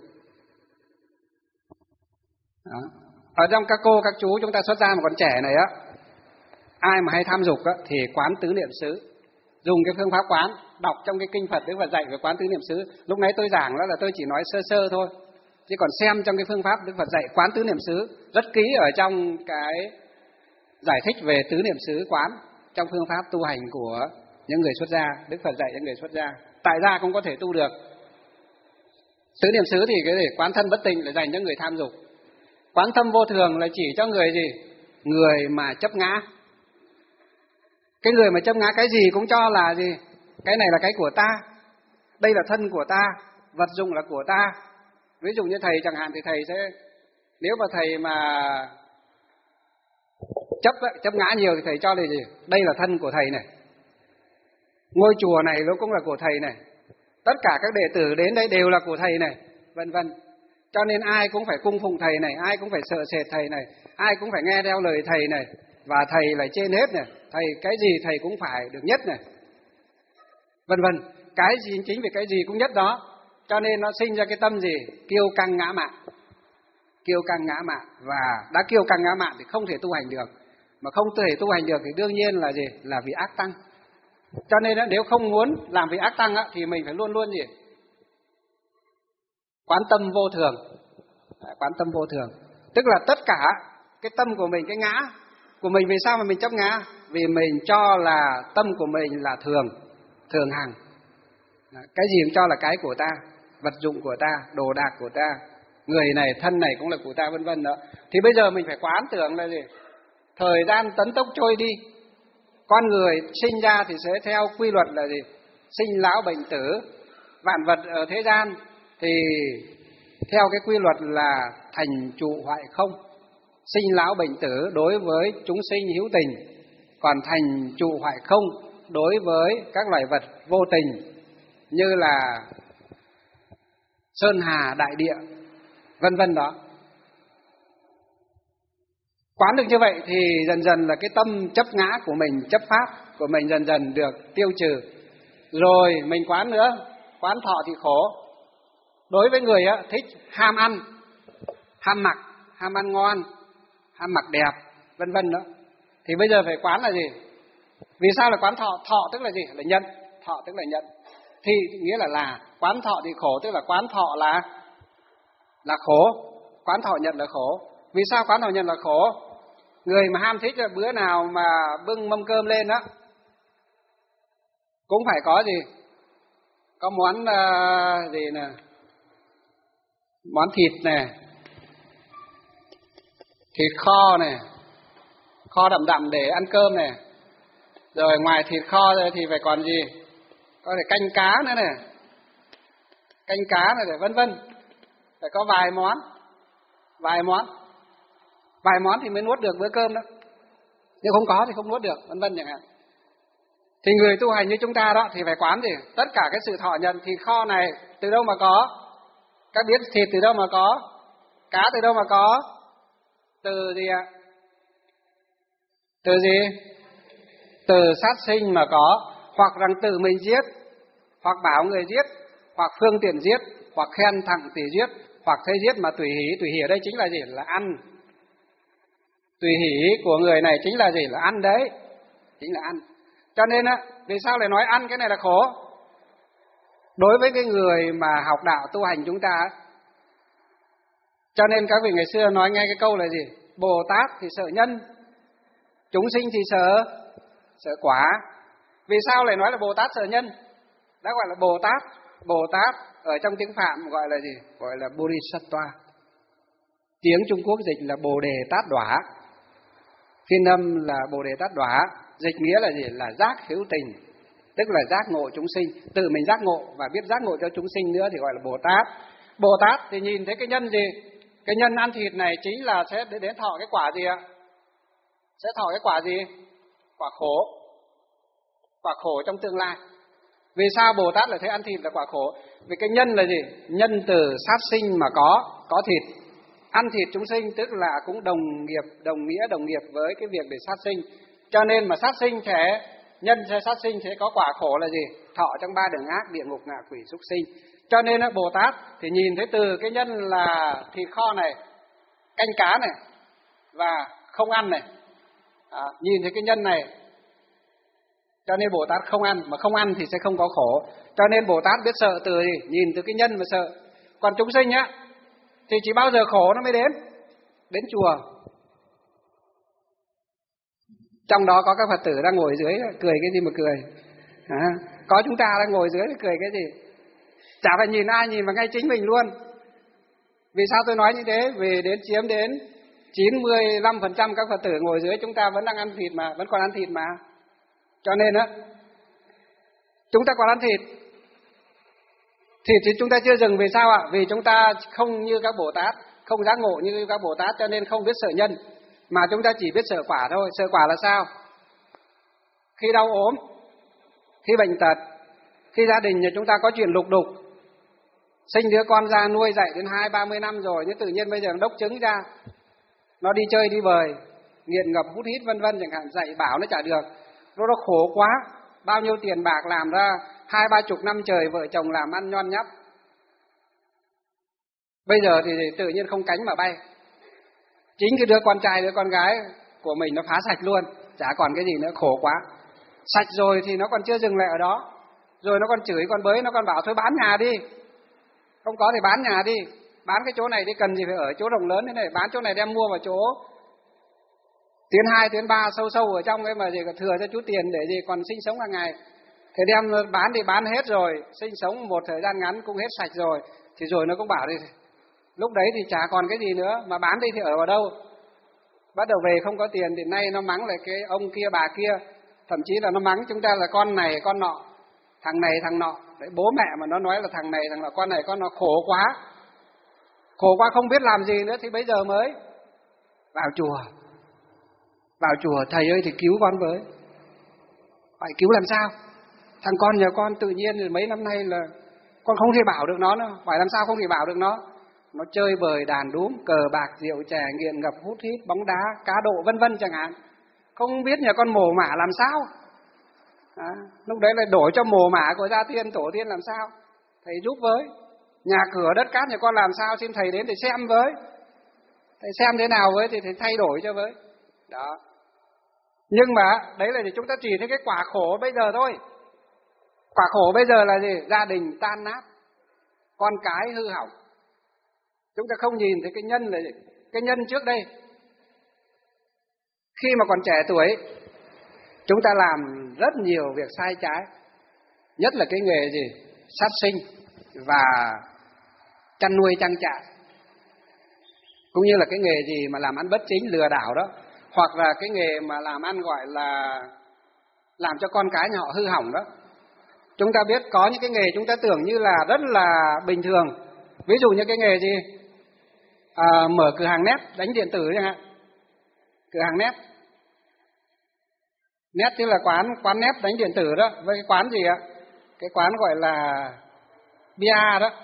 Đó. Ở trong các cô, các chú chúng ta xuất gia một con trẻ này á, ai mà hay tham dục á, thì quán tứ niệm xứ, dùng cái phương pháp quán, đọc trong cái kinh Phật Đức Phật dạy về quán tứ niệm xứ. Lúc nãy tôi giảng đó là tôi chỉ nói sơ sơ thôi, chứ còn xem trong cái phương pháp Đức Phật dạy quán tứ niệm xứ rất kỹ ở trong cái giải thích về tứ niệm xứ quán trong phương pháp tu hành của những người xuất gia. Đức Phật dạy những người xuất gia, tại gia cũng có thể tu được. Tứ niệm xứ thì cái gì? Quán thân bất tịnh là dành cho người tham dục. Quán tâm vô thường là chỉ cho người gì? Người mà chấp ngã. Cái người mà chấp ngã cái gì cũng cho là gì? Cái này là cái của ta, đây là thân của ta, vật dụng là của ta. Ví dụ như thầy chẳng hạn thì thầy sẽ, nếu mà thầy mà chấp chấp ngã nhiều thì thầy cho là gì? Đây là thân của thầy này, ngôi chùa này nó cũng là của thầy này, tất cả các đệ tử đến đây đều là của thầy này, vân vân. Cho nên ai cũng phải cung phụng thầy này, ai cũng phải sợ sệt thầy này, ai cũng phải nghe theo lời thầy này, và thầy là trên hết này, thầy cái gì thầy cũng phải được nhất này, vân vân. Cái gì chính vì cái gì cũng nhất đó, cho nên nó sinh ra cái tâm gì? Kiêu căng ngã mạn. kiêu căng ngã mạn, và đã kiêu căng ngã mạn thì không thể tu hành được, mà không thể tu hành được thì đương nhiên là gì? Là vị ác tăng. Cho nên nếu không muốn làm vị ác tăng thì mình phải luôn luôn gì? Quán tâm vô thường. Quán tâm vô thường tức là tất cả cái tâm của mình, cái ngã của mình, vì sao mà mình chấp ngã? Vì mình cho là tâm của mình là thường, thường hằng. Cái gì cũng cho là cái của ta, vật dụng của ta, đồ đạc của ta, người này, thân này cũng là của ta, vân vân đó. Thì bây giờ mình phải quán tưởng là gì? Thời gian tấn tốc trôi đi, con người sinh ra thì sẽ theo quy luật là gì? Sinh lão bệnh tử. Vạn vật ở thế gian thì theo cái quy luật là thành trụ hoại không. Sinh lão bệnh tử đối với chúng sinh hữu tình, còn thành trụ hoại không đối với các loài vật vô tình, như là sơn hà đại địa, vân vân đó. Quán được như vậy thì dần dần là cái tâm chấp ngã của mình, chấp pháp của mình dần dần được tiêu trừ. Rồi mình quán nữa, quán thọ thì khổ. Đối với người á, thích ham ăn, ham mặc, ham ăn ngon, ham mặc đẹp, vân vân đó, thì bây giờ phải quán là gì? Vì sao là quán thọ? Thọ tức là gì? Là nhận. Thọ tức là nhận. Thì nghĩa là là quán thọ thì khổ, tức là quán thọ là là khổ, quán thọ nhận là khổ. Vì sao quán thọ nhận là khổ? Người mà ham thích là bữa nào mà bưng mâm cơm lên đó cũng phải có gì? Có món uh, gì nè, món thịt nè, thịt kho nè, kho đậm đậm để ăn cơm nè. Rồi ngoài thịt kho rồi thì phải còn gì? Có thể canh cá nữa nè, canh cá này để vân vân. Phải có vài món, vài món, vài món thì mới nuốt được bữa cơm đó. Nếu không có thì không nuốt được, vân vân chẳng hạn. Thì người tu hành như chúng ta đó thì phải quán gì? Tất cả cái sự thọ nhận. Thịt kho này từ đâu mà có? Các biết thịt từ đâu mà có? Cá từ đâu mà có? Từ gì ạ? Từ gì? Từ sát sinh mà có. Hoặc rằng tự mình giết, hoặc bảo người giết, hoặc phương tiện giết, hoặc khen thẳng tỉ giết, hoặc thấy giết mà tùy hỷ. Tùy hỷ ở đây chính là gì? Là ăn. Tùy hỷ của người này chính là gì? Là ăn đấy. Chính là ăn. Cho nên á, vì sao lại nói ăn cái này là khổ? Đối với cái người mà học đạo tu hành chúng ta, cho nên các vị ngày xưa nói nghe cái câu là gì? Bồ Tát thì sợ nhân, chúng sinh thì sợ sợ quả. Vì sao lại nói là Bồ Tát sợ nhân? Đã gọi là Bồ Tát. Bồ Tát ở trong tiếng Phạm gọi là gì? Gọi là Bodhisattva. Tiếng Trung Quốc dịch là Bồ Đề Tát Đỏa. Phiên âm là Bồ Đề Tát Đỏa. Dịch nghĩa là gì? Là giác hữu tình, tức là giác ngộ chúng sinh. Tự mình giác ngộ và biết giác ngộ cho chúng sinh nữa thì gọi là Bồ Tát. Bồ Tát thì nhìn thấy cái nhân gì? Cái nhân ăn thịt này chính là sẽ đến thọ cái quả gì ạ? Sẽ thọ cái quả gì? Quả khổ. Quả khổ trong tương lai. Vì sao Bồ Tát lại thấy ăn thịt là quả khổ? Vì cái nhân là gì? Nhân từ sát sinh mà có, có thịt. Ăn thịt chúng sinh tức là cũng đồng nghiệp, đồng nghĩa, đồng nghiệp với cái việc để sát sinh. Cho nên mà sát sinh sẽ, nhân sẽ sát sinh sẽ có quả khổ là gì? Thọ trong ba đường ác, địa ngục, ngạ quỷ, súc sinh. Cho nên Bồ Tát thì nhìn thấy từ cái nhân là thịt kho này, canh cá này và không ăn này, à, nhìn thấy cái nhân này, cho nên Bồ Tát không ăn, mà không ăn thì sẽ không có khổ. Cho nên Bồ Tát biết sợ từ gì? Nhìn từ cái nhân mà sợ. Còn chúng sinh á thì chỉ bao giờ khổ nó mới đến, đến chùa. Trong đó có các Phật tử đang ngồi dưới, cười cái gì mà cười? À, có chúng ta đang ngồi dưới thì cười cái gì? Chả phải nhìn ai, nhìn vào ngay chính mình luôn. Vì sao tôi nói như thế? Vì đến chiếm đến chín mươi lăm phần trăm các Phật tử ngồi dưới chúng ta vẫn đang ăn thịt mà, vẫn còn ăn thịt mà. Cho nên á, chúng ta còn ăn thịt. Thịt thì chúng ta chưa dừng, vì sao ạ? Vì chúng ta không như các Bồ Tát, không giác ngộ như các Bồ Tát, cho nên không biết sợ nhân, mà chúng ta chỉ biết sợ quả thôi. Sợ quả là sao? Khi đau ốm, khi bệnh tật, khi gia đình nhà chúng ta có chuyện lục đục, sinh đứa con ra nuôi dạy đến hai ba mươi năm rồi, nhưng tự nhiên bây giờ đốc trứng ra, nó đi chơi đi bời, nghiện ngập hút hít vân vân chẳng hạn, dạy bảo nó chả được, nó nó khổ quá, bao nhiêu tiền bạc làm ra hai ba chục năm trời vợ chồng làm ăn nhon nhóc, bây giờ thì tự nhiên không cánh mà bay, Chính cái đứa con trai, đứa con gái của mình nó phá sạch luôn, chả còn cái gì nữa, khổ quá. Sạch rồi thì nó còn chưa dừng lại ở đó, rồi nó còn chửi, còn bới, nó còn bảo thôi bán nhà đi. Không có thì bán nhà đi, bán cái chỗ này đi, cần gì phải ở chỗ rộng lớn thế này, bán chỗ này đem mua vào chỗ tuyến hai, tuyến ba sâu sâu ở trong ấy mà gì thừa cho chút tiền để gì còn sinh sống hàng ngày. Thế đem bán thì bán hết rồi, sinh sống một thời gian ngắn cũng hết sạch rồi, thì rồi nó cũng bảo đi, lúc đấy thì chả còn cái gì nữa, mà bán đi thì ở vào đâu. Bắt đầu về không có tiền thì nay nó mắng lại cái ông kia bà kia, thậm chí là nó mắng chúng ta là con này con nọ, thằng này thằng nọ. Đấy, bố mẹ mà nó nói là thằng này thằng nọ, con này con nọ, khổ quá. Khổ quá không biết làm gì nữa thì bây giờ mới vào chùa. Vào chùa thầy ơi thì cứu con với. Phải cứu làm sao? Thằng con nhà con tự nhiên rồi mấy năm nay là con không thể bảo được nó nữa. Phải làm sao không thể bảo được nó? Nó chơi bời đàn đúm, cờ bạc, rượu chè, nghiện ngập, hút hít, bóng đá, cá độ vân vân chẳng hạn. Không biết nhà con mồ mả làm sao. À, lúc đấy lại đổi cho mồ mả của gia tiên tổ tiên làm sao? Thầy giúp với. Nhà cửa đất cát nhà con làm sao? Xin thầy đến để xem với. Thầy xem thế nào với thì thầy thay đổi cho với. Đó. Nhưng mà đấy là chúng ta chỉ thấy cái quả khổ bây giờ thôi. Quả khổ bây giờ là gì? Gia đình tan nát, con cái hư hỏng. Chúng ta không nhìn thấy cái nhân là gì? Cái nhân trước đây. Khi mà còn trẻ tuổi, chúng ta làm rất nhiều việc sai trái. Nhất là cái nghề gì? Sát sinh và chăn nuôi trang trại. Cũng như là cái nghề gì mà làm ăn bất chính, lừa đảo đó. Hoặc là cái nghề mà làm ăn gọi là làm cho con cái nhà họ hư hỏng đó. Chúng ta biết có những cái nghề chúng ta tưởng như là rất là bình thường. Ví dụ như cái nghề gì? À, mở cửa hàng nét, đánh điện tử chẳng hạn. Cửa hàng nét. Nét tức là quán quán nét đánh điện tử đó. Với cái quán gì ạ? Cái quán gọi là bia đó.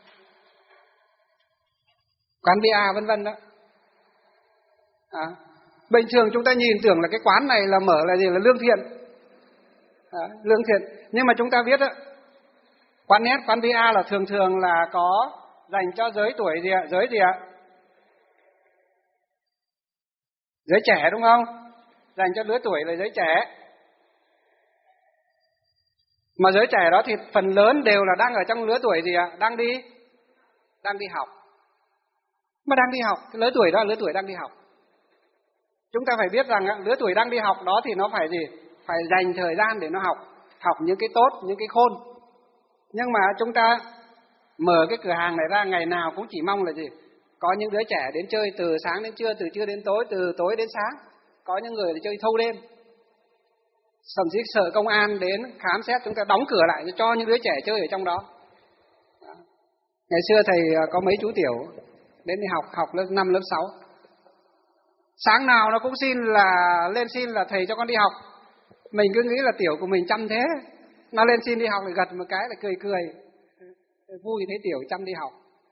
Quán bia vân vân đó. À, bình thường chúng ta nhìn tưởng là cái quán này là mở là gì? Là lương thiện. À, lương thiện. Nhưng mà chúng ta biết đó, quán nét, quán bia là thường thường là có dành cho giới tuổi gì ạ? Giới gì ạ? Giới trẻ đúng không? Dành cho lứa tuổi là giới trẻ. Mà giới trẻ đó thì phần lớn đều là đang ở trong lứa tuổi gì ạ? Đang đi đang đi học. Mà đang đi học, cái lứa tuổi đó là lứa tuổi đang đi học. Chúng ta phải biết rằng lứa tuổi đang đi học đó thì nó phải gì? Phải dành thời gian để nó học, học những cái tốt, những cái khôn. Nhưng mà chúng ta mở cái cửa hàng này ra ngày nào cũng chỉ mong là gì? Có những đứa trẻ đến chơi từ sáng đến trưa, từ trưa đến tối, từ tối đến sáng. Có những người thì chơi thâu đêm. Thậm chí sợ công an đến khám xét, chúng ta đóng cửa lại cho những đứa trẻ chơi ở trong đó. Đó. Ngày xưa thầy có mấy chú tiểu đến đi học, học lớp năm, lớp sáu. Sáng nào nó cũng xin là lên xin là thầy cho con đi học. Mình cứ nghĩ là tiểu của mình chăm thế. Nó lên xin đi học thì gật một cái là cười cười. Vui thấy tiểu chăm đi học.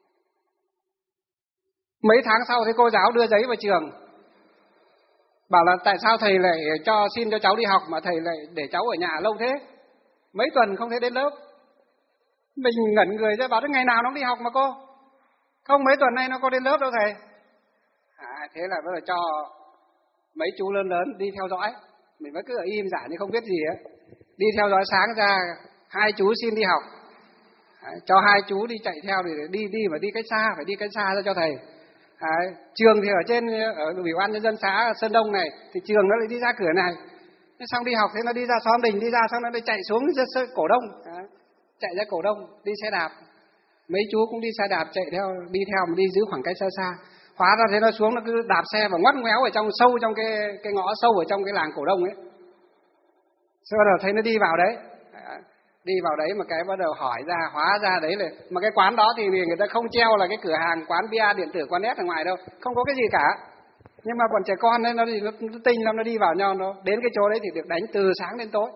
Mấy tháng sau thì cô giáo đưa giấy vào trường. Bảo là tại sao thầy lại cho xin cho cháu đi học mà thầy lại để cháu ở nhà lâu thế? Mấy tuần không thấy đến lớp. Mình ngẩn người ra bảo ngày nào nó đi học mà cô? Không, mấy tuần nay nó có đến lớp đâu thầy. À, thế là bắt đầu cho mấy chú lớn lớn đi theo dõi. Mình vẫn cứ ở im giả như không biết gì ấy. Đi theo dõi sáng ra, hai chú xin đi học. À, cho hai chú đi chạy theo để đi đi mà đi cách xa, phải đi cách xa ra cho thầy. À, trường thì ở trên ở ủy ban nhân dân xã Sơn Đông này thì trường nó lại đi ra cửa này. Thế xong đi học thế nó đi ra xóm Đình, đi ra xong nó lại chạy xuống Cổ Đông. À, chạy ra Cổ Đông đi xe đạp. Mấy chú cũng đi xe đạp chạy theo, đi theo mà đi giữ khoảng cách xa xa. Hóa ra thế nó xuống nó cứ đạp xe và ngoắt ngoéo ở trong sâu trong cái cái ngõ sâu ở trong cái làng Cổ Đông ấy. Sau đó thấy nó đi vào đấy. À, đi vào đấy mà cái bắt đầu hỏi ra, hóa ra đấy là mà cái quán đó thì người ta không treo là cái cửa hàng quán bia điện tử quán nét ở ngoài đâu, không có cái gì cả. Nhưng mà bọn trẻ con ấy nó thì nó, nó tinh lắm, nó đi vào nhau, nó đến cái chỗ đấy thì được đánh từ sáng đến tối.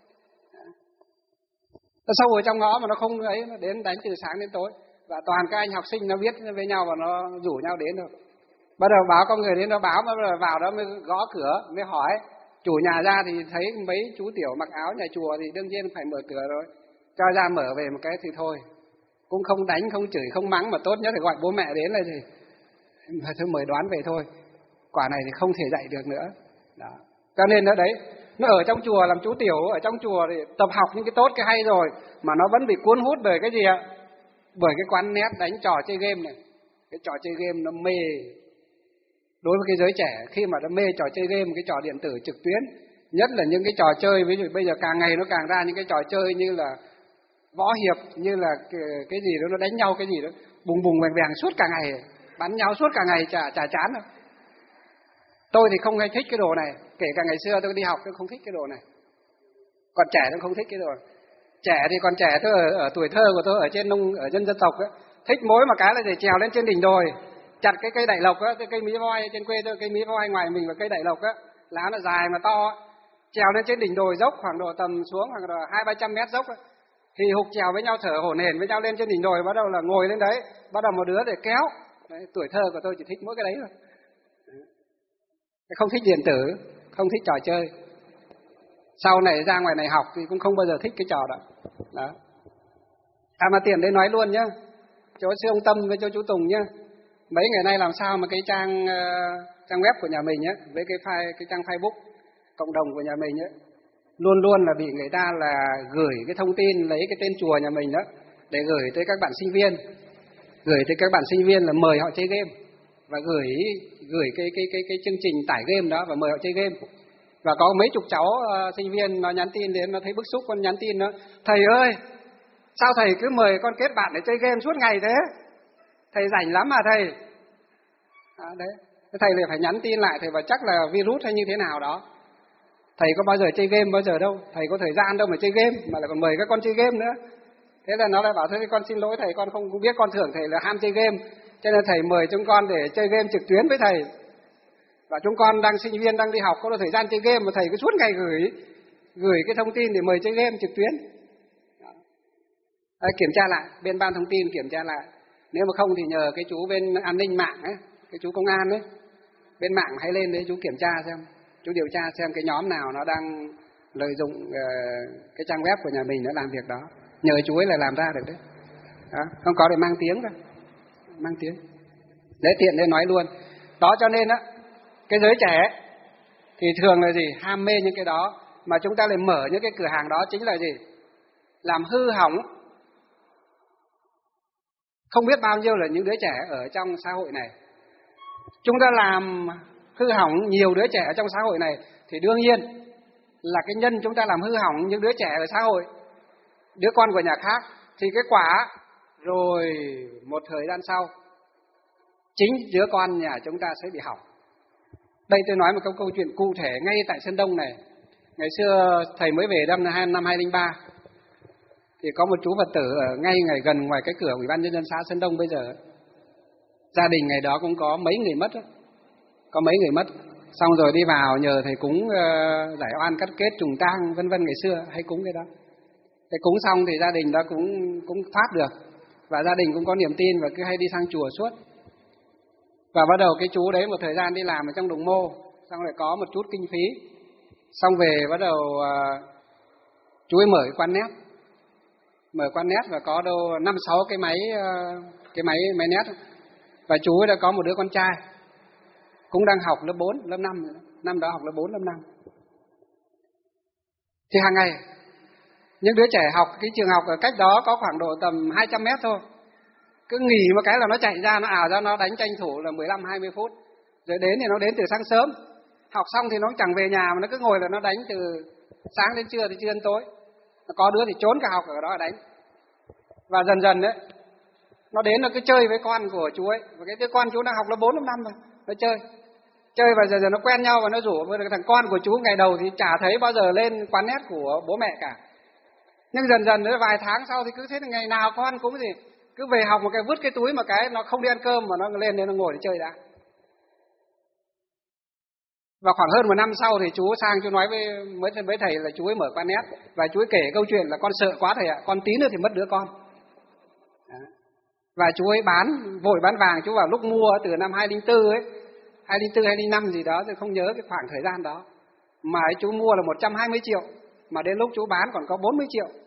Nó sâu ở trong ngõ mà nó không ấy, nó đến đánh từ sáng đến tối. Và toàn các anh học sinh nó biết với nhau và nó rủ nhau đến rồi. Bắt đầu báo có người đến nó báo, mà bắt đầu vào đó mới gõ cửa, mới hỏi. Chủ nhà ra thì thấy mấy chú tiểu mặc áo nhà chùa thì đương nhiên phải mở cửa rồi. Cho ra mở về một cái thì thôi. Cũng không đánh, không chửi, không mắng, mà tốt nhất thì gọi bố mẹ đến là gì. Thôi mời đoán về thôi. quả này thì không thể dạy được nữa. Đó. Cho nên nó đấy, nó ở trong chùa làm chú tiểu, ở trong chùa thì tập học những cái tốt cái hay rồi, mà nó vẫn bị cuốn hút bởi cái gì ạ? Bởi cái quán net đánh trò chơi game này. Cái trò chơi game nó mê. Đối với cái giới trẻ, khi mà nó mê trò chơi game, cái trò điện tử trực tuyến, nhất là những cái trò chơi, ví dụ bây giờ càng ngày nó càng ra những cái trò chơi như là võ hiệp, như là cái, cái gì đó nó đánh nhau cái gì đó, bùng bùng bèn bèn suốt cả ngày, bắn nhau suốt cả ngày, chả chả chán đâu. Tôi thì không hay thích cái đồ này, kể cả ngày xưa tôi đi học tôi không thích cái đồ này. Còn trẻ tôi không thích cái đồ này. Trẻ thì còn trẻ, tôi ở, ở tuổi thơ của tôi ở trên nông, ở dân dân tộc ấy, thích mỗi một cái là để trèo lên trên đỉnh đồi, chặt cái cây đẩy lộc á, cái cây mí voi trên quê tôi, cây mí voi ngoài mình và cây đẩy lộc á, lá nó dài mà to, trèo lên trên đỉnh đồi dốc khoảng độ tầm xuống khoảng độ hai ba trăm mét dốc á, thì hục trèo với nhau, thở hổn hển với nhau lên trên đỉnh đồi, bắt đầu là ngồi lên đấy, bắt đầu một đứa để kéo. Đấy, tuổi thơ của tôi chỉ thích mỗi cái đấy thôi. Không thích điện tử, không thích trò chơi. Sau này ra ngoài này học thì cũng không bao giờ thích cái trò đó. Đó. À mà tiện đấy nói luôn nhá, chỗ sư ông Tâm với chỗ chú Tùng nhá, mấy ngày nay làm sao mà cái trang uh, trang web của nhà mình nhá, với cái file, cái trang Facebook cộng đồng của nhà mình nhá, luôn luôn là bị người ta là gửi cái thông tin, lấy cái tên chùa nhà mình đó để gửi tới các bạn sinh viên, gửi tới các bạn sinh viên là mời họ chơi game, và gửi gửi cái cái cái cái chương trình tải game đó và mời họ chơi game. Và có mấy chục cháu uh, sinh viên nó nhắn tin đến, nó thấy bức xúc, con nhắn tin nó: thầy ơi, sao thầy cứ mời con kết bạn để chơi game suốt ngày thế? Thầy rảnh lắm mà thầy. À, đấy, thầy lại phải nhắn tin lại, thầy bảo chắc là virus hay như thế nào đó. Thầy có bao giờ chơi game bao giờ đâu, thầy có thời gian đâu mà chơi game, mà lại còn mời các con chơi game nữa. Thế là nó lại bảo thôi con xin lỗi thầy, con không biết, con thưởng thầy là ham chơi game, cho nên thầy mời chúng con để chơi game trực tuyến với thầy. Và chúng con đang sinh viên, đang đi học, có thời gian chơi game mà thầy cứ suốt ngày gửi gửi cái thông tin để mời chơi game trực tuyến. À, kiểm tra lại, bên ban thông tin kiểm tra lại. Nếu mà không thì nhờ cái chú bên an ninh mạng ấy, cái chú công an ấy, bên mạng hãy lên đấy chú kiểm tra xem, chú điều tra xem cái nhóm nào nó đang lợi dụng uh, cái trang web của nhà mình nó làm việc đó. Nhờ chú ấy là làm ra được đấy. Đó, không có để mang tiếng đâu, mang tiếng. Đấy, tiện đây nói luôn. Đó cho nên á, cái giới trẻ thì thường là gì? Ham mê những cái đó, mà chúng ta lại mở những cái cửa hàng đó chính là gì? Làm hư hỏng không biết bao nhiêu là những đứa trẻ ở trong xã hội này. Chúng ta làm hư hỏng nhiều đứa trẻ ở trong xã hội này thì đương nhiên là cái nhân chúng ta làm hư hỏng những đứa trẻ ở xã hội, đứa con của nhà khác, thì cái quả rồi một thời gian sau chính đứa con nhà chúng ta sẽ bị hỏng. Đây tôi nói một câu câu chuyện cụ thể ngay tại Sơn Đông này. Ngày xưa thầy mới về năm năm hai không không ba thì có một chú Phật tử ở ngay ngày gần ngoài cái cửa Ủy ban nhân dân xã Sơn Đông bây giờ. Gia đình ngày đó cũng có mấy người mất đó. Có mấy người mất. Xong rồi đi vào nhờ thầy cúng uh, giải oan cắt kết trùng tang vân vân, ngày xưa hay cúng cái đó. Thầy cúng xong thì gia đình đó cũng cũng thoát được, và gia đình cũng có niềm tin và cứ hay đi sang chùa suốt. Và bắt đầu cái chú đấy một thời gian đi làm ở trong đồng mô, xong rồi có một chút kinh phí, xong về bắt đầu uh, chú ấy mở cái quán net, mở quán net và có đâu năm sáu cái máy uh, cái máy máy net. Và chú ấy đã có một đứa con trai cũng đang học lớp bốn, lớp năm, năm đó học lớp bốn, lớp năm. Thì hàng ngày những đứa trẻ học cái trường học ở cách đó có khoảng độ tầm hai trăm mét thôi, cứ nghỉ một cái là nó chạy ra, nó ảo ra, nó đánh tranh thủ là mười lăm hai mươi phút. Rồi đến thì nó đến từ sáng sớm, học xong thì nó chẳng về nhà mà nó cứ ngồi là nó đánh từ sáng đến trưa, thì trưa đến tối. Có đứa thì trốn cả học ở đó đánh. Và dần dần đấy, nó đến nó cứ chơi với con của chú ấy, và cái đứa con chú đang học lớp bốn, lớp năm rồi, nó chơi. Chơi và dần dần nó quen nhau và nó rủ thằng con của chú ngày đầu thì chả thấy bao giờ lên quán net của bố mẹ cả. Nhưng dần dần nữa vài tháng sau thì cứ thế là ngày nào con cũng gì, cứ về học một cái vứt cái túi một cái, nó không đi ăn cơm mà nó lên đây nó ngồi để chơi đã. Và khoảng hơn một năm sau thì chú sang chú nói với với, với thầy là chú ấy mở quán net, và chú ấy kể câu chuyện là con sợ quá thầy ạ, con tí nữa thì mất đứa con. Đó. Và chú ấy bán, vội bán vàng, chú vào lúc mua từ năm hai không không bốn ấy, hai không không bốn, hai không không năm gì đó, tôi không nhớ cái khoảng thời gian đó. Mà ấy, chú mua là một trăm hai mươi triệu, mà đến lúc chú bán còn có bốn mươi triệu.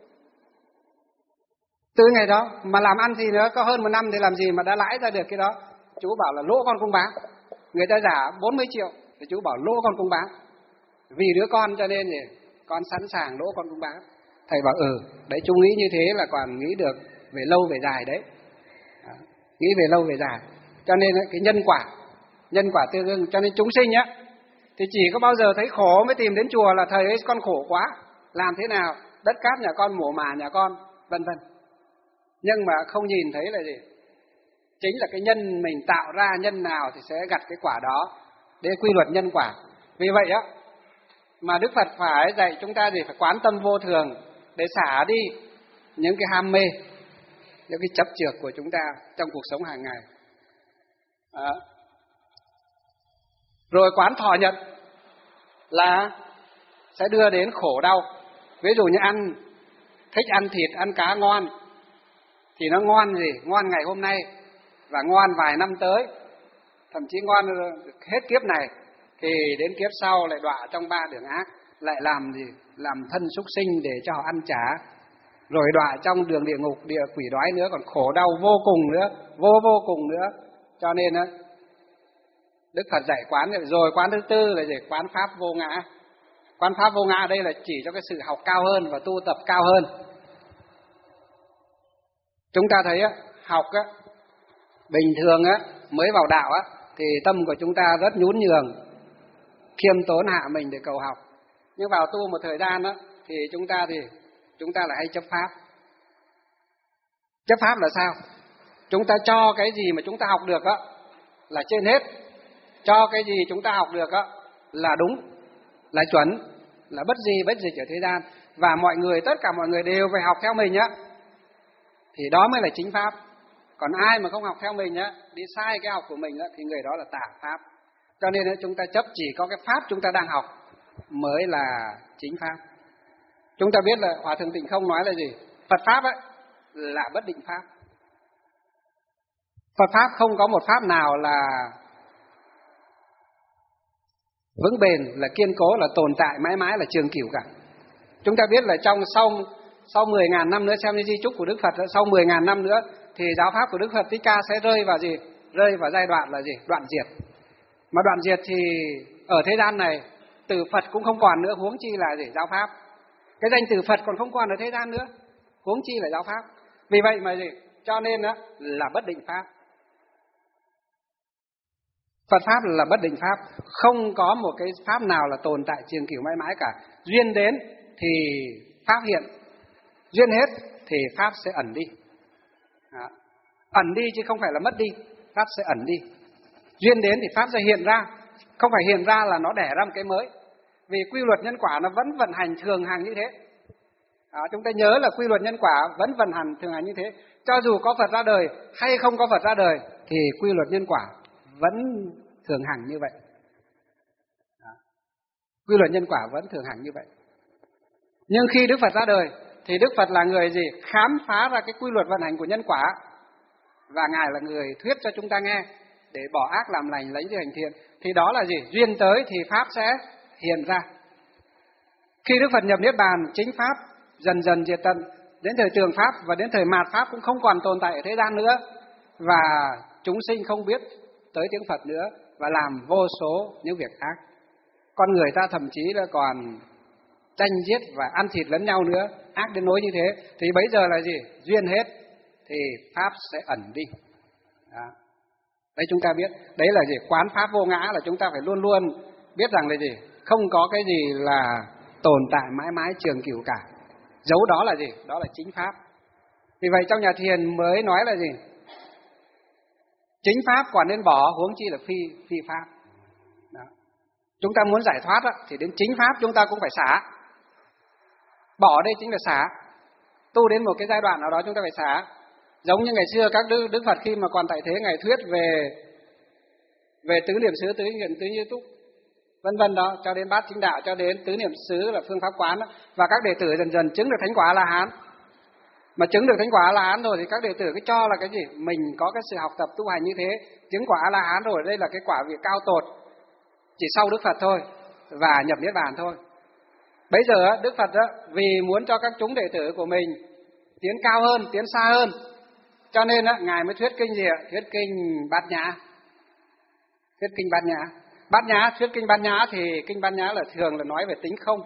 Từ ngày đó, mà làm ăn thì nữa, có hơn một năm thì làm gì mà đã lãi ra được cái đó. Chú bảo là lỗ con không bán. người ta giả bốn mươi triệu thì chú bảo lỗ con cũng bán. Vì đứa con cho nên thì con sẵn sàng lỗ con cũng bán. Thầy bảo ừ, đấy chú nghĩ như thế là còn nghĩ được về lâu về dài đấy. Đó, nghĩ về lâu về dài. Cho nên cái nhân quả, nhân quả tương ưng. Cho nên chúng sinh á thì chỉ có bao giờ thấy khổ mới tìm đến chùa là thầy ơi con khổ quá, làm thế nào, đất cát nhà con, mổ mả nhà con, vân vân. Nhưng mà không nhìn thấy là gì? Chính là cái nhân mình tạo ra, nhân nào thì sẽ gặt cái quả đó. Để quy luật nhân quả. Vì vậy á mà Đức Phật phải dạy chúng ta gì? Phải quán tâm vô thường để xả đi những cái ham mê, những cái chấp chược của chúng ta trong cuộc sống hàng ngày. Đó. Rồi quán thọ nhận là sẽ đưa đến khổ đau. Ví dụ như ăn, thích ăn thịt, ăn cá ngon thì nó ngon gì? Ngon ngày hôm nay và ngon vài năm tới, thậm chí ngon hết kiếp này, thì đến kiếp sau lại đọa trong ba đường ác, lại làm gì? Làm thân súc sinh để cho họ ăn trả, rồi đọa trong đường địa ngục, địa quỷ đói nữa, còn khổ đau vô cùng nữa, vô vô cùng nữa. Cho nên á Đức Phật dạy quán rồi. Quán thứ tư là gì? Quán pháp vô ngã. Quán pháp vô ngã đây là chỉ cho cái sự học cao hơn và tu tập cao hơn. Chúng ta thấy á, học á, bình thường á, mới vào đạo á, thì tâm của chúng ta rất nhún nhường, khiêm tốn hạ mình để cầu học. Nhưng vào tu một thời gian á, thì chúng ta thì chúng ta lại hay chấp pháp. Chấp pháp là sao? Chúng ta cho cái gì mà chúng ta học được á là trên hết, cho cái gì chúng ta học được á là đúng, là chuẩn, là bất di bất dịch ở thế gian, và mọi người, tất cả mọi người đều phải học theo mình á, thì đó mới là chính pháp. Còn ai mà không học theo mình á, đi sai cái học của mình á, thì người đó là tà pháp. Cho nên chúng ta chấp chỉ có cái pháp chúng ta đang học mới là chính pháp. Chúng ta biết là Hòa Thượng Tịnh Không nói là gì? Phật pháp ấy là bất định pháp. Phật pháp không có một pháp nào là vững bền, là kiên cố, là tồn tại mãi mãi, là trường cửu cả. Chúng ta biết là trong sau sau mười ngàn năm nữa, xem như di chúc của Đức Phật, sau mười ngàn năm nữa thì giáo pháp của Đức Phật Thích Ca sẽ rơi vào gì? Rơi vào giai đoạn là gì? Đoạn diệt. Mà đoạn diệt thì ở thế gian này từ Phật cũng không còn nữa, huống chi là gì? Giáo pháp. Cái danh từ Phật còn không còn ở thế gian nữa, huống chi là giáo pháp. Vì vậy mà gì? Cho nên đó là bất định pháp. Phật pháp là bất định pháp, không có một cái pháp nào là tồn tại trường cửu mãi mãi cả. Duyên đến thì pháp hiện, duyên hết thì pháp sẽ ẩn đi. Đó. Ẩn đi chứ không phải là mất đi, pháp sẽ ẩn đi. Duyên đến thì pháp sẽ hiện ra, không phải hiện ra là nó đẻ ra một cái mới. Vì quy luật nhân quả nó vẫn vận hành thường hành như thế. Đó, chúng ta nhớ là quy luật nhân quả vẫn vận hành thường hành như thế. Cho dù có Phật ra đời hay không có Phật ra đời thì quy luật nhân quả vẫn thường hằng như vậy. Đó. Quy luật nhân quả vẫn thường hằng như vậy. Nhưng khi Đức Phật ra đời thì Đức Phật là người gì? Khám phá ra cái quy luật vận hành của nhân quả, và Ngài là người thuyết cho chúng ta nghe để bỏ ác làm lành, lấy gì hành thiện. Thì đó là gì? Duyên tới thì pháp sẽ hiện ra. Khi Đức Phật nhập Niết Bàn, chính pháp dần dần diệt tận, đến thời tường pháp và đến thời mạt pháp cũng không còn tồn tại ở thế gian nữa, và chúng sinh không biết tới tiếng Phật nữa và làm vô số những việc ác. Con người ta thậm chí là còn tranh giết và ăn thịt lẫn nhau nữa, ác đến nỗi như thế. Thì bấy giờ là gì? Duyên hết thì pháp sẽ ẩn đi. Đó. Đấy chúng ta biết, đấy là gì? Quán pháp vô ngã là chúng ta phải luôn luôn biết rằng là gì? Không có cái gì là tồn tại mãi mãi trường cửu cả. Dấu đó là gì? Đó là chính pháp. Vì vậy trong nhà thiền mới nói là gì? Chính pháp còn nên bỏ, huống chi là phi phi pháp. Đó. Chúng ta muốn giải thoát đó, thì đến chính pháp chúng ta cũng phải xả. Bỏ đây chính là xả. Tu đến một cái giai đoạn nào đó chúng ta phải xả. Giống như ngày xưa các Đức, Đức Phật khi mà còn tại thế, Ngài thuyết về về tứ niệm xứ, tứ niệm tứ như túc, vân vân đó, cho đến bát chính đạo, cho đến tứ niệm xứ là phương pháp quán đó. Và các đệ tử dần dần chứng được thánh quả A-la-hán. Mà chứng được thánh quả A-la-hán rồi thì các đệ tử cứ cho là cái gì? Mình có cái sự học tập tu hành như thế, chứng quả A-la-hán rồi, đây là cái quả vị cao tột, chỉ sau Đức Phật thôi, và nhập Niết Bàn thôi. Bây giờ Đức Phật đó, vì muốn cho các chúng đệ tử của mình tiến cao hơn, tiến xa hơn, cho nên đó, Ngài mới thuyết kinh gì ạ? Thuyết kinh Bát Nhã. thuyết kinh Bát Nhã. Bát Nhã, thuyết kinh Bát Nhã thì kinh Bát Nhã là thường là nói về tính không.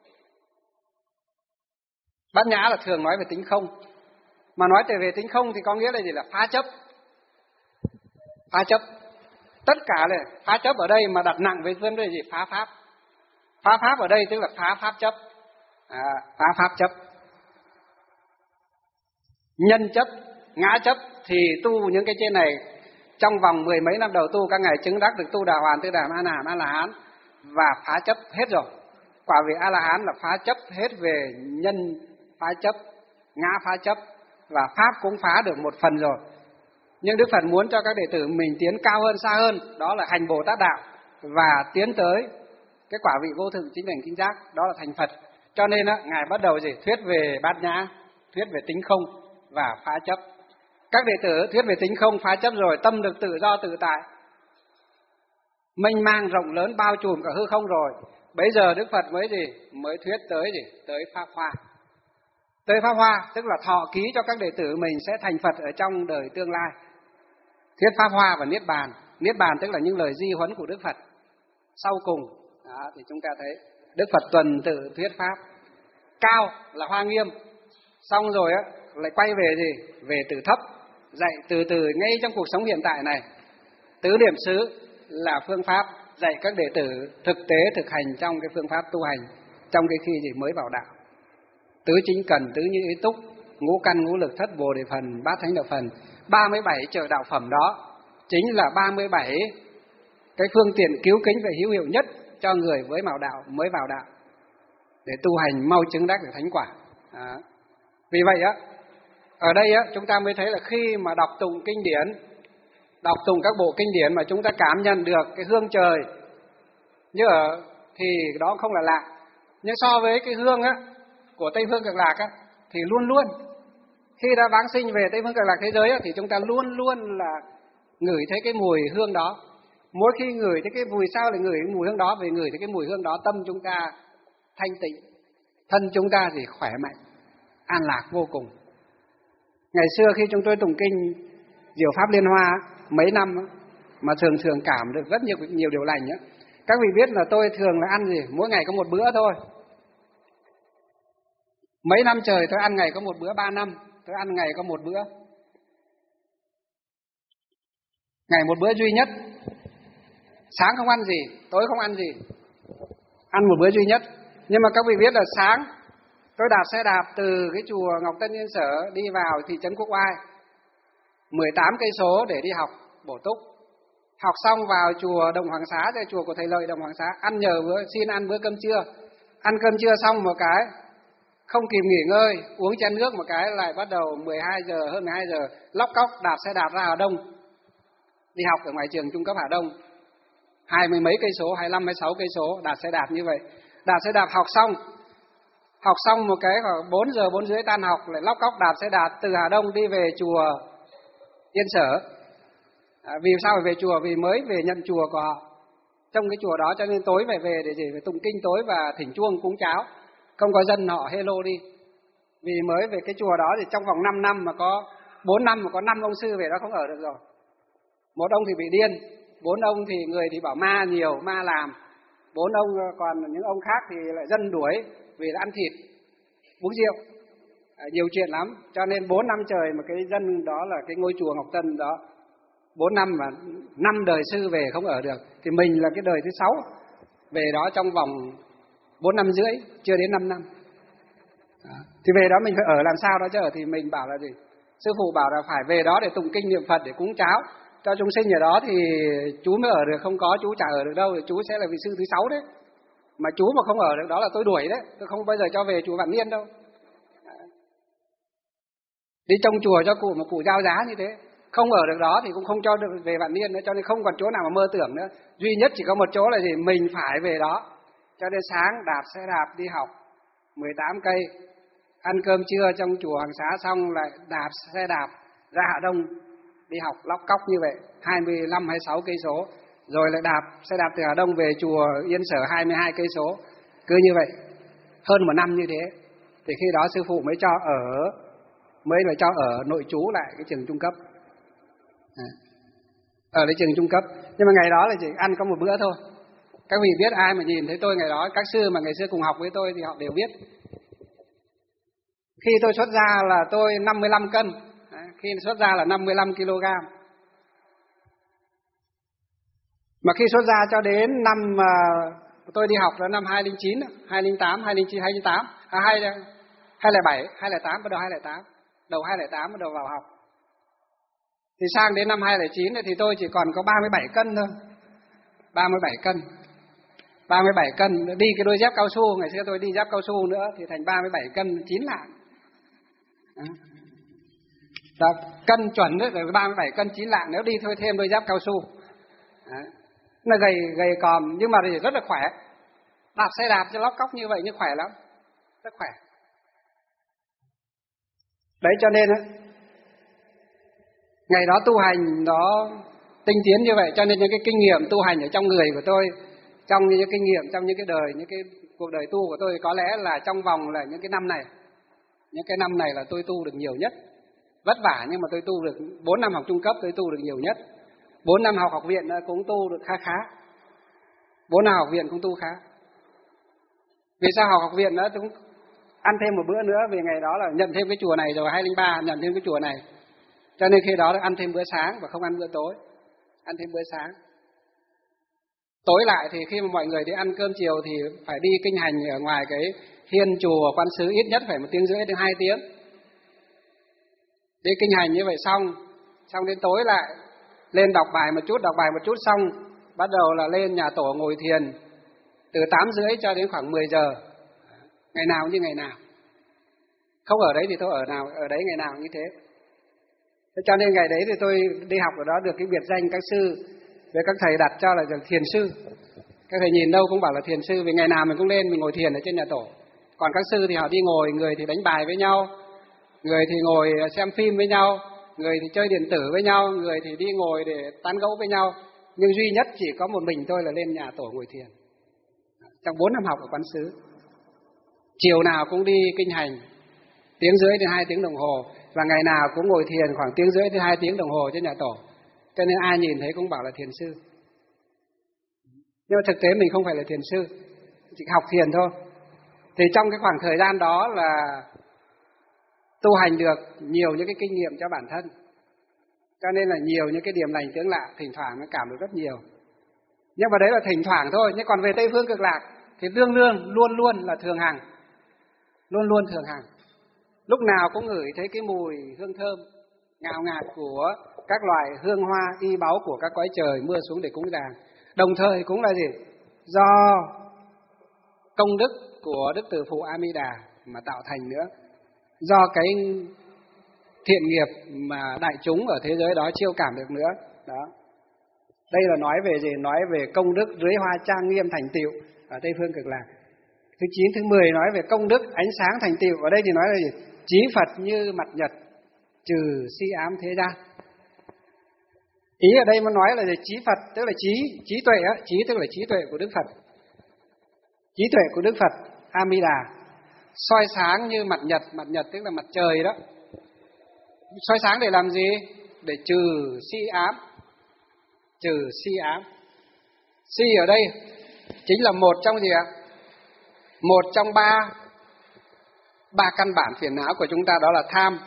Bát Nhã là thường nói về tính không. Mà nói về tính không thì có nghĩa là gì? Là phá chấp. Phá chấp. Tất cả là phá chấp ở đây mà đặt nặng với vấn đề gì? Phá pháp. Phá pháp ở đây tức là phá pháp chấp. À, phá pháp chấp. Nhân chấp, ngã chấp thì tu những cái trên này trong vòng mười mấy năm đầu tu, các ngài chứng đắc được tu Đà Hoàn, Tư Đà Ma Nàm, A La Hán và phá chấp hết rồi. Quả vị A La Hán là phá chấp hết về nhân phá chấp, ngã phá chấp và pháp cũng phá được một phần rồi. Nhưng Đức Phật muốn cho các đệ tử mình tiến cao hơn, xa hơn, đó là hành Bồ Tát đạo và tiến tới cái quả vị vô thượng chính đảnh chính giác, đó là thành Phật. Cho nên á, ngài bắt đầu gì? Thuyết về Bát Nhã, thuyết về tính không và phá chấp. Các đệ tử thuyết về tính không, phá chấp rồi, tâm được tự do tự tại, mênh mang rộng lớn bao trùm cả hư không rồi. Bây giờ Đức Phật mới gì? Mới thuyết tới gì? Tới Pháp Hoa. Tới Pháp Hoa tức là thọ ký cho các đệ tử mình sẽ thành Phật ở trong đời tương lai. Thuyết Pháp Hoa và Niết Bàn. Niết Bàn tức là những lời di huấn của Đức Phật. Sau cùng đó, thì chúng ta thấy Đức Phật tuần tự thuyết Pháp. Cao là Hoa Nghiêm. Xong rồi á, lại quay về gì? Về từ thấp. Dạy từ từ ngay trong cuộc sống hiện tại này. Tứ điểm xứ là phương pháp dạy các đệ tử thực tế thực hành trong cái phương pháp tu hành trong cái khi gì mới vào đạo. Tứ chính cần, tứ như ý túc, ngũ căn ngũ lực, thất bồ đề phần, bát thánh đạo phần, ba mươi bảy trợ đạo phẩm đó chính là ba mươi bảy cái phương tiện cứu kính và hữu hiệu nhất cho người mới vào đạo, mới vào đạo để tu hành mau chứng đắc được thánh quả. Đó. Vì vậy á, ở đây á chúng ta mới thấy là khi mà đọc tụng kinh điển, đọc tụng các bộ kinh điển mà chúng ta cảm nhận được cái hương trời như ở thì đó không là lạ. Nhưng so với cái hương á của Tây Phương Cực Lạc á thì luôn luôn khi đã vãng sinh về Tây Phương Cực Lạc thế giới á, thì chúng ta luôn luôn là ngửi thấy cái mùi hương đó. Mỗi khi ngửi thấy cái mùi sao lại ngửi cái mùi hương đó, vì ngửi thấy cái mùi hương đó tâm chúng ta thanh tịnh, thân chúng ta thì khỏe mạnh, an lạc vô cùng. Ngày xưa khi chúng tôi tụng kinh Diệu Pháp Liên Hoa mấy năm mà thường thường cảm được rất nhiều nhiều điều lành á. Các vị biết là tôi thường là ăn gì? Mỗi ngày có một bữa thôi. Mấy năm trời tôi ăn ngày có một bữa, ba năm tôi ăn ngày có một bữa. Ngày một bữa duy nhất. Sáng không ăn gì, tối không ăn gì. Ăn một bữa duy nhất. Nhưng mà các vị biết là sáng tôi đạp xe đạp từ cái chùa Ngọc Tân Yên Sở đi vào thị trấn Quốc Oai mười tám cây số để đi học bổ túc. Học xong vào chùa Đồng Hoàng Xá, cái chùa của thầy Lợi Đồng Hoàng Xá, ăn nhờ bữa, xin ăn bữa cơm trưa. Ăn cơm trưa xong một cái không kịp nghỉ ngơi, uống chén nước một cái lại bắt đầu mười hai giờ, hơn mười hai giờ lóc cóc đạp xe đạp ra Hà Đông. Đi học ở ngoài trường trung cấp Hà Đông. Hai mươi mấy cây số, hai mươi lăm, hai mươi sáu cây số đạp xe đạp như vậy. Đạp xe đạp học xong. Học xong một cái khoảng bốn giờ, bốn rưỡi tan học lại lóc cóc đạp xe đạp từ Hà Đông đi về chùa Yên Sở. À, vì sao phải về chùa? Vì mới về nhận chùa của họ. Trong cái chùa đó cho nên tối phải về để gì? Phải tụng kinh tối và thỉnh chuông cúng cháo. Không có dân họ hello đi. Vì mới về cái chùa đó thì trong vòng năm năm mà có bốn năm mà có năm ông sư về đó không ở được rồi. Một ông thì bị điên, bốn ông thì người thì bảo ma nhiều, ma làm. Bốn ông còn những ông khác thì lại dân đuổi vì là ăn thịt, uống rượu. À, nhiều chuyện lắm. Cho nên bốn năm trời mà cái dân đó là cái ngôi chùa Ngọc Tân đó, bốn năm mà năm đời sư về không ở được. Thì mình là cái đời thứ sáu về đó trong vòng bốn năm rưỡi, chưa đến năm năm. Đó. Thì về đó mình phải ở làm sao đó chứ ở thì mình bảo là gì? Sư phụ bảo là phải về đó để tụng kinh niệm Phật, để cúng cháo cho chúng sinh ở đó thì chú mới ở được, không có chú chả ở được đâu, thì chú sẽ là vị sư thứ sáu đấy. Mà chú mà không ở được đó là tôi đuổi đấy, tôi không bao giờ cho về chùa Vạn Niên đâu. Đi trông chùa cho cụ mà cụ giao giá như thế, không ở được đó thì cũng không cho được về Vạn Niên nữa, cho nên không còn chỗ nào mà mơ tưởng nữa. Duy nhất chỉ có một chỗ là gì? Mình phải về đó. Cho nên sáng đạp xe đạp đi học mười tám cây, ăn cơm trưa trong chùa Hoàng Xá xong lại đạp xe đạp ra Hạ Đông đi học lóc cóc như vậy, hai mươi lăm, hai mươi sáu cây số, rồi lại đạp xe đạp từ Hà Đông về chùa Yên Sở hai mươi hai cây số, cứ như vậy hơn một năm như thế. Thì khi đó sư phụ mới cho ở, mới lại cho ở nội trú lại cái trường trung cấp, ở cái trường trung cấp. Nhưng mà ngày đó là chỉ ăn có một bữa thôi. Các vị biết ai mà nhìn thấy tôi ngày đó, các sư mà ngày xưa cùng học với tôi thì họ đều biết. Khi tôi xuất gia là tôi năm mươi lăm cân, khi xuất gia là năm mươi lăm ki lô gam. Mà khi xuất gia cho đến năm mà tôi đi học là năm hai không không chín, hai không không tám, hai không không chín, hai không không tám, à, hai không không bảy, hai không không tám, bắt đầu hai không không tám, đầu hai không không tám bắt đầu vào học. Thì sang đến năm hai không không chín thì tôi chỉ còn có ba mươi bảy cân thôi. ba mươi bảy cân. ba mươi bảy cân, đi cái đôi dép cao su, ngày xưa tôi đi dép cao su nữa thì thành ba mươi bảy cân chín lạng. Đó, cân chuẩn đấy, rồi ba mươi bảy cân chín lạng nếu đi thôi thêm đôi dép cao su. Đó. Nó gầy gầy còm nhưng mà thì rất là khỏe. Đạp xe đạp cho lóc cóc như vậy nhưng khỏe lắm. Rất khỏe. Đấy cho nên á, ngày đó tu hành nó tinh tiến như vậy, cho nên những cái kinh nghiệm tu hành ở trong người của tôi, trong những cái kinh nghiệm, trong những cái đời, những cái cuộc đời tu của tôi có lẽ là trong vòng là những cái năm này, những cái năm này là tôi tu được nhiều nhất. Vất vả nhưng mà tôi tu được, bốn năm học trung cấp tôi tu được nhiều nhất. bốn năm học học viện cũng tu được khá khá. bốn năm học viện cũng tu khá. Vì sao học học viện nữa tôi cũng ăn thêm một bữa nữa, vì ngày đó là nhận thêm cái chùa này rồi, hai không không ba nhận thêm cái chùa này. Cho nên khi đó là ăn thêm bữa sáng và không ăn bữa tối. Ăn thêm bữa sáng. Tối lại thì khi mà mọi người đi ăn cơm chiều thì phải đi kinh hành ở ngoài cái hiên chùa Quan Xứ ít nhất phải một tiếng rưỡi đến hai tiếng. Đi kinh hành như vậy xong, xong đến tối lại lên đọc bài một chút, đọc bài một chút xong, bắt đầu là lên nhà tổ ngồi thiền từ tám rưỡi cho đến khoảng mười giờ. Ngày nào như ngày nào. Không ở đấy thì tôi ở nào, ở đấy ngày nào như thế. Thế cho nên ngày đấy thì tôi đi học ở đó được cái biệt danh các sư với các thầy đặt cho là thiền sư. Các thầy nhìn đâu cũng bảo là thiền sư, vì ngày nào mình cũng lên mình ngồi thiền ở trên nhà tổ. Còn các sư thì họ đi ngồi, người thì đánh bài với nhau, người thì ngồi xem phim với nhau, người thì chơi điện tử với nhau, người thì đi ngồi để tán gẫu với nhau. Nhưng duy nhất chỉ có một mình tôi là lên nhà tổ ngồi thiền. Trong bốn năm học ở Quán Xứ, chiều nào cũng đi kinh hành tiếng rưỡi đến hai tiếng đồng hồ, và ngày nào cũng ngồi thiền khoảng tiếng rưỡi đến hai tiếng đồng hồ trên nhà tổ. Cho nên ai nhìn thấy cũng bảo là thiền sư. Nhưng mà thực tế mình không phải là thiền sư, chỉ học thiền thôi. Thì trong cái khoảng thời gian đó là tu hành được nhiều những cái kinh nghiệm cho bản thân. Cho nên là nhiều những cái điểm lành tướng lạ, thỉnh thoảng nó cảm được rất nhiều. Nhưng mà đấy là thỉnh thoảng thôi. Nhưng còn về Tây Phương Cực Lạc thì tương đương luôn luôn là thường hằng. Luôn luôn thường hằng. Lúc nào cũng ngửi thấy cái mùi hương thơm ngào ngạt của các loài hương hoa y báu của các cõi trời mưa xuống để cúng dường. Đồng thời cũng là gì? Do công đức của Đức Từ Phụ A Di Đà mà tạo thành nữa. Do cái thiện nghiệp mà đại chúng ở thế giới đó chiêu cảm được nữa. Đó. Đây là nói về gì? Nói về công đức dưới hoa trang nghiêm thành tựu ở Tây Phương Cực Lạc. Thứ chín, thứ mười nói về công đức ánh sáng thành tựu. Ở đây thì nói là gì? Trí Phật như mặt nhật, trừ si ám thế gian. Ý ở đây muốn nói là gì? Trí Phật tức là trí, trí tuệ á, trí tức là trí tuệ của Đức Phật. Trí tuệ của Đức Phật A Di Đà soi sáng như mặt nhật, mặt nhật tức là mặt trời đó. Soi sáng để làm gì? Để trừ si ám. Trừ si ám. Si ở đây chính là một trong gì ạ? Một trong ba ba căn bản phiền não của chúng ta, đó là tham,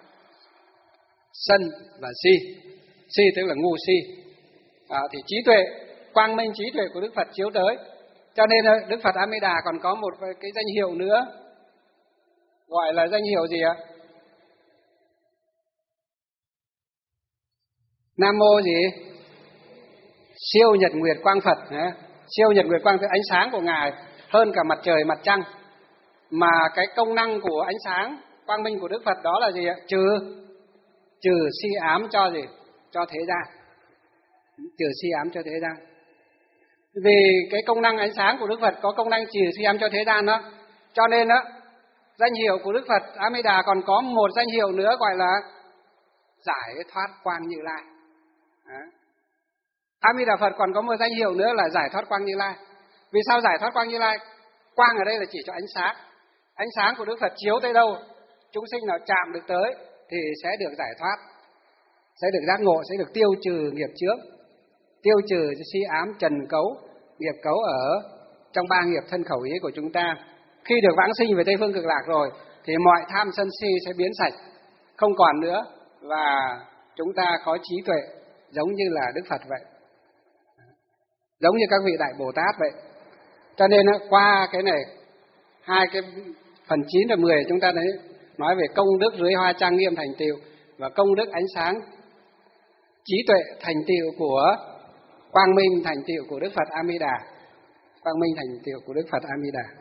sân và si. Si tức là ngu si. À, thì trí tuệ, quang minh trí tuệ của Đức Phật chiếu tới. Cho nên Đức Phật A Di Đà còn có một cái danh hiệu nữa, gọi là danh hiệu gì ạ? Nam mô gì? Siêu nhật nguyệt quang Phật. Siêu nhật nguyệt quang tức ánh sáng của Ngài hơn cả mặt trời mặt trăng. Mà cái công năng của ánh sáng quang minh của Đức Phật đó là gì ạ? Trừ trừ si ám cho gì? Cho thế gian. Trừ si ám cho thế gian. Vì cái công năng ánh sáng của Đức Phật có công năng trừ si ám cho thế gian đó, cho nên đó danh hiệu của Đức Phật A Di Đà còn có một danh hiệu nữa gọi là giải thoát quang Như Lai. A Di Đà Phật còn có một danh hiệu nữa là giải thoát quang Như Lai. Vì sao giải thoát quang Như Lai? Quang ở đây là chỉ cho ánh sáng. Ánh sáng của Đức Phật chiếu tới đâu, chúng sinh nào chạm được tới thì sẽ được giải thoát, sẽ được giác ngộ, sẽ được tiêu trừ nghiệp chướng. tiêu trừ si ám trần cấu, nghiệp cấu ở trong ba nghiệp thân khẩu ý của chúng ta. Khi được vãng sinh về Tây Phương Cực Lạc rồi thì mọi tham sân si sẽ biến sạch, không còn nữa, và chúng ta có trí tuệ giống như là Đức Phật vậy, giống như các vị Đại Bồ Tát vậy. Cho nên qua cái này, hai cái phần chín và mười chúng ta thấy nói về công đức dưới hoa trang nghiêm thành tựu và công đức ánh sáng trí tuệ thành tựu của quang minh thành tựu của Đức Phật A Di Đà. Quang minh thành tựu của Đức Phật A Di Đà.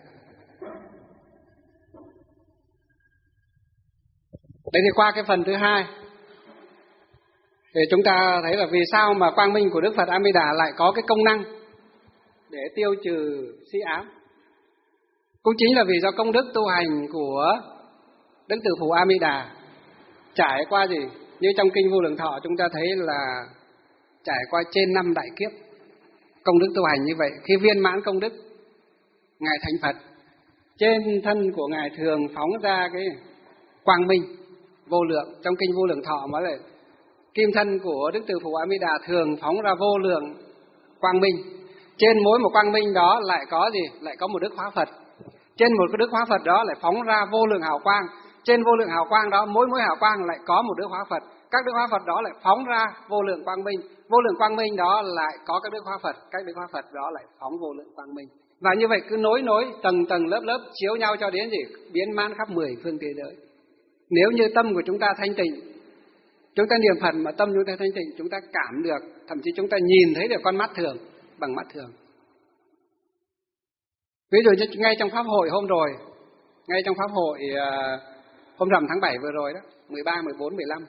Đây thì qua cái phần thứ hai thì chúng ta thấy là vì sao mà quang minh của Đức Phật A Di Đà lại có cái công năng để tiêu trừ si ám. Cũng chính là vì do công đức tu hành của Đức Từ Phụ A Di Đà trải qua gì? Như trong kinh Vô Lượng Thọ chúng ta thấy là trải qua trên năm đại kiếp công đức tu hành như vậy. Khi viên mãn công đức, Ngài thành Phật, trên thân của Ngài thường phóng ra cái quang minh vô lượng. Trong kinh Vô Lượng Thọ mới là kim thân của Đức Từ Phụ A Di Đà thường phóng ra vô lượng quang minh. Trên mỗi một quang minh đó lại có gì? Lại có một Đức Hóa Phật. Trên một cái Đức Hóa Phật đó lại phóng ra vô lượng hào quang. Trên vô lượng hào quang đó, mỗi mỗi hào quang lại có một Đức Hóa Phật. Các Đức Hóa Phật đó lại phóng ra vô lượng quang minh. Vô lượng quang minh đó lại có các Đức Hóa Phật. Các Đức Hóa Phật đó lại phóng vô lượng quang minh. Và như vậy cứ nối nối tầng tầng lớp lớp chiếu nhau cho đến gì? Biến mãn khắp mười phương thế giới. Nếu như tâm của chúng ta thanh tịnh, chúng ta niệm Phật mà tâm chúng ta thanh tịnh, chúng ta cảm được, thậm chí chúng ta nhìn thấy được con mắt thường bằng mắt thường. Ví dụ như ngay trong Pháp hội hôm rồi, ngay trong Pháp hội uh, hôm rằm tháng bảy vừa rồi đó, mười ba, mười bốn, mười lăm,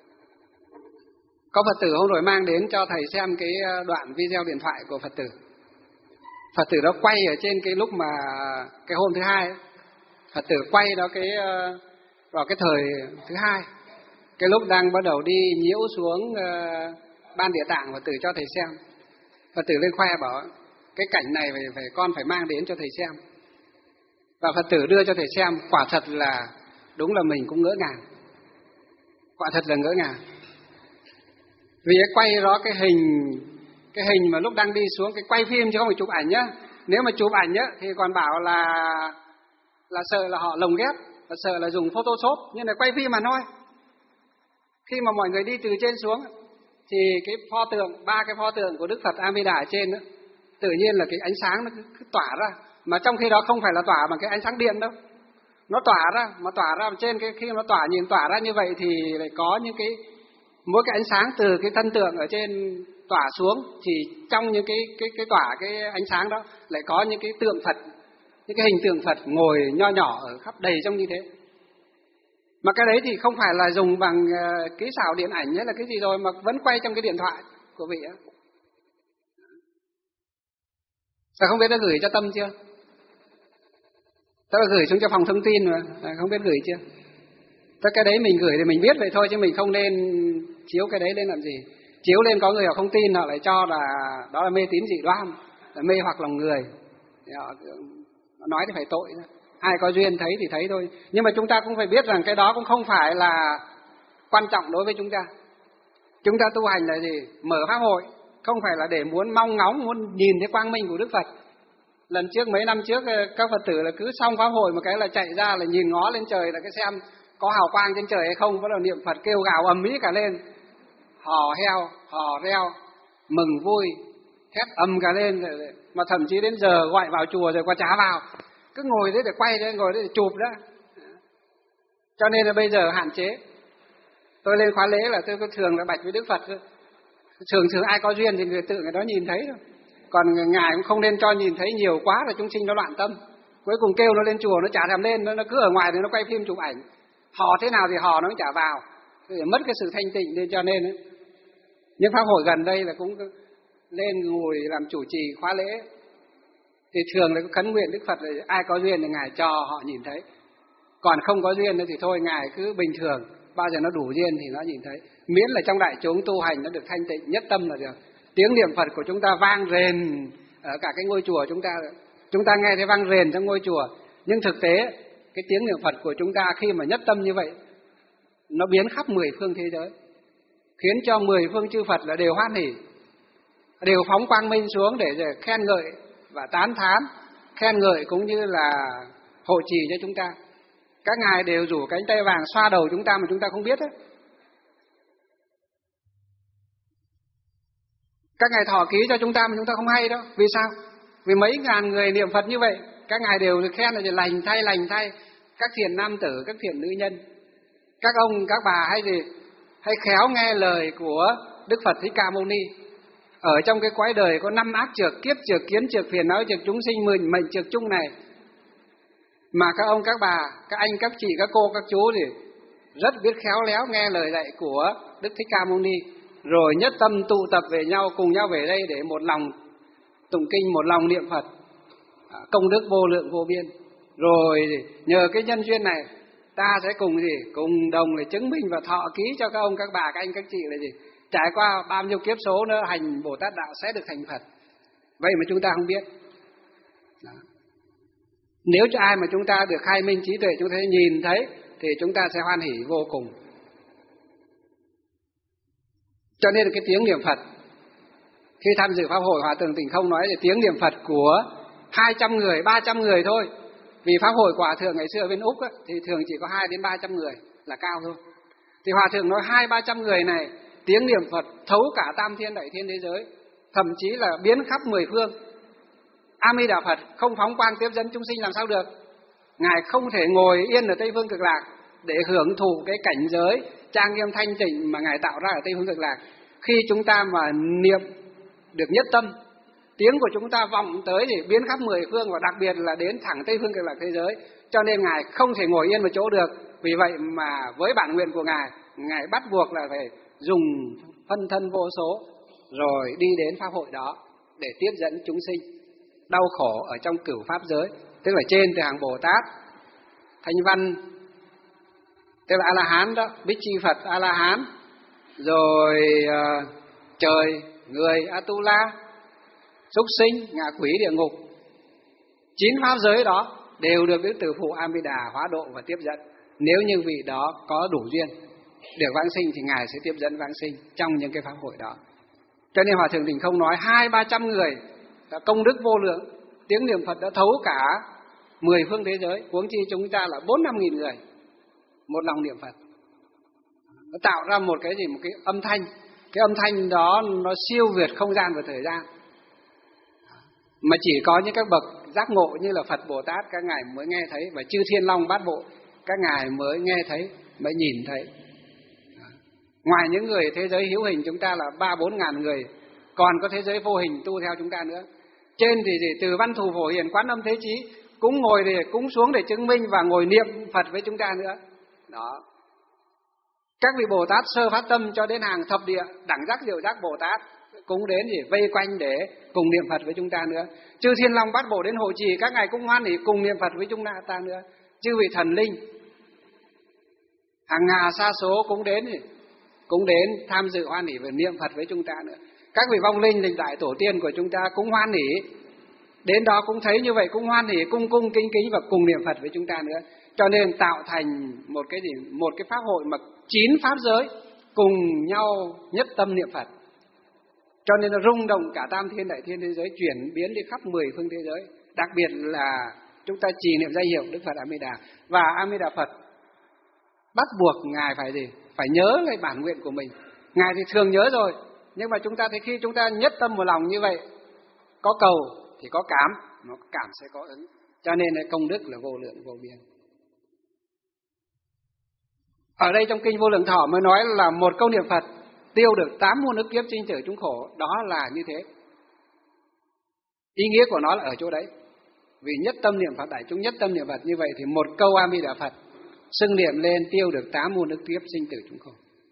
có Phật tử hôm rồi mang đến cho thầy xem cái đoạn video điện thoại của Phật tử. Phật tử đó quay ở trên cái lúc mà cái hôm thứ hai ấy, Phật tử quay đó cái uh, vào cái thời thứ hai, cái lúc đang bắt đầu đi nhiễu xuống uh, ban địa tạng, Phật tử cho thầy xem. Phật tử lên khoe bảo cái cảnh này phải, phải con phải mang đến cho thầy xem. Và Phật tử đưa cho thầy xem, quả thật là đúng là mình cũng ngỡ ngàng. Quả thật là ngỡ ngàng. Vì cái quay đó cái hình cái hình mà lúc đang đi xuống, cái quay phim chứ không phải chụp ảnh nhá. Nếu mà chụp ảnh nhá thì còn bảo là là sợ là họ lồng ghép, là sợ là dùng Photoshop, nhưng là quay phim mà thôi. Khi mà mọi người đi từ trên xuống thì cái pho tượng, ba cái pho tượng của Đức Phật A Di Đà ở trên đó, tự nhiên là cái ánh sáng nó cứ, cứ tỏa ra, mà trong khi đó không phải là tỏa bằng cái ánh sáng điện đâu, nó tỏa ra, mà tỏa ra trên cái khi nó tỏa nhìn tỏa ra như vậy thì lại có những cái mỗi cái ánh sáng từ cái thân tượng ở trên tỏa xuống, thì trong những cái cái cái tỏa cái ánh sáng đó lại có những cái tượng Phật, những cái hình tượng Phật ngồi nho nhỏ ở khắp đầy trong như thế. Mà cái đấy thì không phải là dùng bằng uh, kỹ xảo điện ảnh hay là cái gì rồi, mà vẫn quay trong cái điện thoại của vị ấy. Sao không biết đã gửi cho Tâm chưa? Tôi đã gửi xuống cho phòng thông tin mà, à, không biết gửi chưa? Tất cái đấy mình gửi thì mình biết vậy thôi, chứ mình không nên chiếu cái đấy lên làm gì. Chiếu lên có người họ không tin, họ lại cho là đó là mê tín dị đoan, là mê hoặc lòng người. Thì họ, họ nói thì phải tội. Ai có duyên thấy thì thấy thôi. Nhưng mà chúng ta cũng phải biết rằng cái đó cũng không phải là quan trọng đối với chúng ta. Chúng ta tu hành là gì? Mở pháp hội, không phải là để muốn mong ngóng, muốn nhìn thấy quang minh của Đức Phật. Lần trước, mấy năm trước, các Phật tử là cứ xong pháp hội một cái là chạy ra là nhìn ngó lên trời là cái xem có hào quang trên trời hay không, bắt đầu niệm Phật kêu gào ầm ĩ cả lên, hò heo, hò reo, mừng vui, hét ầm cả lên, mà thậm chí đến giờ gọi vào chùa rồi qua trá vào, cứ ngồi đấy để quay đấy, ngồi đấy để chụp đó. Cho nên là bây giờ hạn chế. Tôi lên khóa lễ là tôi có thường là bạch với Đức Phật thôi. Thường thường ai có duyên thì người tự người đó nhìn thấy thôi. Còn ngài cũng không nên cho nhìn thấy nhiều quá là chúng sinh nó loạn tâm. Cuối cùng kêu nó lên chùa nó chả thèm lên, nó, nó cứ ở ngoài thì nó quay phim chụp ảnh. Hò thế nào thì hò nó cũng chả vào, để mất cái sự thanh tịnh. Nên cho nên ấy, những pháp hội gần đây là cũng lên ngồi làm chủ trì khóa lễ thì thường là khấn nguyện Đức Phật là ai có duyên thì ngài cho họ nhìn thấy, còn không có duyên thì thôi ngài cứ bình thường, bao giờ nó đủ duyên thì nó nhìn thấy, miễn là trong đại chúng tu hành nó được thanh tịnh nhất tâm là được. Tiếng niệm Phật của chúng ta vang rền ở cả cái ngôi chùa chúng ta, chúng ta nghe thấy vang rền trong ngôi chùa, nhưng thực tế cái tiếng niệm Phật của chúng ta khi mà nhất tâm như vậy nó biến khắp mười phương thế giới, khiến cho mười phương chư Phật là đều hoan hỉ. đều phóng quang minh xuống để khen ngợi và tán thán, khen ngợi cũng như là hộ trì cho chúng ta. Các ngài đều rủ cánh tay vàng xoa đầu chúng ta mà chúng ta không biết ấy. Các ngài thọ ký cho chúng ta mà chúng ta không hay đâu. Vì sao? Vì mấy ngàn người niệm Phật như vậy, các ngài đều được khen là lành thay lành thay, các thiện nam tử, các thiện nữ nhân, các ông các bà hay gì hay khéo nghe lời của Đức Phật Thích Ca Mâu Ni. Ở trong cái quái đời có năm ác trược, kiếp trược, kiến trược, phiền não trược, chúng sinh mệnh mệnh trược chung này, mà các ông các bà, các anh các chị, các cô các chú thì rất biết khéo léo nghe lời dạy của Đức Thích Ca Mâu Ni, rồi nhất tâm tụ tập về nhau, cùng nhau về đây để một lòng tụng kinh, một lòng niệm Phật, công đức vô lượng vô biên. Rồi nhờ cái nhân duyên này, ta sẽ cùng gì cùng đồng để chứng minh và thọ ký cho các ông các bà, các anh các chị là gì trải qua bao nhiêu kiếp số nữa hành Bồ Tát đạo sẽ được thành Phật. Vậy mà chúng ta không biết. Đó. Nếu cho ai mà chúng ta được khai minh trí tuệ, chúng ta nhìn thấy thì chúng ta sẽ hoan hỉ vô cùng. Cho nên là cái tiếng niệm Phật, khi tham dự pháp hội Hòa Thượng Tịnh Không nói là tiếng niệm Phật của hai trăm người, ba trăm người thôi. Vì pháp hội của Hòa Thượng ngày xưa ở bên Úc á, thì thường chỉ có hai đến ba trăm người là cao thôi. Thì Hòa Thượng nói hai ba trăm người này, tiếng niệm Phật thấu cả tam thiên đại thiên thế giới, thậm chí là biến khắp mười phương. A Di Đà Phật không phóng quang tiếp dẫn chúng sinh làm sao được? Ngài không thể ngồi yên ở Tây Phương Cực Lạc để hưởng thụ cái cảnh giới trang nghiêm thanh tịnh mà Ngài tạo ra ở Tây Phương Cực Lạc. Khi chúng ta mà niệm được nhất tâm, tiếng của chúng ta vọng tới thì biến khắp mười phương, và đặc biệt là đến thẳng Tây Phương Cực Lạc thế giới. Cho nên Ngài không thể ngồi yên một chỗ được. Vì vậy mà với bản nguyện của Ngài, Ngài bắt buộc là phải dùng phân thân vô số rồi đi đến pháp hội đó để tiếp dẫn chúng sinh đau khổ ở trong cửu pháp giới, tức là trên từ hàng Bồ Tát, Thanh Văn, tức là A La Hán đó, Bích Chi Phật A La Hán, rồi uh, trời, người Atula, súc sinh, ngạ quỷ, địa ngục, chín pháp giới đó đều được Đức Từ Phụ A Di Đà hóa độ và tiếp dẫn. Nếu như vị đó có đủ duyên được vãng sinh thì Ngài sẽ tiếp dẫn vãng sinh trong những cái pháp hội đó. Cho nên Hòa Thượng Tịnh Không nói hai ba trăm người đã công đức vô lượng, tiếng niệm Phật đã thấu cả mười phương thế giới, huống chi chúng ta là bốn năm nghìn người một lòng niệm Phật. Nó tạo ra một cái gì, một cái âm thanh. Cái âm thanh đó nó siêu việt không gian và thời gian, mà chỉ có những các bậc giác ngộ như là Phật Bồ Tát các ngài mới nghe thấy, và chư Thiên Long Bát Bộ các ngài mới nghe thấy, mới nhìn thấy. Ngoài những người thế giới hữu hình chúng ta là ba bốn ngàn người, còn có thế giới vô hình tu theo chúng ta nữa. Trên thì gì, từ Văn Thù Phổ Hiền Quán Âm Thế Chí cũng ngồi để cũng xuống để chứng minh và ngồi niệm Phật với chúng ta nữa. Đó. Các vị Bồ Tát sơ phát tâm cho đến hàng thập địa đẳng giác diệu giác Bồ Tát cũng đến để vây quanh để cùng niệm Phật với chúng ta nữa. Chư Thiên Long Bát Bộ đến hộ trì các ngài cũng hoan hỉ cùng niệm Phật với chúng ta nữa. Chư vị thần linh hàng ngà sa số cũng đến cũng đến tham dự hoan hỉ và niệm Phật với chúng ta nữa. Các vị vong linh lịch đại tổ tiên của chúng ta cũng hoan hỉ, đến đó cũng thấy như vậy, cũng hoan hỉ cung cung kính kính và cùng niệm Phật với chúng ta nữa. Cho nên tạo thành một cái gì, một cái pháp hội mà chín pháp giới cùng nhau nhất tâm niệm Phật. Cho nên nó rung động cả tam thiên đại thiên thế giới, chuyển biến đi khắp mười phương thế giới. Đặc biệt là chúng ta trì niệm danh hiệu Đức Phật A Di Đà, và A Di Đà Phật bắt buộc ngài phải gì, phải nhớ lại bản nguyện của mình. Ngài thì thường nhớ rồi, nhưng mà chúng ta thì khi chúng ta nhất tâm một lòng như vậy, có cầu thì có cảm, nó cảm sẽ có ứng. Cho nên là công đức là vô lượng vô biên. Ở đây trong kinh Vô Lượng Thọ mới nói là một câu niệm Phật tiêu được tám muôn ức kiếp sinh tử chúng khổ. Đó là như thế. Ý nghĩa của nó là ở chỗ đấy. Vì nhất tâm niệm Phật, đại chúng nhất tâm niệm Phật như vậy thì một câu A Di Đà Phật xưng niệm lên tiêu được tám muôn ức kiếp sinh tử chúng khổ.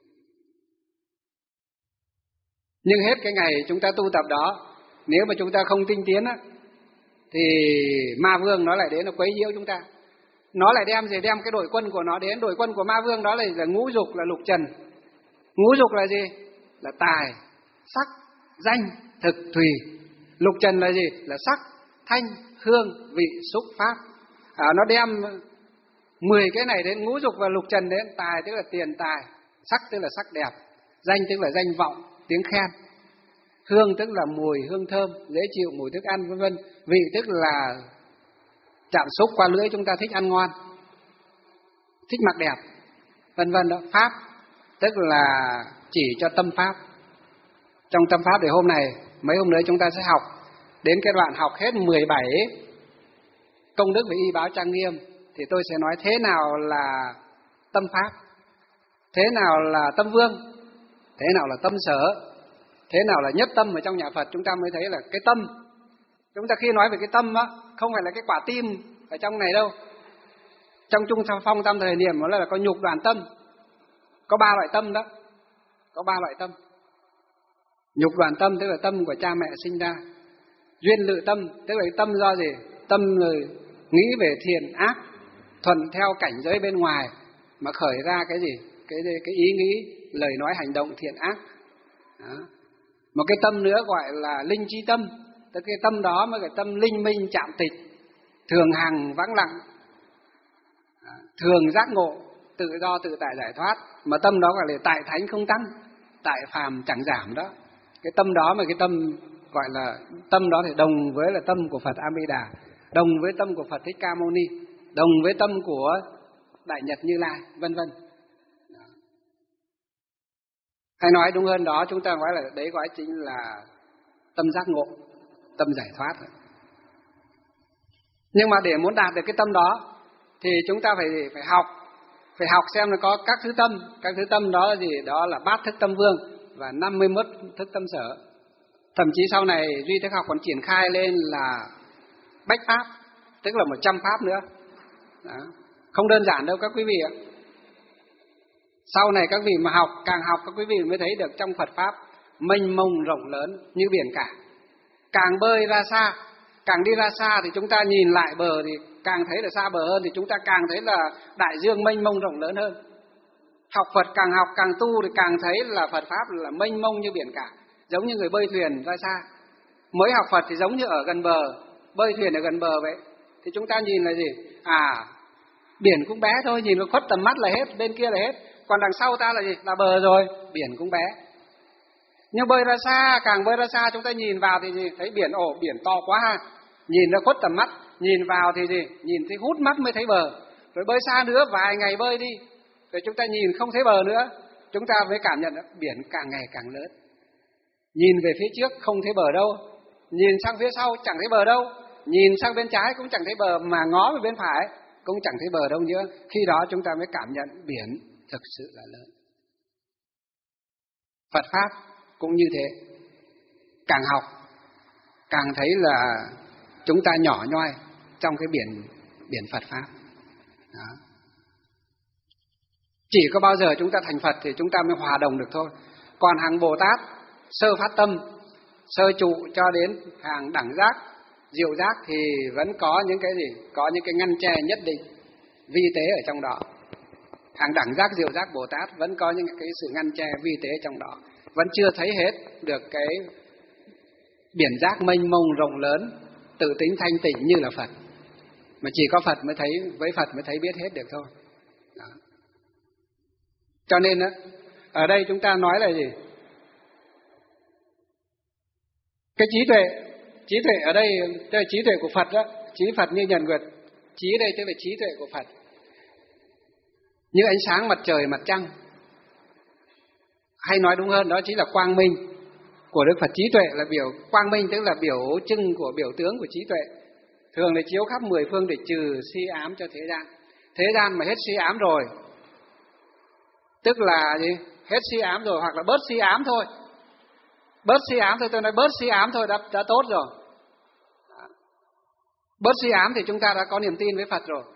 Nhưng hết cái ngày chúng ta tu tập đó, nếu mà chúng ta không tinh tiến á, thì ma vương nó lại đến nó quấy nhiễu chúng ta. Nó lại đem gì, đem cái đội quân của nó đến. Đội quân của ma vương đó là, là ngũ dục, là lục trần. Ngũ dục là gì? Là tài, sắc, danh, thực, thùy. Lục trần là gì? Là sắc, thanh, hương, vị, xúc, pháp. À, nó đem mười cái này đến, ngũ dục và lục trần đến. Tài tức là tiền tài, sắc tức là sắc đẹp, danh tức là danh vọng, tiếng khen. Hương tức là mùi, hương thơm, dễ chịu, mùi thức ăn vân vân. Vị tức là chạm xúc qua lưỡi, chúng ta thích ăn ngon, thích mặc đẹp, vân vân đó. Pháp tức là chỉ cho tâm pháp. Trong tâm pháp để hôm nay, mấy hôm nữa chúng ta sẽ học đến cái đoạn học hết mười bảy công đức về y báo trang nghiêm, thì tôi sẽ nói thế nào là tâm pháp, thế nào là tâm vương, thế nào là tâm sở, thế nào là nhất tâm. Ở trong nhà Phật chúng ta mới thấy là cái tâm. Chúng ta khi nói về cái tâm á, không phải là cái quả tim ở trong này đâu. Trong Trung Phong Tam Thời Niệm nó là có nhục đoàn tâm, có ba loại tâm đó, có ba loại tâm. Nhục đoàn tâm tức là tâm của cha mẹ sinh ra. Duyên lự tâm tức là tâm do gì? Tâm người nghĩ về thiện ác, thuận theo cảnh giới bên ngoài mà khởi ra cái gì? Cái cái ý nghĩ, lời nói, hành động thiện ác. Đó. Một cái tâm nữa gọi là linh trí tâm, tức cái tâm đó mới là tâm linh minh chạm tịch, thường hằng vãng lặng, thường giác ngộ, tự do tự tại giải thoát. Mà tâm đó gọi là tại thánh không tăng, tại phàm chẳng giảm đó. Cái tâm đó mà cái tâm gọi là tâm đó thì đồng với là tâm của Phật A Di Đà, đồng với tâm của Phật Thích Ca Mâu Ni, đồng với tâm của Đại Nhật Như Lai, vân vân. Hay nói đúng hơn đó, chúng ta nói là đấy gọi chính là tâm giác ngộ, tâm giải thoát. Nhưng mà để muốn đạt được cái tâm đó thì chúng ta phải phải học, phải học xem là có các thứ tâm. Các thứ tâm đó là gì? Đó là bát thức tâm vương và năm mươi mốt thức tâm sở. Thậm chí sau này Duy Thức Học còn triển khai lên là bách pháp, tức là một trăm pháp nữa. Đó. Không đơn giản đâu các quý vị ạ. Sau này các vị mà học, càng học các quý vị mới thấy được trong Phật Pháp mênh mông rộng lớn như biển cả. Càng bơi ra xa, càng đi ra xa thì chúng ta nhìn lại bờ thì càng thấy là xa bờ hơn, thì chúng ta càng thấy là đại dương mênh mông rộng lớn hơn. Học Phật càng học càng tu thì càng thấy là Phật Pháp là mênh mông như biển cả, giống như người bơi thuyền ra xa. Mới học Phật thì giống như ở gần bờ, bơi thuyền ở gần bờ vậy. Thì chúng ta nhìn là gì? À, biển cũng bé thôi, nhìn nó khuất tầm mắt là hết, bên kia là hết. Còn đằng sau ta là gì? Là bờ rồi, biển cũng bé. Nhưng bơi ra xa, càng bơi ra xa chúng ta nhìn vào thì gì? Thấy biển, ồ biển to quá ha. Nhìn nó khuất tầm mắt, nhìn vào thì gì? Nhìn thấy hút mắt mới thấy bờ. Rồi bơi xa nữa, vài ngày bơi đi, rồi chúng ta nhìn không thấy bờ nữa, chúng ta mới cảm nhận biển càng ngày càng lớn. Nhìn về phía trước không thấy bờ đâu, nhìn sang phía sau chẳng thấy bờ đâu, nhìn sang bên trái cũng chẳng thấy bờ, mà ngó về bên phải cũng chẳng thấy bờ đâu nữa. Khi đó chúng ta mới cảm nhận biển thực sự là lớn. Phật Pháp cũng như thế. Càng học càng thấy là chúng ta nhỏ nhoi trong cái biển biển Phật Pháp. Đó. Chỉ có bao giờ chúng ta thành Phật thì chúng ta mới hòa đồng được thôi. Còn hàng Bồ Tát sơ phát tâm, sơ trụ cho đến hàng đẳng giác, diệu giác thì vẫn có những cái gì? Có những cái ngăn che nhất định, vi tế ở trong đó. Hàng đẳng giác, diệu giác Bồ Tát vẫn có những cái sự ngăn che vi tế trong đó, vẫn chưa thấy hết được cái biển giác mênh mông rộng lớn, tự tính thanh tịnh như là Phật. Mà chỉ có Phật mới thấy, với Phật mới thấy biết hết được thôi. Đó. Cho nên đó, ở đây chúng ta nói là gì? Cái trí tuệ, trí tuệ ở đây tức là trí tuệ của Phật đó, trí Phật như Nhật Nguyệt. Trí đây tức là trí tuệ của Phật, như ánh sáng mặt trời, mặt trăng. Hay nói đúng hơn đó chính là quang minh của Đức Phật. Trí tuệ là biểu, quang minh tức là biểu trưng của biểu tướng của trí tuệ. Thường là chiếu khắp mười phương để trừ si ám cho thế gian. Thế gian mà hết si ám rồi, tức là gì? Hết si ám rồi, hoặc là bớt si ám thôi. Bớt si ám thôi, tôi nói bớt si ám thôi đã, đã tốt rồi. Bớt si ám thì chúng ta đã có niềm tin với Phật rồi.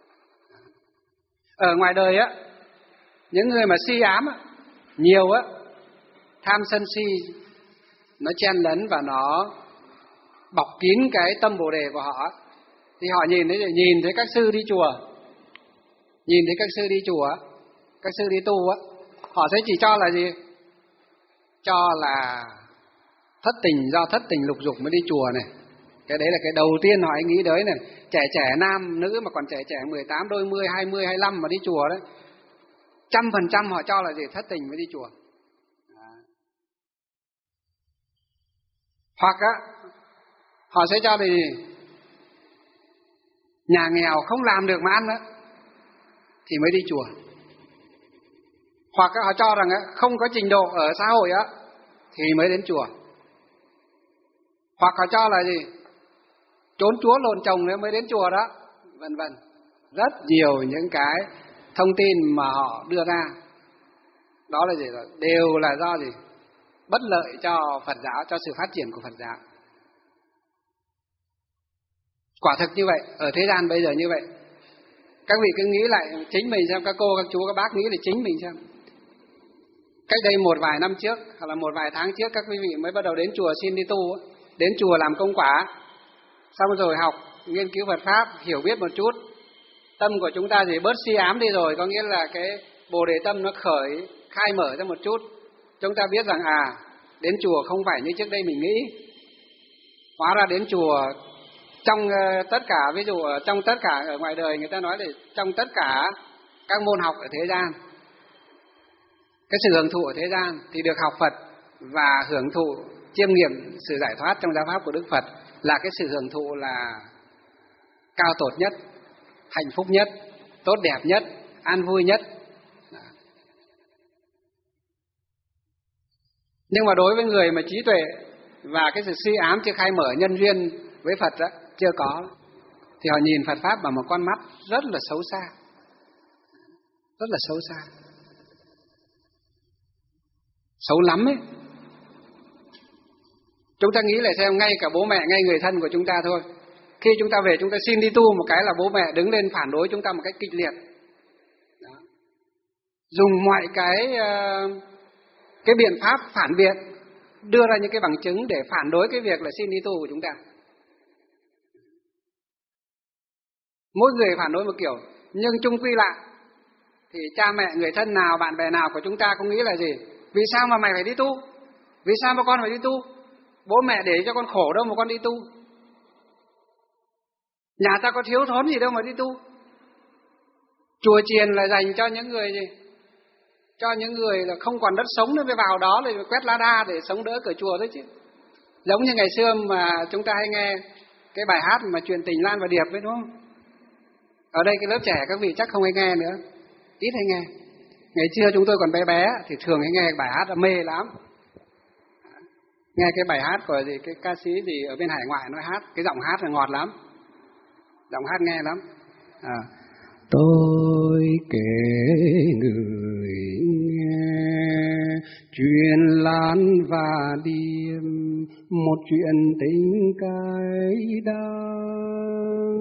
Ở ngoài đời á, những người mà si ám á, nhiều á, tham sân si nó chen lấn và nó bọc kín cái tâm bồ đề của họ. Thì họ nhìn thấy nhìn thấy các sư đi chùa, nhìn thấy các sư đi chùa, các sư đi tu á, họ sẽ chỉ cho là gì? Cho là thất tình, do thất tình lục dục mới đi chùa này. Cái đấy là cái đầu tiên họ nghĩ đến này. Trẻ trẻ nam nữ mà còn trẻ trẻ mười tám, đôi mươi, hai mươi, hai mươi lăm mà đi chùa đấy, trăm phần trăm họ cho là gì? Thất tình mới đi chùa. Hoặc á, họ sẽ cho thì nhà nghèo không làm được mà ăn nữa thì mới đi chùa. Hoặc họ cho rằng không có trình độ ở xã hội á thì mới đến chùa. Hoặc họ cho là gì? Trốn chúa lộn chồng nữa mới đến chùa đó, vân vân. Rất nhiều những cái thông tin mà họ đưa ra. Đó là gì? Đều là do gì? Bất lợi cho Phật giáo, cho sự phát triển của Phật giáo. Quả thực như vậy, ở thế gian bây giờ như vậy. Các vị cứ nghĩ lại chính mình xem, các cô, các chú, các bác nghĩ lại chính mình xem. Cách đây một vài năm trước, hoặc là một vài tháng trước, các quý vị mới bắt đầu đến chùa xin đi tu, đến chùa làm công quả, xong rồi học, nghiên cứu Phật Pháp, hiểu biết một chút. Tâm của chúng ta thì bớt si ám đi rồi, có nghĩa là cái Bồ Đề tâm nó khởi, khai mở ra một chút. Chúng ta biết rằng à, đến chùa không phải như trước đây mình nghĩ. Hóa ra đến chùa trong uh, tất cả, ví dụ ở trong tất cả ở ngoài đời người ta nói là trong tất cả các môn học ở thế gian, cái sự hưởng thụ ở thế gian thì được học Phật và hưởng thụ chiêm nghiệm sự giải thoát trong giáo pháp của Đức Phật là cái sự hưởng thụ là cao tột nhất, hạnh phúc nhất, tốt đẹp nhất, an vui nhất. Nhưng mà đối với người mà trí tuệ và cái sự suy ám chưa khai mở nhân duyên với Phật đó, chưa có, thì họ nhìn Phật Pháp bằng một con mắt rất là xấu xa. Rất là xấu xa. Xấu lắm ấy. Chúng ta nghĩ lại xem, ngay cả bố mẹ, ngay người thân của chúng ta thôi. Khi chúng ta về chúng ta xin đi tu một cái là bố mẹ đứng lên phản đối chúng ta một cách kịch liệt. Đó. Dùng mọi cái cái biện pháp phản biện, đưa ra những cái bằng chứng để phản đối cái việc là xin đi tu của chúng ta. Mỗi người phản đối một kiểu, nhưng chung quy lại thì cha mẹ, người thân nào, bạn bè nào của chúng ta cũng nghĩ là gì? Vì sao mà mày phải đi tu? Vì sao mà con phải đi tu? Bố mẹ để cho con khổ đâu mà con đi tu? Nhà ta có thiếu thốn gì đâu mà đi tu? Chùa chiền là dành cho những người gì? Cho những người là không còn đất sống nữa mới vào đó để quét lá đa để sống đỡ cửa chùa đấy chứ. Giống như ngày xưa mà chúng ta hay nghe cái bài hát mà truyền tình Lan và Điệp ấy, đúng không? Ở đây cái lớp trẻ các vị chắc không hay nghe nữa, ít hay nghe. Ngày xưa chúng tôi còn bé bé thì thường hay nghe bài hát, mê lắm. Nghe cái bài hát của gì, cái ca sĩ gì ở bên hải ngoại nói hát, cái giọng hát là ngọt lắm, giọng hát nghe lắm. À, tôi kể người nghe chuyện Lan và Điệp, một chuyện tình cay đắng.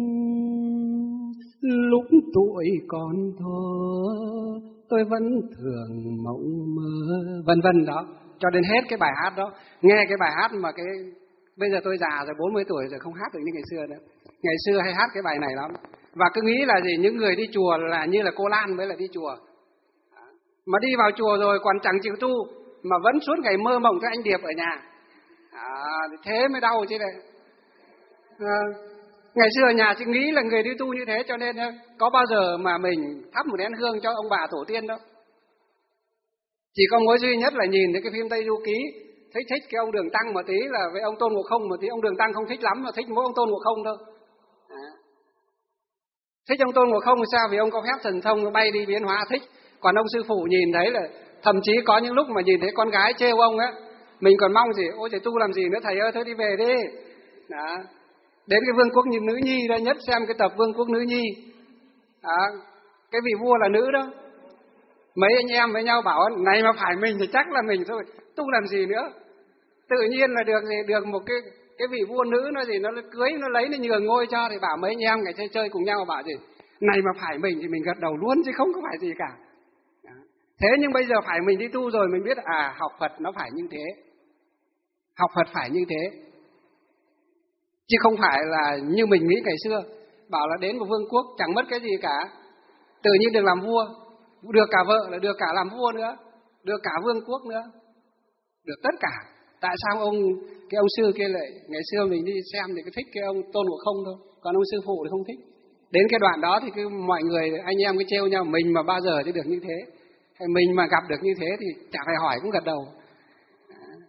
Lúc tuổi còn thơ tôi vẫn thường mộng mơ, vân vân đó, cho đến hết cái bài hát đó. Nghe cái bài hát mà cái bây giờ tôi già rồi, bốn mươi tuổi rồi, không hát được như ngày xưa nữa. Ngày xưa hay hát cái bài này lắm. Và cứ nghĩ là gì, những người đi chùa là như là cô Lan mới là đi chùa. Mà đi vào chùa rồi còn chẳng chịu tu, mà vẫn suốt ngày mơ mộng cái anh Điệp ở nhà. À, thế mới đau chứ này. À, ngày xưa ở nhà chỉ nghĩ là người đi tu như thế, cho nên có bao giờ mà mình thắp một nén hương cho ông bà tổ tiên đâu. Chỉ có mỗi duy nhất là nhìn thấy cái phim Tây Du Ký, thích thích cái ông Đường Tăng một tí là với ông Tôn Ngộ Không một tí. Ông Đường Tăng không thích lắm, mà thích mỗi ông Tôn Ngộ Không thôi. À. Thích ông Tôn Ngộ Không thì sao? Vì ông có phép thần thông bay đi biến hóa, thích. Còn ông sư phụ nhìn thấy là thậm chí có những lúc mà nhìn thấy con gái trêu ông á, mình còn mong gì, ôi trời tu làm gì nữa thầy ơi, thôi đi về đi. Đó. Đến cái Vương quốc Nữ Nhi đây, nhất xem cái tập Vương quốc Nữ Nhi. Đó. Cái vị vua là nữ đó. Mấy anh em với nhau bảo này mà phải mình thì chắc là mình thôi, tu làm gì nữa. Tự nhiên là được gì, được một cái cái vị vua nữ nó gì, nó cưới, nó lấy, nó nhường ngôi cho, thì bảo mấy anh em ngày chơi chơi cùng nhau bảo gì, này mà phải mình thì mình gật đầu luôn chứ không có phải gì cả. Đó. Thế nhưng bây giờ phải mình đi tu rồi mình biết à, học Phật nó phải như thế. Học Phật phải như thế. Chứ không phải là như mình nghĩ ngày xưa, bảo là đến một vương quốc chẳng mất cái gì cả, tự nhiên được làm vua, được cả vợ là được cả làm vua nữa, được cả vương quốc nữa, được tất cả. Tại sao ông cái ông sư kia lại, ngày xưa mình đi xem thì cứ thích cái ông Tôn Ngộ Không thôi, còn ông sư phụ thì không thích. Đến cái đoạn đó thì cứ mọi người anh em cứ trêu nhau, mình mà bao giờ thì được như thế, hay mình mà gặp được như thế thì chả phải hỏi cũng gật đầu.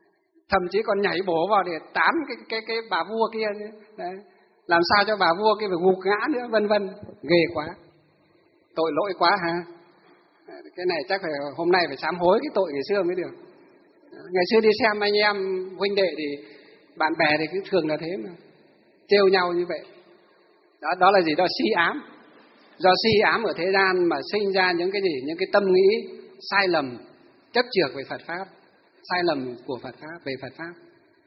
thậm chí còn nhảy bổ vào để tán cái cái cái bà vua kia nữa. Đấy. Làm sao cho bà vua kia phải gục ngã nữa, vân vân. Ghê quá, tội lỗi quá ha. Cái này chắc phải hôm nay phải sám hối cái tội ngày xưa mới được. Ngày xưa đi xem anh em huynh đệ thì bạn bè thì cứ thường là thế mà, trêu nhau như vậy. Đó, đó là gì? Đó si ám. Do si ám ở thế gian mà sinh ra những cái gì? Những cái tâm nghĩ sai lầm, chấp chược về Phật Pháp, sai lầm của Phật Pháp, về Phật Pháp.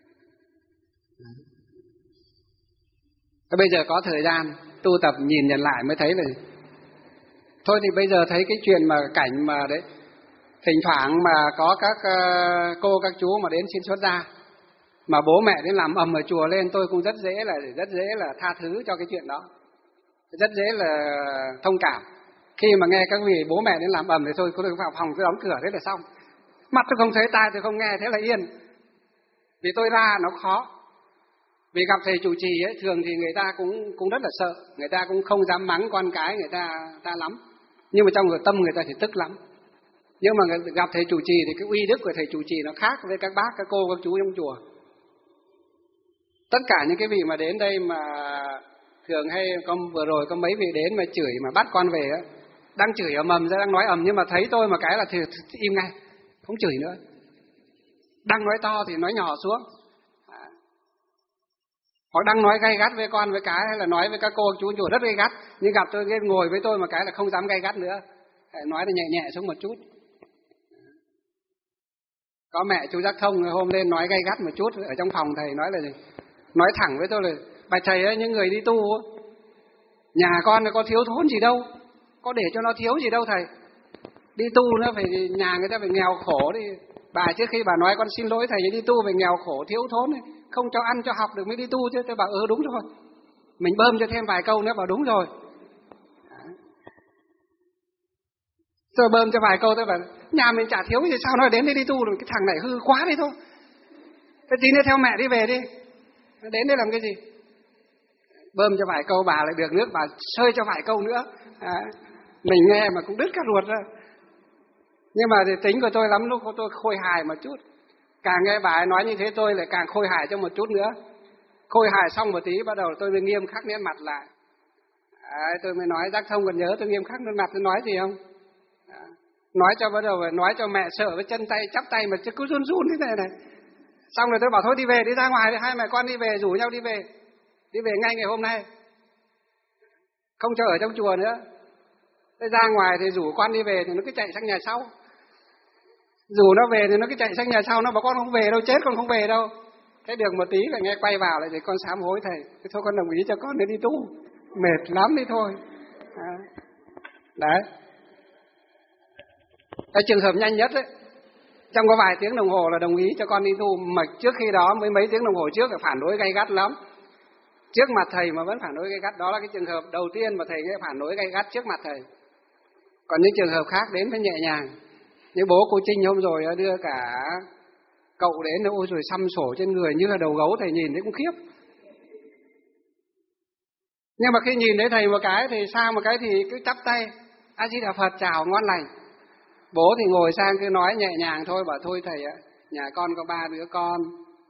Bây giờ có thời gian tu tập nhìn nhận lại mới thấy là thôi thì bây giờ thấy cái chuyện mà cảnh mà đấy, thỉnh thoảng mà có các uh, cô các chú mà đến xin xuất gia mà bố mẹ đến làm ầm ở chùa lên, tôi cũng rất dễ là rất dễ là tha thứ cho cái chuyện đó, rất dễ là thông cảm. Khi mà nghe các vị bố mẹ đến làm ầm thì thôi, tôi vào phòng tôi đóng cửa thế là xong, mắt tôi không thấy, tai tôi không nghe, thế là yên. Vì tôi ra nó khó. Vì gặp thầy trụ trì ấy, thường thì người ta cũng cũng rất là sợ, người ta cũng không dám mắng con cái người ta ta lắm, nhưng mà trong người tâm người ta thì tức lắm. Nhưng mà gặp thầy trụ trì thì cái uy đức của thầy trụ trì nó khác với các bác, các cô, các chú trong chùa. Tất cả những cái vị mà đến đây mà thường hay có vừa rồi có mấy vị đến mà chửi mà bắt con về á, đang chửi ầm ầm ra, đang nói ầm nhưng mà thấy tôi mà cái là thì, thì im ngay, không chửi nữa. Đang nói to thì nói nhỏ xuống. Họ đang nói gay gắt với con với cái hay là nói với các cô chú chùa rất gay gắt, nhưng gặp tôi ngồi với tôi mà cái là không dám gay gắt nữa, nói là nhẹ nhẹ xuống một chút. Có mẹ chú Giác Thông hôm lên nói gay gắt một chút ở trong phòng thầy, nói là gì? Nói thẳng với tôi là bạch thầy ơi, những người đi tu nhà con có thiếu thốn gì đâu, có để cho nó thiếu gì đâu thầy. Đi tu nó phải nhà người ta phải nghèo khổ đi. Bà trước khi bà nói con xin lỗi thầy, đi tu phải nghèo khổ thiếu thốn ấy, không cho ăn cho học được mới đi tu chứ. Tôi bảo ừ đúng rồi, mình bơm cho thêm vài câu nữa, bảo đúng rồi. Tôi bơm cho vài câu, tôi bảo nhà mình chả thiếu gì sao nó đến đây đi tu rồi, cái thằng này hư quá đi thôi. Thế tí nữa theo mẹ đi về đi, đến đây làm cái gì? Bơm cho vài câu bà lại được nước, bà sơi cho vài câu nữa. À, mình nghe mà cũng đứt cả ruột ra. Nhưng mà thì tính của tôi lắm lúc tôi khôi hài một chút. Càng nghe bà ấy nói như thế tôi lại càng khôi hài cho một chút nữa. Khôi hài xong một tí bắt đầu tôi mới nghiêm khắc nét mặt lại. À, tôi mới nói Giác Thông còn nhớ tôi nghiêm khắc nét mặt tôi nói gì không? À, nói cho bắt đầu nói cho mẹ sợ với chân tay chắp tay mà cứ run run thế này này. Xong rồi tôi bảo thôi đi về, đi ra ngoài đi, hai mẹ con đi về, rủ nhau đi về. Đi về ngay ngày hôm nay. Không cho ở trong chùa nữa. Thế ra ngoài thì rủ con đi về thì nó cứ chạy sang nhà sau. Rủ nó về thì nó cứ chạy sang nhà sau, nó bảo con không về đâu, chết con không về đâu. Thế được một tí là nghe quay vào lại thì con sám hối thầy. Thế thôi con đồng ý cho con để đi tu. Mệt lắm đi thôi. À. Đấy. Cái trường hợp nhanh nhất ấy, trong có vài tiếng đồng hồ là đồng ý cho con đi tu, mà trước khi đó mấy mấy tiếng đồng hồ trước là phản đối gay gắt lắm. Trước mặt thầy mà vẫn phản đối gay gắt, đó là cái trường hợp đầu tiên mà thầy nghe phản đối gay gắt trước mặt thầy. Còn những trường hợp khác đến với nhẹ nhàng. Như bố cô Trinh hôm rồi đưa cả cậu đến, ôi rồi xăm sổ trên người như là đầu gấu, thầy nhìn thấy cũng khiếp. Nhưng mà khi nhìn thấy thầy một cái thì sao một cái thì cứ chắp tay, A Di Đà Phật chào ngon lành. Bố thì ngồi sang cứ nói nhẹ nhàng thôi, bảo thôi thầy ạ, nhà con có ba đứa con.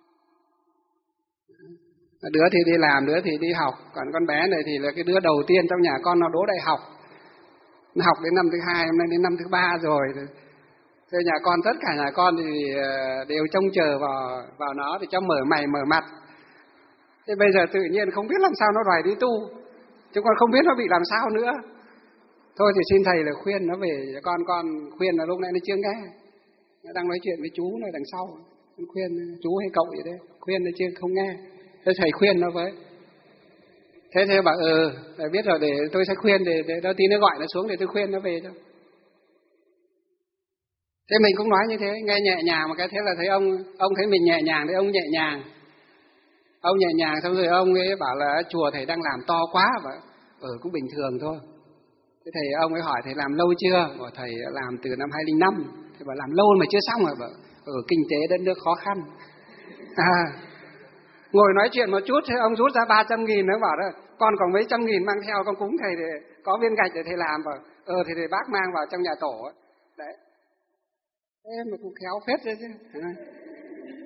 Đứa thì đi làm, đứa thì đi học, còn con bé này thì là cái đứa đầu tiên trong nhà con nó đỗ đại học. Nó học đến năm thứ hai, hôm nay đến năm thứ ba rồi. Thế nhà con, tất cả nhà con thì đều trông chờ vào vào nó để cho mở mày mở mặt. Thế bây giờ tự nhiên không biết làm sao nó đòi đi tu, chứ con không biết nó bị làm sao nữa. Thôi thì xin thầy là khuyên nó về cho con, con khuyên là lúc nãy nó chưa nghe. Nó đang nói chuyện với chú nó đằng sau. Khuyên chú hay cậu vậy đấy, khuyên nó chưa không nghe. Thế thầy khuyên nó với. Thế thế bảo ừ, biết rồi, để tôi sẽ khuyên, để, để đó tí nó gọi nó xuống để tôi khuyên nó về cho. Thế mình cũng nói như thế, nghe nhẹ nhàng, mà cái thế là thấy ông ông thấy mình nhẹ nhàng, thấy ông nhẹ nhàng. Ông nhẹ nhàng xong rồi ông ấy bảo là chùa thầy đang làm to quá, và ừ cũng bình thường thôi. Thế thầy ông ấy hỏi thầy làm lâu chưa? Bảo thầy làm từ năm hai không không năm. Thầy bảo làm lâu mà chưa xong rồi. Bảo ở kinh tế đất nước khó khăn. À, ngồi nói chuyện một chút, thế ông rút ra ba trăm nghìn, nó bảo đó, con còn mấy trăm nghìn mang theo con cúng thầy để có viên gạch để thầy làm. Bảo ờ thì thầy bác mang vào trong nhà tổ. Đấy. Thế mà cũng khéo phết đấy chứ.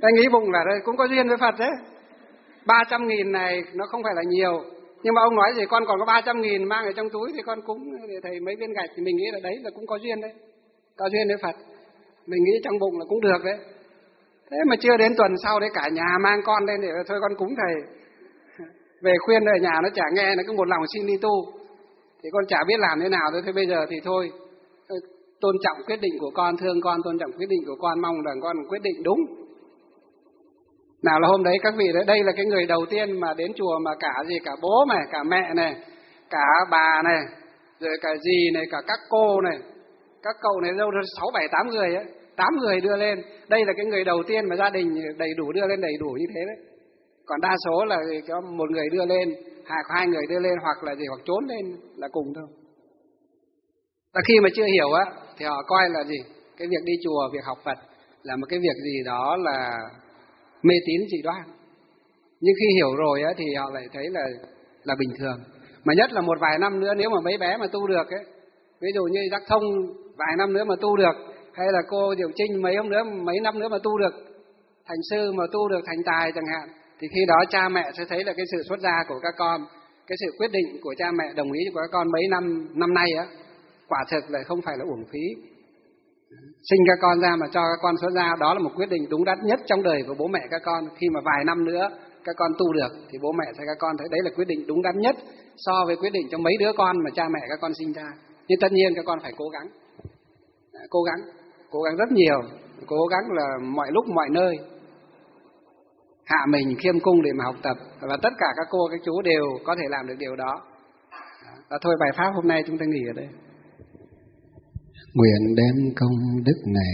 Ta nghĩ bụng là đây cũng có duyên với Phật đấy. Ba trăm nghìn này nó không phải là nhiều, nhưng mà ông nói gì con còn có ba trăm nghìn mang ở trong túi thì con cúng để thầy mấy viên gạch, thì mình nghĩ là đấy là cũng có duyên đấy, có duyên với Phật. Mình nghĩ trong bụng là cũng được đấy. Thế mà chưa đến tuần sau đấy cả nhà mang con lên để thôi con cúng thầy. Về khuyên ở nhà nó chả nghe, nó cứ một lòng xin đi tu. Thì con chả biết làm thế nào thôi. Thế bây giờ thì thôi, tôn trọng quyết định của con, thương con, tôn trọng quyết định của con, mong rằng con quyết định đúng. Nào là hôm đấy các vị đấy, đây là cái người đầu tiên mà đến chùa mà cả gì, cả bố này, cả mẹ này, cả bà này, rồi cả dì này, cả các cô này, các cậu này, đâu sáu bảy tám người ấy, tám người đưa lên. Đây là cái người đầu tiên mà gia đình đầy đủ đưa lên đầy đủ như thế đấy. Còn đa số là có một người đưa lên, hai hai người đưa lên, hoặc là gì, hoặc trốn lên là cùng thôi. Và khi mà chưa hiểu á thì họ coi là gì, cái việc đi chùa, việc học Phật là một cái việc gì đó là mê tín dị đoan. Nhưng khi hiểu rồi á thì họ lại thấy là là bình thường. Mà nhất là một vài năm nữa, nếu mà mấy bé mà tu được ấy, ví dụ như Giác Thông vài năm nữa mà tu được, hay là cô Diệu Trinh mấy hôm nữa, mấy năm nữa mà tu được thành sư, mà tu được thành tài chẳng hạn, thì khi đó cha mẹ sẽ thấy là cái sự xuất gia của các con, cái sự quyết định của cha mẹ đồng ý của các con mấy năm năm nay á, quả thực là không phải là uổng phí. Sinh các con ra mà cho các con xuất gia, đó là một quyết định đúng đắn nhất trong đời của bố mẹ các con. Khi mà vài năm nữa các con tu được thì bố mẹ sẽ các con thấy đấy là quyết định đúng đắn nhất so với quyết định cho mấy đứa con mà cha mẹ các con sinh ra. Nhưng tất nhiên các con phải cố gắng, cố gắng, cố gắng rất nhiều, cố gắng là mọi lúc mọi nơi hạ mình khiêm cung để mà học tập, và tất cả các cô các chú đều có thể làm được điều đó. Và thôi, bài pháp hôm nay chúng ta nghỉ ở đây. Nguyện đem công đức này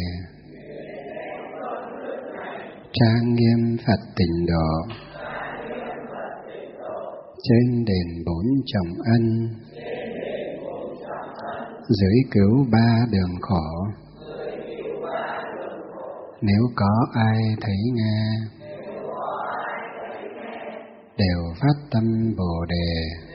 trang nghiêm Phật Tịnh Độ, trên đền bốn trọng ân, dưới cứu ba đường khổ. Nếu có ai thấy nghe, đều phát tâm Bồ Đề,